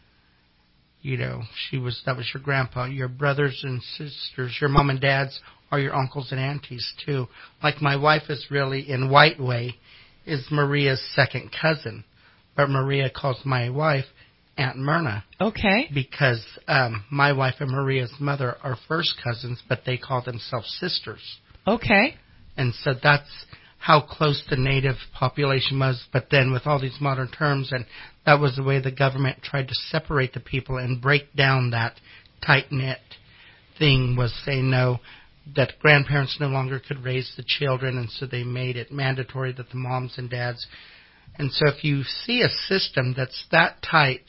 [SPEAKER 14] You know, she was that was your grandpa. Your brothers and sisters, your mom and dads are your uncles and aunties too. Like my wife is really, in White Way, is Maria's second cousin, but Maria calls my wife Aunt Myrna.
[SPEAKER 2] Okay.
[SPEAKER 14] Because um, my wife and Maria's mother are first cousins, but they call themselves sisters.
[SPEAKER 2] Okay.
[SPEAKER 14] And so that's how close the native population was. But then with all these modern terms, and that was the way the government tried to separate the people and break down that tight-knit thing, was saying no, that grandparents no longer could raise the children, and so they made it mandatory that the moms and dads. And so if you see a system that's that tight,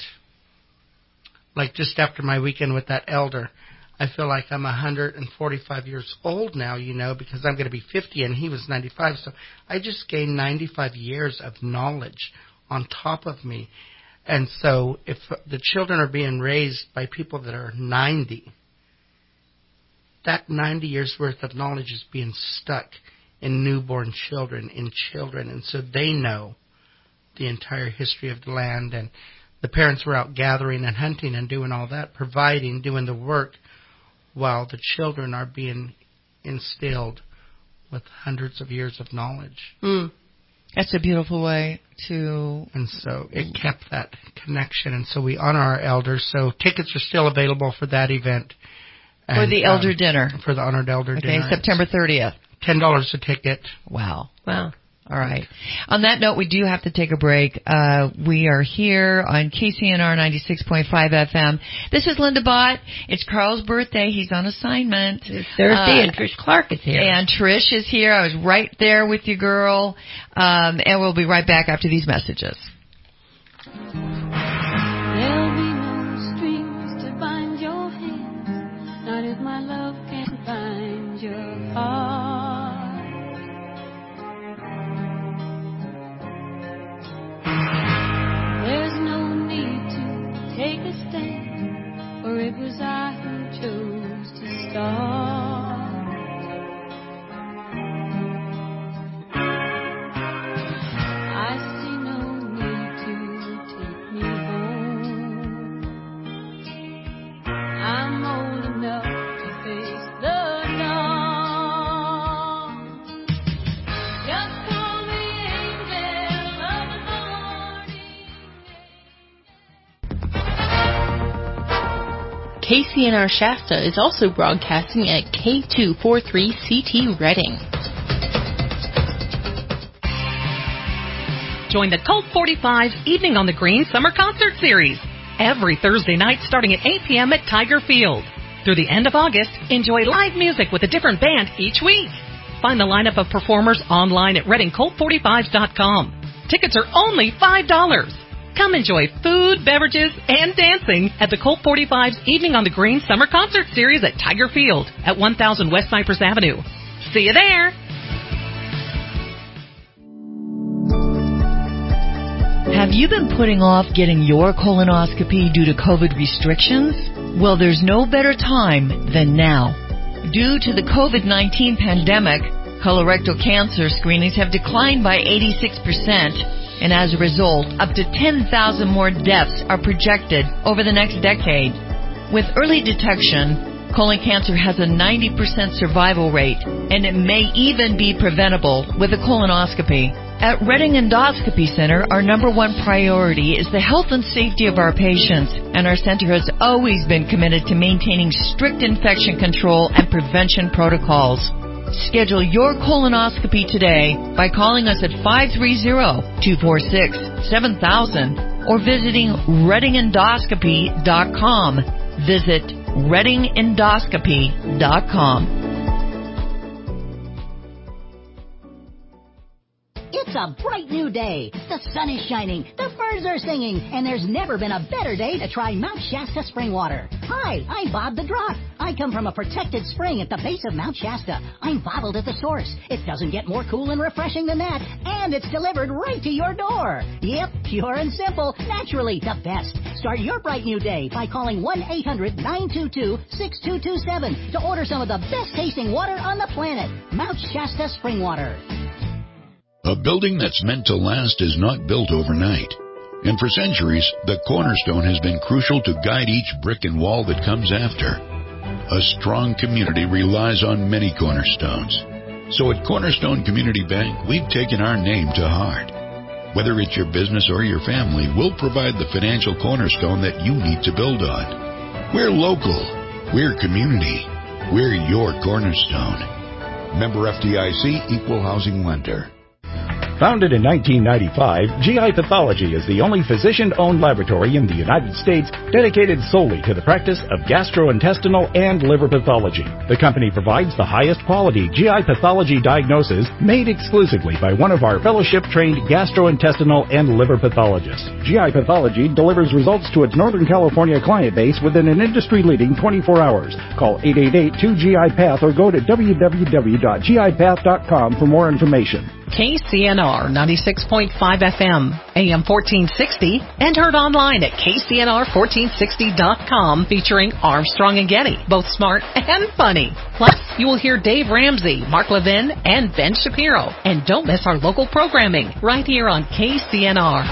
[SPEAKER 14] like just after my weekend with that elder, I feel like I'm one hundred forty-five years old now, you know, because I'm going to be fifty and he was ninety-five. So I just gained ninety-five years of knowledge on top of me. And so if the children are being raised by people that are ninety, that ninety years worth of knowledge is being stuck in newborn children, in children. And so they know the entire history of the land. And the parents were out gathering and hunting and doing all that, providing, doing the work, while the children are being instilled with hundreds of years of knowledge.
[SPEAKER 2] Mm. That's a beautiful way to...
[SPEAKER 14] And so it kept that connection. And so we honor our elders. So tickets are still available for that event.
[SPEAKER 2] And, for the elder um, dinner.
[SPEAKER 14] For the honored elder
[SPEAKER 2] okay,
[SPEAKER 14] dinner.
[SPEAKER 2] Okay, September thirtieth.
[SPEAKER 14] ten dollars a ticket.
[SPEAKER 2] Wow. Wow. All right. On that note, we do have to take a break. Uh, we are here on K C N R ninety-six point five F M. This is Linda Bott. It's Carl's birthday. He's on assignment.
[SPEAKER 3] It's Thursday, uh, and Trish Clark is here.
[SPEAKER 2] And Trish is here. I was right there with you, girl. Um, and we'll be right back after these messages.
[SPEAKER 25] There'll be no strings to bind your hands, not if my love can find your heart. There's no need to take a stand, for it was I who chose to start. I see no need to take me home. I'm old enough to face the dawn. Just call me angel of the
[SPEAKER 1] K C N R Shasta is also broadcasting at K two forty-three C T Reading.
[SPEAKER 24] Join the Colt forty-five's Evening on the Green Summer Concert Series every Thursday night starting at eight p.m. at Tiger Field. Through the end of August, enjoy live music with a different band each week. Find the lineup of performers online at reading colt forty-fives dot com. Tickets are only five dollars. Come enjoy food, beverages, and dancing at the Colt forty-five's Evening on the Green Summer Concert Series at Tiger Field at one thousand West Cypress Avenue. See you there!
[SPEAKER 2] Have you been putting off getting your colonoscopy due to COVID restrictions? Well, there's no better time than now. Due to the COVID nineteen pandemic, colorectal cancer screenings have declined by eighty-six percent. And as a result, up to ten thousand more deaths are projected over the next decade. With early detection, colon cancer has a ninety percent survival rate, and it may even be preventable with a colonoscopy. At Reading Endoscopy Center, our number one priority is the health and safety of our patients, and our center has always been committed to maintaining strict infection control and prevention protocols. Schedule your colonoscopy today by calling us at five three zero, two four six, seven thousand or visiting reading endoscopy dot com. Visit reading endoscopy dot com.
[SPEAKER 12] It's a bright new day. The sun is shining, the birds are singing, and there's never been a better day to try Mount Shasta spring water. Hi, I'm Bob the Drop. I come from a protected spring at the base of Mount Shasta. I'm bottled at the source. It doesn't get more cool and refreshing than that, and it's delivered right to your door. Yep, pure and simple, naturally the best. Start your bright new day by calling one eight hundred nine two two six two two seven to order some of the best tasting water on the planet. Mount Shasta spring water.
[SPEAKER 13] A building that's meant to last is not built overnight. And for centuries, the cornerstone has been crucial to guide each brick and wall that comes after. A strong community relies on many cornerstones. So at Cornerstone Community Bank, we've taken our name to heart. Whether it's your business or your family, we'll provide the financial cornerstone that you need to build on. We're local. We're community. We're your cornerstone. Member F D I C, Equal Housing Lender.
[SPEAKER 21] Founded in nineteen ninety-five, G I Pathology is the only physician-owned laboratory in the United States dedicated solely to the practice of gastrointestinal and liver pathology. The company provides the highest quality G I pathology diagnosis made exclusively by one of our fellowship-trained gastrointestinal and liver pathologists. G I Pathology delivers results to its Northern California client base within an industry-leading twenty-four hours. Call eight eight eight, two G I Path or go to w w w dot g i path dot com for more information.
[SPEAKER 24] K C N R ninety-six point five F M, A M fourteen sixty, and heard online at k c n r fourteen sixty dot com, featuring Armstrong and Getty, both smart and funny. Plus, you will hear Dave Ramsey, Mark Levin, and Ben Shapiro. And don't miss our local programming right here on K C N R.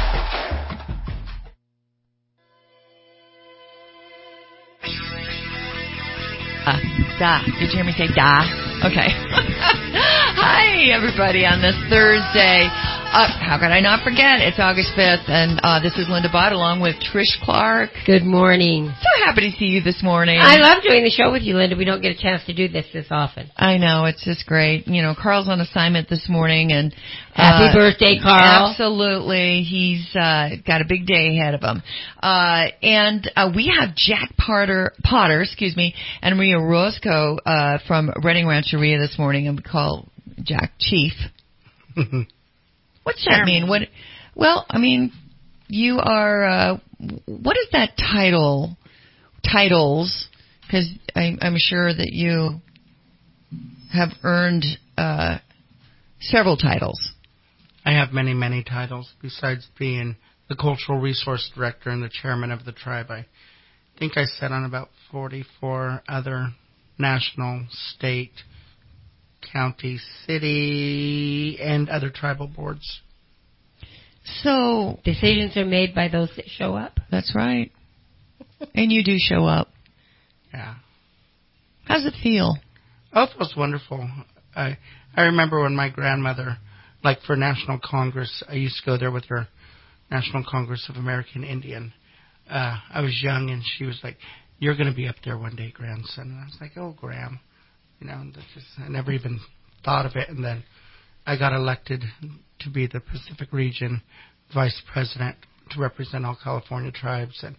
[SPEAKER 2] Uh, da. Did you hear me say da? Okay. Hi, everybody, on this Thursday. Uh, how could I not forget? It's August fifth, and uh, this is Linda Bott along with Trish Clark.
[SPEAKER 3] Good morning.
[SPEAKER 2] So happy to see you this morning.
[SPEAKER 3] I love doing the show with you, Linda. We don't get a chance to do this this often.
[SPEAKER 2] I know. It's just great. You know, Carl's on assignment this morning, and
[SPEAKER 3] Happy
[SPEAKER 2] uh,
[SPEAKER 3] birthday, Carl.
[SPEAKER 2] Absolutely. He's uh, got a big day ahead of him. Uh, and uh, we have Jack Potter, Potter, excuse me, and Maria Roscoe uh, from Redding Rancheria this morning, and we call Jack Chief. What's that mean? What? Well, I mean, you are. Uh, what is that title? Titles, because I'm sure that you have earned uh, several titles.
[SPEAKER 14] I have many, many titles besides being the cultural resource director and the chairman of the tribe. I think I sat on about forty-four other national, state, county, city, and other tribal boards.
[SPEAKER 2] So
[SPEAKER 3] decisions are made by those that show up.
[SPEAKER 2] That's right. And you do show up.
[SPEAKER 14] Yeah.
[SPEAKER 2] How's it feel?
[SPEAKER 14] Oh, it feels wonderful. I I remember when my grandmother, like for National Congress, I used to go there with her, National Congress of American Indian. Uh, I was young, and she was like, "You're going to be up there one day, grandson." And I was like, "Oh, Gram." You know, that's just, I never even thought of it. And then I got elected to be the Pacific Region Vice President to represent all California tribes. And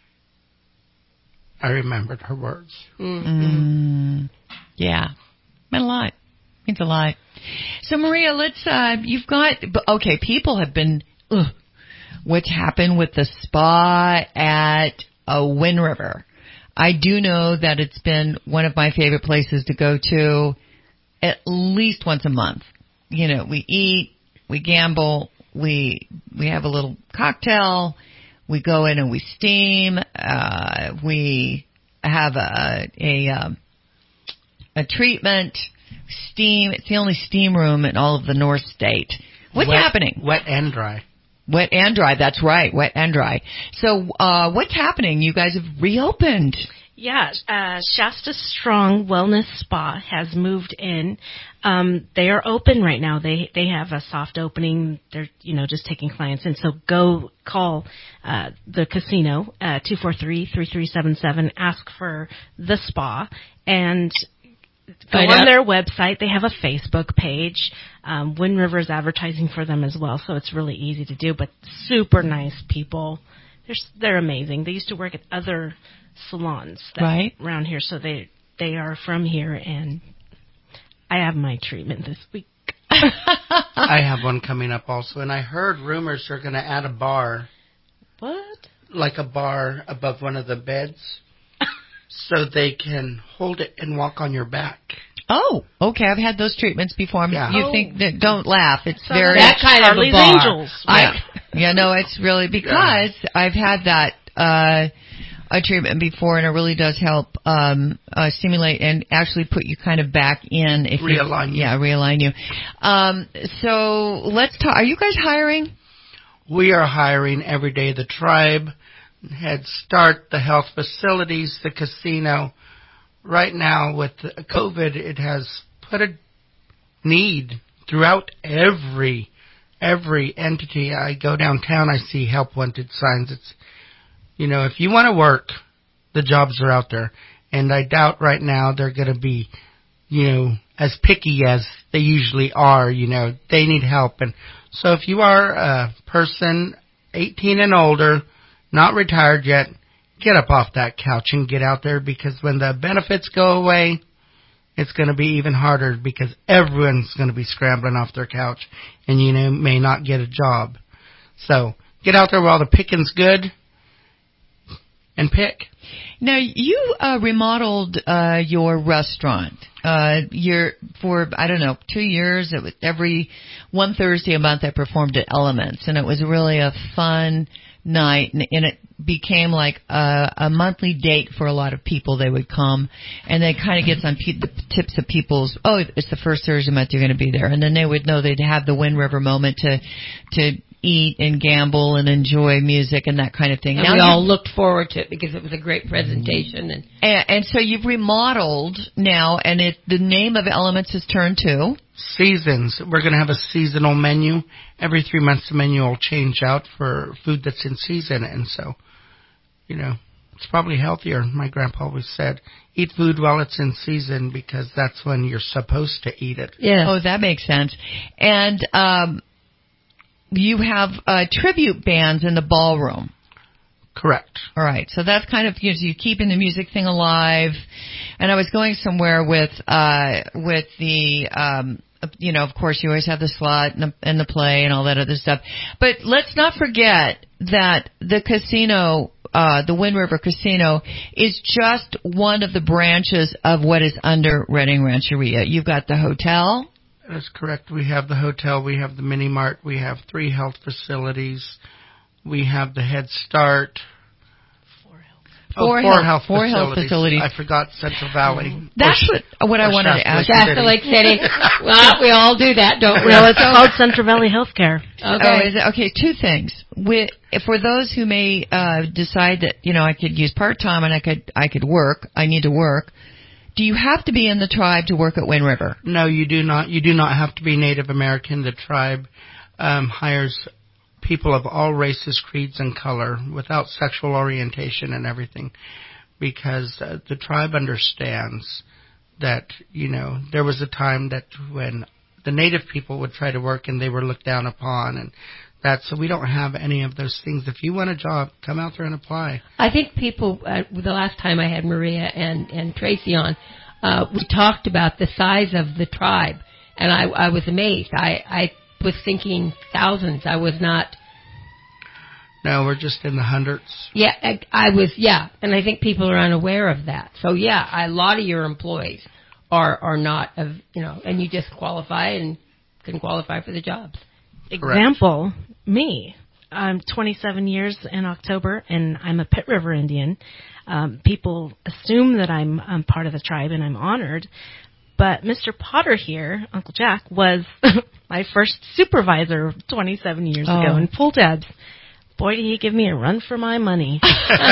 [SPEAKER 14] I remembered her words.
[SPEAKER 2] Mm-hmm. Mm, yeah. Meant a lot. Means a lot. So, Maria, let's, uh, you've got, okay, people have been, ugh, what's happened with the spa at uh, Wind River. I do know that it's been one of my favorite places to go to at least once a month. You know, we eat, we gamble, we we have a little cocktail, we go in and we steam, uh, we have a a, um, a treatment, steam. It's the only steam room in all of the North State. What's
[SPEAKER 14] wet,
[SPEAKER 2] happening?
[SPEAKER 14] Wet and dry.
[SPEAKER 2] Wet and dry, that's right, wet and dry. So, uh, what's happening? You guys have reopened.
[SPEAKER 11] Yeah, uh, Shasta Strong Wellness Spa has moved in. Um, they are open right now. They they have a soft opening. They're, you know, just taking clients in. So go call uh, the casino, uh, two four three, three three seven seven, ask for the spa, and go on their website. They have a Facebook page. Um, Wind River's advertising for them as well, so it's really easy to do, but super nice people. They're, they're amazing. They used to work at other salons that
[SPEAKER 2] right
[SPEAKER 11] around here, so they they are from here, and I have my treatment this week.
[SPEAKER 14] I have one coming up also, and I heard rumors they're going to add a bar.
[SPEAKER 11] What?
[SPEAKER 14] Like a bar above one of the beds, so they can hold it and walk on your back.
[SPEAKER 2] Oh, okay. I've had those treatments before.
[SPEAKER 14] Yeah.
[SPEAKER 2] You
[SPEAKER 14] oh.
[SPEAKER 2] think that? Don't laugh. It's
[SPEAKER 11] so
[SPEAKER 2] very
[SPEAKER 11] that kind Charlie's of a bar. Angels.
[SPEAKER 2] I, yeah, no, it's really because yeah. I've had that. Uh, a treatment before, and it really does help um, uh, stimulate and actually put you kind of back in. If
[SPEAKER 14] realign
[SPEAKER 2] you. Yeah, realign you. Um, so let's talk. Are you guys hiring?
[SPEAKER 14] We are hiring every day. The Tribe, Head Start, the health facilities, the casino. Right now with COVID, it has put a need throughout every every entity. I go downtown, I see help wanted signs. It's, you know, if you want to work, the jobs are out there. And I doubt right now they're going to be, you know, as picky as they usually are. You know, they need help. And so if you are a person eighteen and older, not retired yet, get up off that couch and get out there, because when the benefits go away, it's going to be even harder, because everyone's going to be scrambling off their couch and you know, may not get a job. So get out there while the picking's good and pick.
[SPEAKER 2] Now, you uh, remodeled uh, your restaurant. Uh, you're, for, I don't know, two years, it was every one Thursday a month I performed at Elements, and it was really a fun night, and, and it became like a, a monthly date for a lot of people. They would come, and they kind of gets on pe- the tips of people's, oh, it's the first Thursday month you're going to be there, and then they would know they'd have the Wind River moment to to eat and gamble and enjoy music and that kind of thing.
[SPEAKER 3] And
[SPEAKER 2] now
[SPEAKER 3] we
[SPEAKER 2] you,
[SPEAKER 3] all looked forward to it because it was a great presentation. And
[SPEAKER 2] and, and so you've remodeled now, and it the name of Elements has turned to
[SPEAKER 14] Seasons. We're going to have a seasonal menu. Every three months the menu will change out for food that's in season. And so, you know, it's probably healthier. My grandpa always said, eat food while it's in season, because that's when you're supposed to eat it.
[SPEAKER 2] Yeah. Oh, that makes sense. And um, you have uh, tribute bands in the ballroom.
[SPEAKER 14] Correct.
[SPEAKER 2] All right. So that's kind of, you know, you keeping the music thing alive. And I was going somewhere with uh, with the, um, you know, of course, you always have the slot and the, and the play and all that other stuff. But let's not forget that the casino, uh, the Wind River Casino, is just one of the branches of what is under Redding Rancheria. You've got the hotel.
[SPEAKER 14] That's correct. We have the hotel. We have the mini mart. We have three health facilities. We have the Head Start.
[SPEAKER 2] Four,
[SPEAKER 14] oh, four
[SPEAKER 2] health,
[SPEAKER 14] health,
[SPEAKER 2] four
[SPEAKER 14] facilities.
[SPEAKER 2] health facilities.
[SPEAKER 14] I forgot Central Valley.
[SPEAKER 2] That's
[SPEAKER 14] or,
[SPEAKER 2] what what I wanted
[SPEAKER 14] Shasta
[SPEAKER 2] to ask.
[SPEAKER 3] Shasta Lake City. Well, we all do that, don't we?
[SPEAKER 11] Well, it's called Central Valley Healthcare.
[SPEAKER 2] Okay. Oh, is it? Okay, two things. We, for those who may uh, decide that, you know, I could use part-time and I could I could work, I need to work, do you have to be in the tribe to work at Wind River?
[SPEAKER 14] No, you do not. You do not have to be Native American. The tribe um, hires people of all races, creeds, and color, without sexual orientation and everything, because uh, the tribe understands that, you know, there was a time that when the Native people would try to work and they were looked down upon, and that, so we don't have any of those things. If you want a job, come out there and apply.
[SPEAKER 3] I think people, uh, the last time I had Maria and, and Tracy on, uh, we talked about the size of the tribe, and I, I was amazed. I, I was thinking thousands. I was not.
[SPEAKER 14] No, we're just in the hundreds.
[SPEAKER 3] Yeah, I, I was, yeah, and I think people are unaware of that. So, yeah, a lot of your employees are, are not, of, you know, and you just qualify and can qualify for the jobs.
[SPEAKER 11] Example, me. I'm twenty-seven years in October, and I'm a Pit River Indian. Um, people assume that I'm, I'm part of the tribe, and I'm honored. But Mister Potter here, Uncle Jack, was my first supervisor twenty-seven years
[SPEAKER 2] oh.
[SPEAKER 11] ago in pull tabs. Boy, did he give me a run for my money.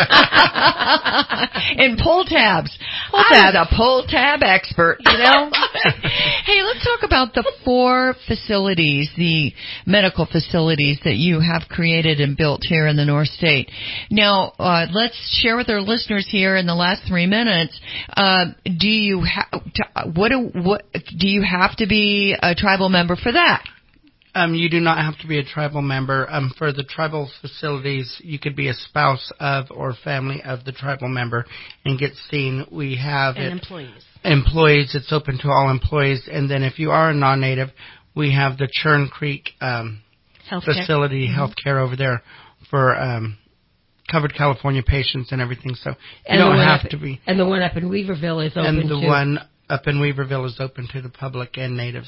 [SPEAKER 2] In pull tabs. Pull tabs. I was a pull tab expert, you know. Hey, let's talk about the four facilities, the medical facilities that you have created and built here in the North State. Now, uh, let's share with our listeners here in the last three minutes. Uh, do you ha- what do what do you have to be a tribal member for that?
[SPEAKER 14] Um, you do not have to be a tribal member. Um, for the tribal facilities, you could be a spouse of or family of the tribal member and get seen. We have
[SPEAKER 11] and
[SPEAKER 14] it,
[SPEAKER 11] employees.
[SPEAKER 14] Employees. It's open to all employees. And then if you are a non-native, we have the Churn Creek um,
[SPEAKER 11] healthcare.
[SPEAKER 14] facility, mm-hmm. healthcare over there for um, covered California patients and everything. So you
[SPEAKER 3] and
[SPEAKER 14] don't have
[SPEAKER 3] up,
[SPEAKER 14] to be.
[SPEAKER 3] And the one up in Weaverville is open
[SPEAKER 14] And the
[SPEAKER 3] too.
[SPEAKER 14] one up in Weaverville is open to the public and natives.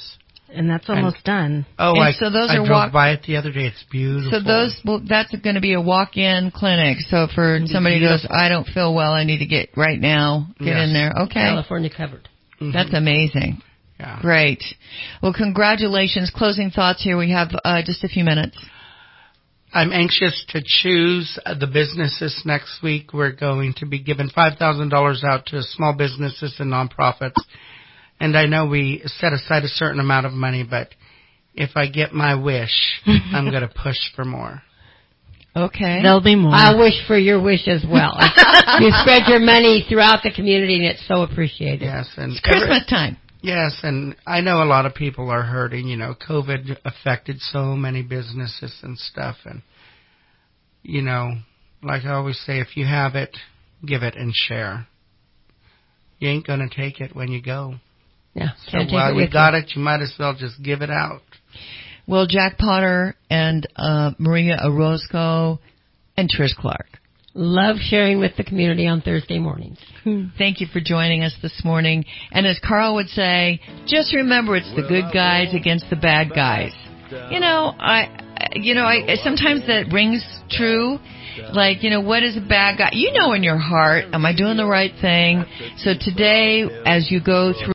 [SPEAKER 11] And that's almost
[SPEAKER 14] and,
[SPEAKER 11] done.
[SPEAKER 14] Oh,
[SPEAKER 2] and
[SPEAKER 14] I,
[SPEAKER 2] so those
[SPEAKER 14] I
[SPEAKER 2] are
[SPEAKER 14] drove
[SPEAKER 2] walk-
[SPEAKER 14] by it the other day. It's beautiful.
[SPEAKER 2] So those, well, that's going to be a walk-in clinic. So for
[SPEAKER 14] It's
[SPEAKER 2] somebody who goes,
[SPEAKER 14] beautiful.
[SPEAKER 2] I don't feel well, I need to get right now, get
[SPEAKER 14] Yes.
[SPEAKER 2] in there. Okay.
[SPEAKER 3] California covered.
[SPEAKER 14] Mm-hmm.
[SPEAKER 2] That's amazing.
[SPEAKER 14] Yeah.
[SPEAKER 2] Great. Well, congratulations. Closing thoughts here. We have uh, just a few minutes.
[SPEAKER 14] I'm anxious to choose the businesses next week. We're going to be giving five thousand dollars out to small businesses and nonprofits. And I know we set aside a certain amount of money, but if I get my wish, I'm going to push for more.
[SPEAKER 2] Okay.
[SPEAKER 11] There'll be more.
[SPEAKER 3] I wish for your wish as well. You spread your money throughout the community, and it's so appreciated.
[SPEAKER 14] Yes, and
[SPEAKER 2] It's Christmas time.
[SPEAKER 14] Yes, and I know a lot of people are hurting. You know, COVID affected so many businesses and stuff. And, you know, like I always say, if you have it, give it and share. You ain't going to take it when you go.
[SPEAKER 3] Yeah,
[SPEAKER 14] So
[SPEAKER 3] can't take
[SPEAKER 14] while
[SPEAKER 3] it
[SPEAKER 14] you
[SPEAKER 3] with
[SPEAKER 14] got
[SPEAKER 3] you.
[SPEAKER 14] it, you might as well just give it out.
[SPEAKER 2] Well, Jack Potter and uh, Maria Orozco and Trish Clark.
[SPEAKER 3] Love sharing with the community on Thursday mornings.
[SPEAKER 2] Thank you for joining us this morning. And as Carl would say, just remember it's the good guys against the bad guys. You know, I, you know, I sometimes that rings true. Like, you know, what is a bad guy? You know in your heart, am I doing the right thing? So today, as you go through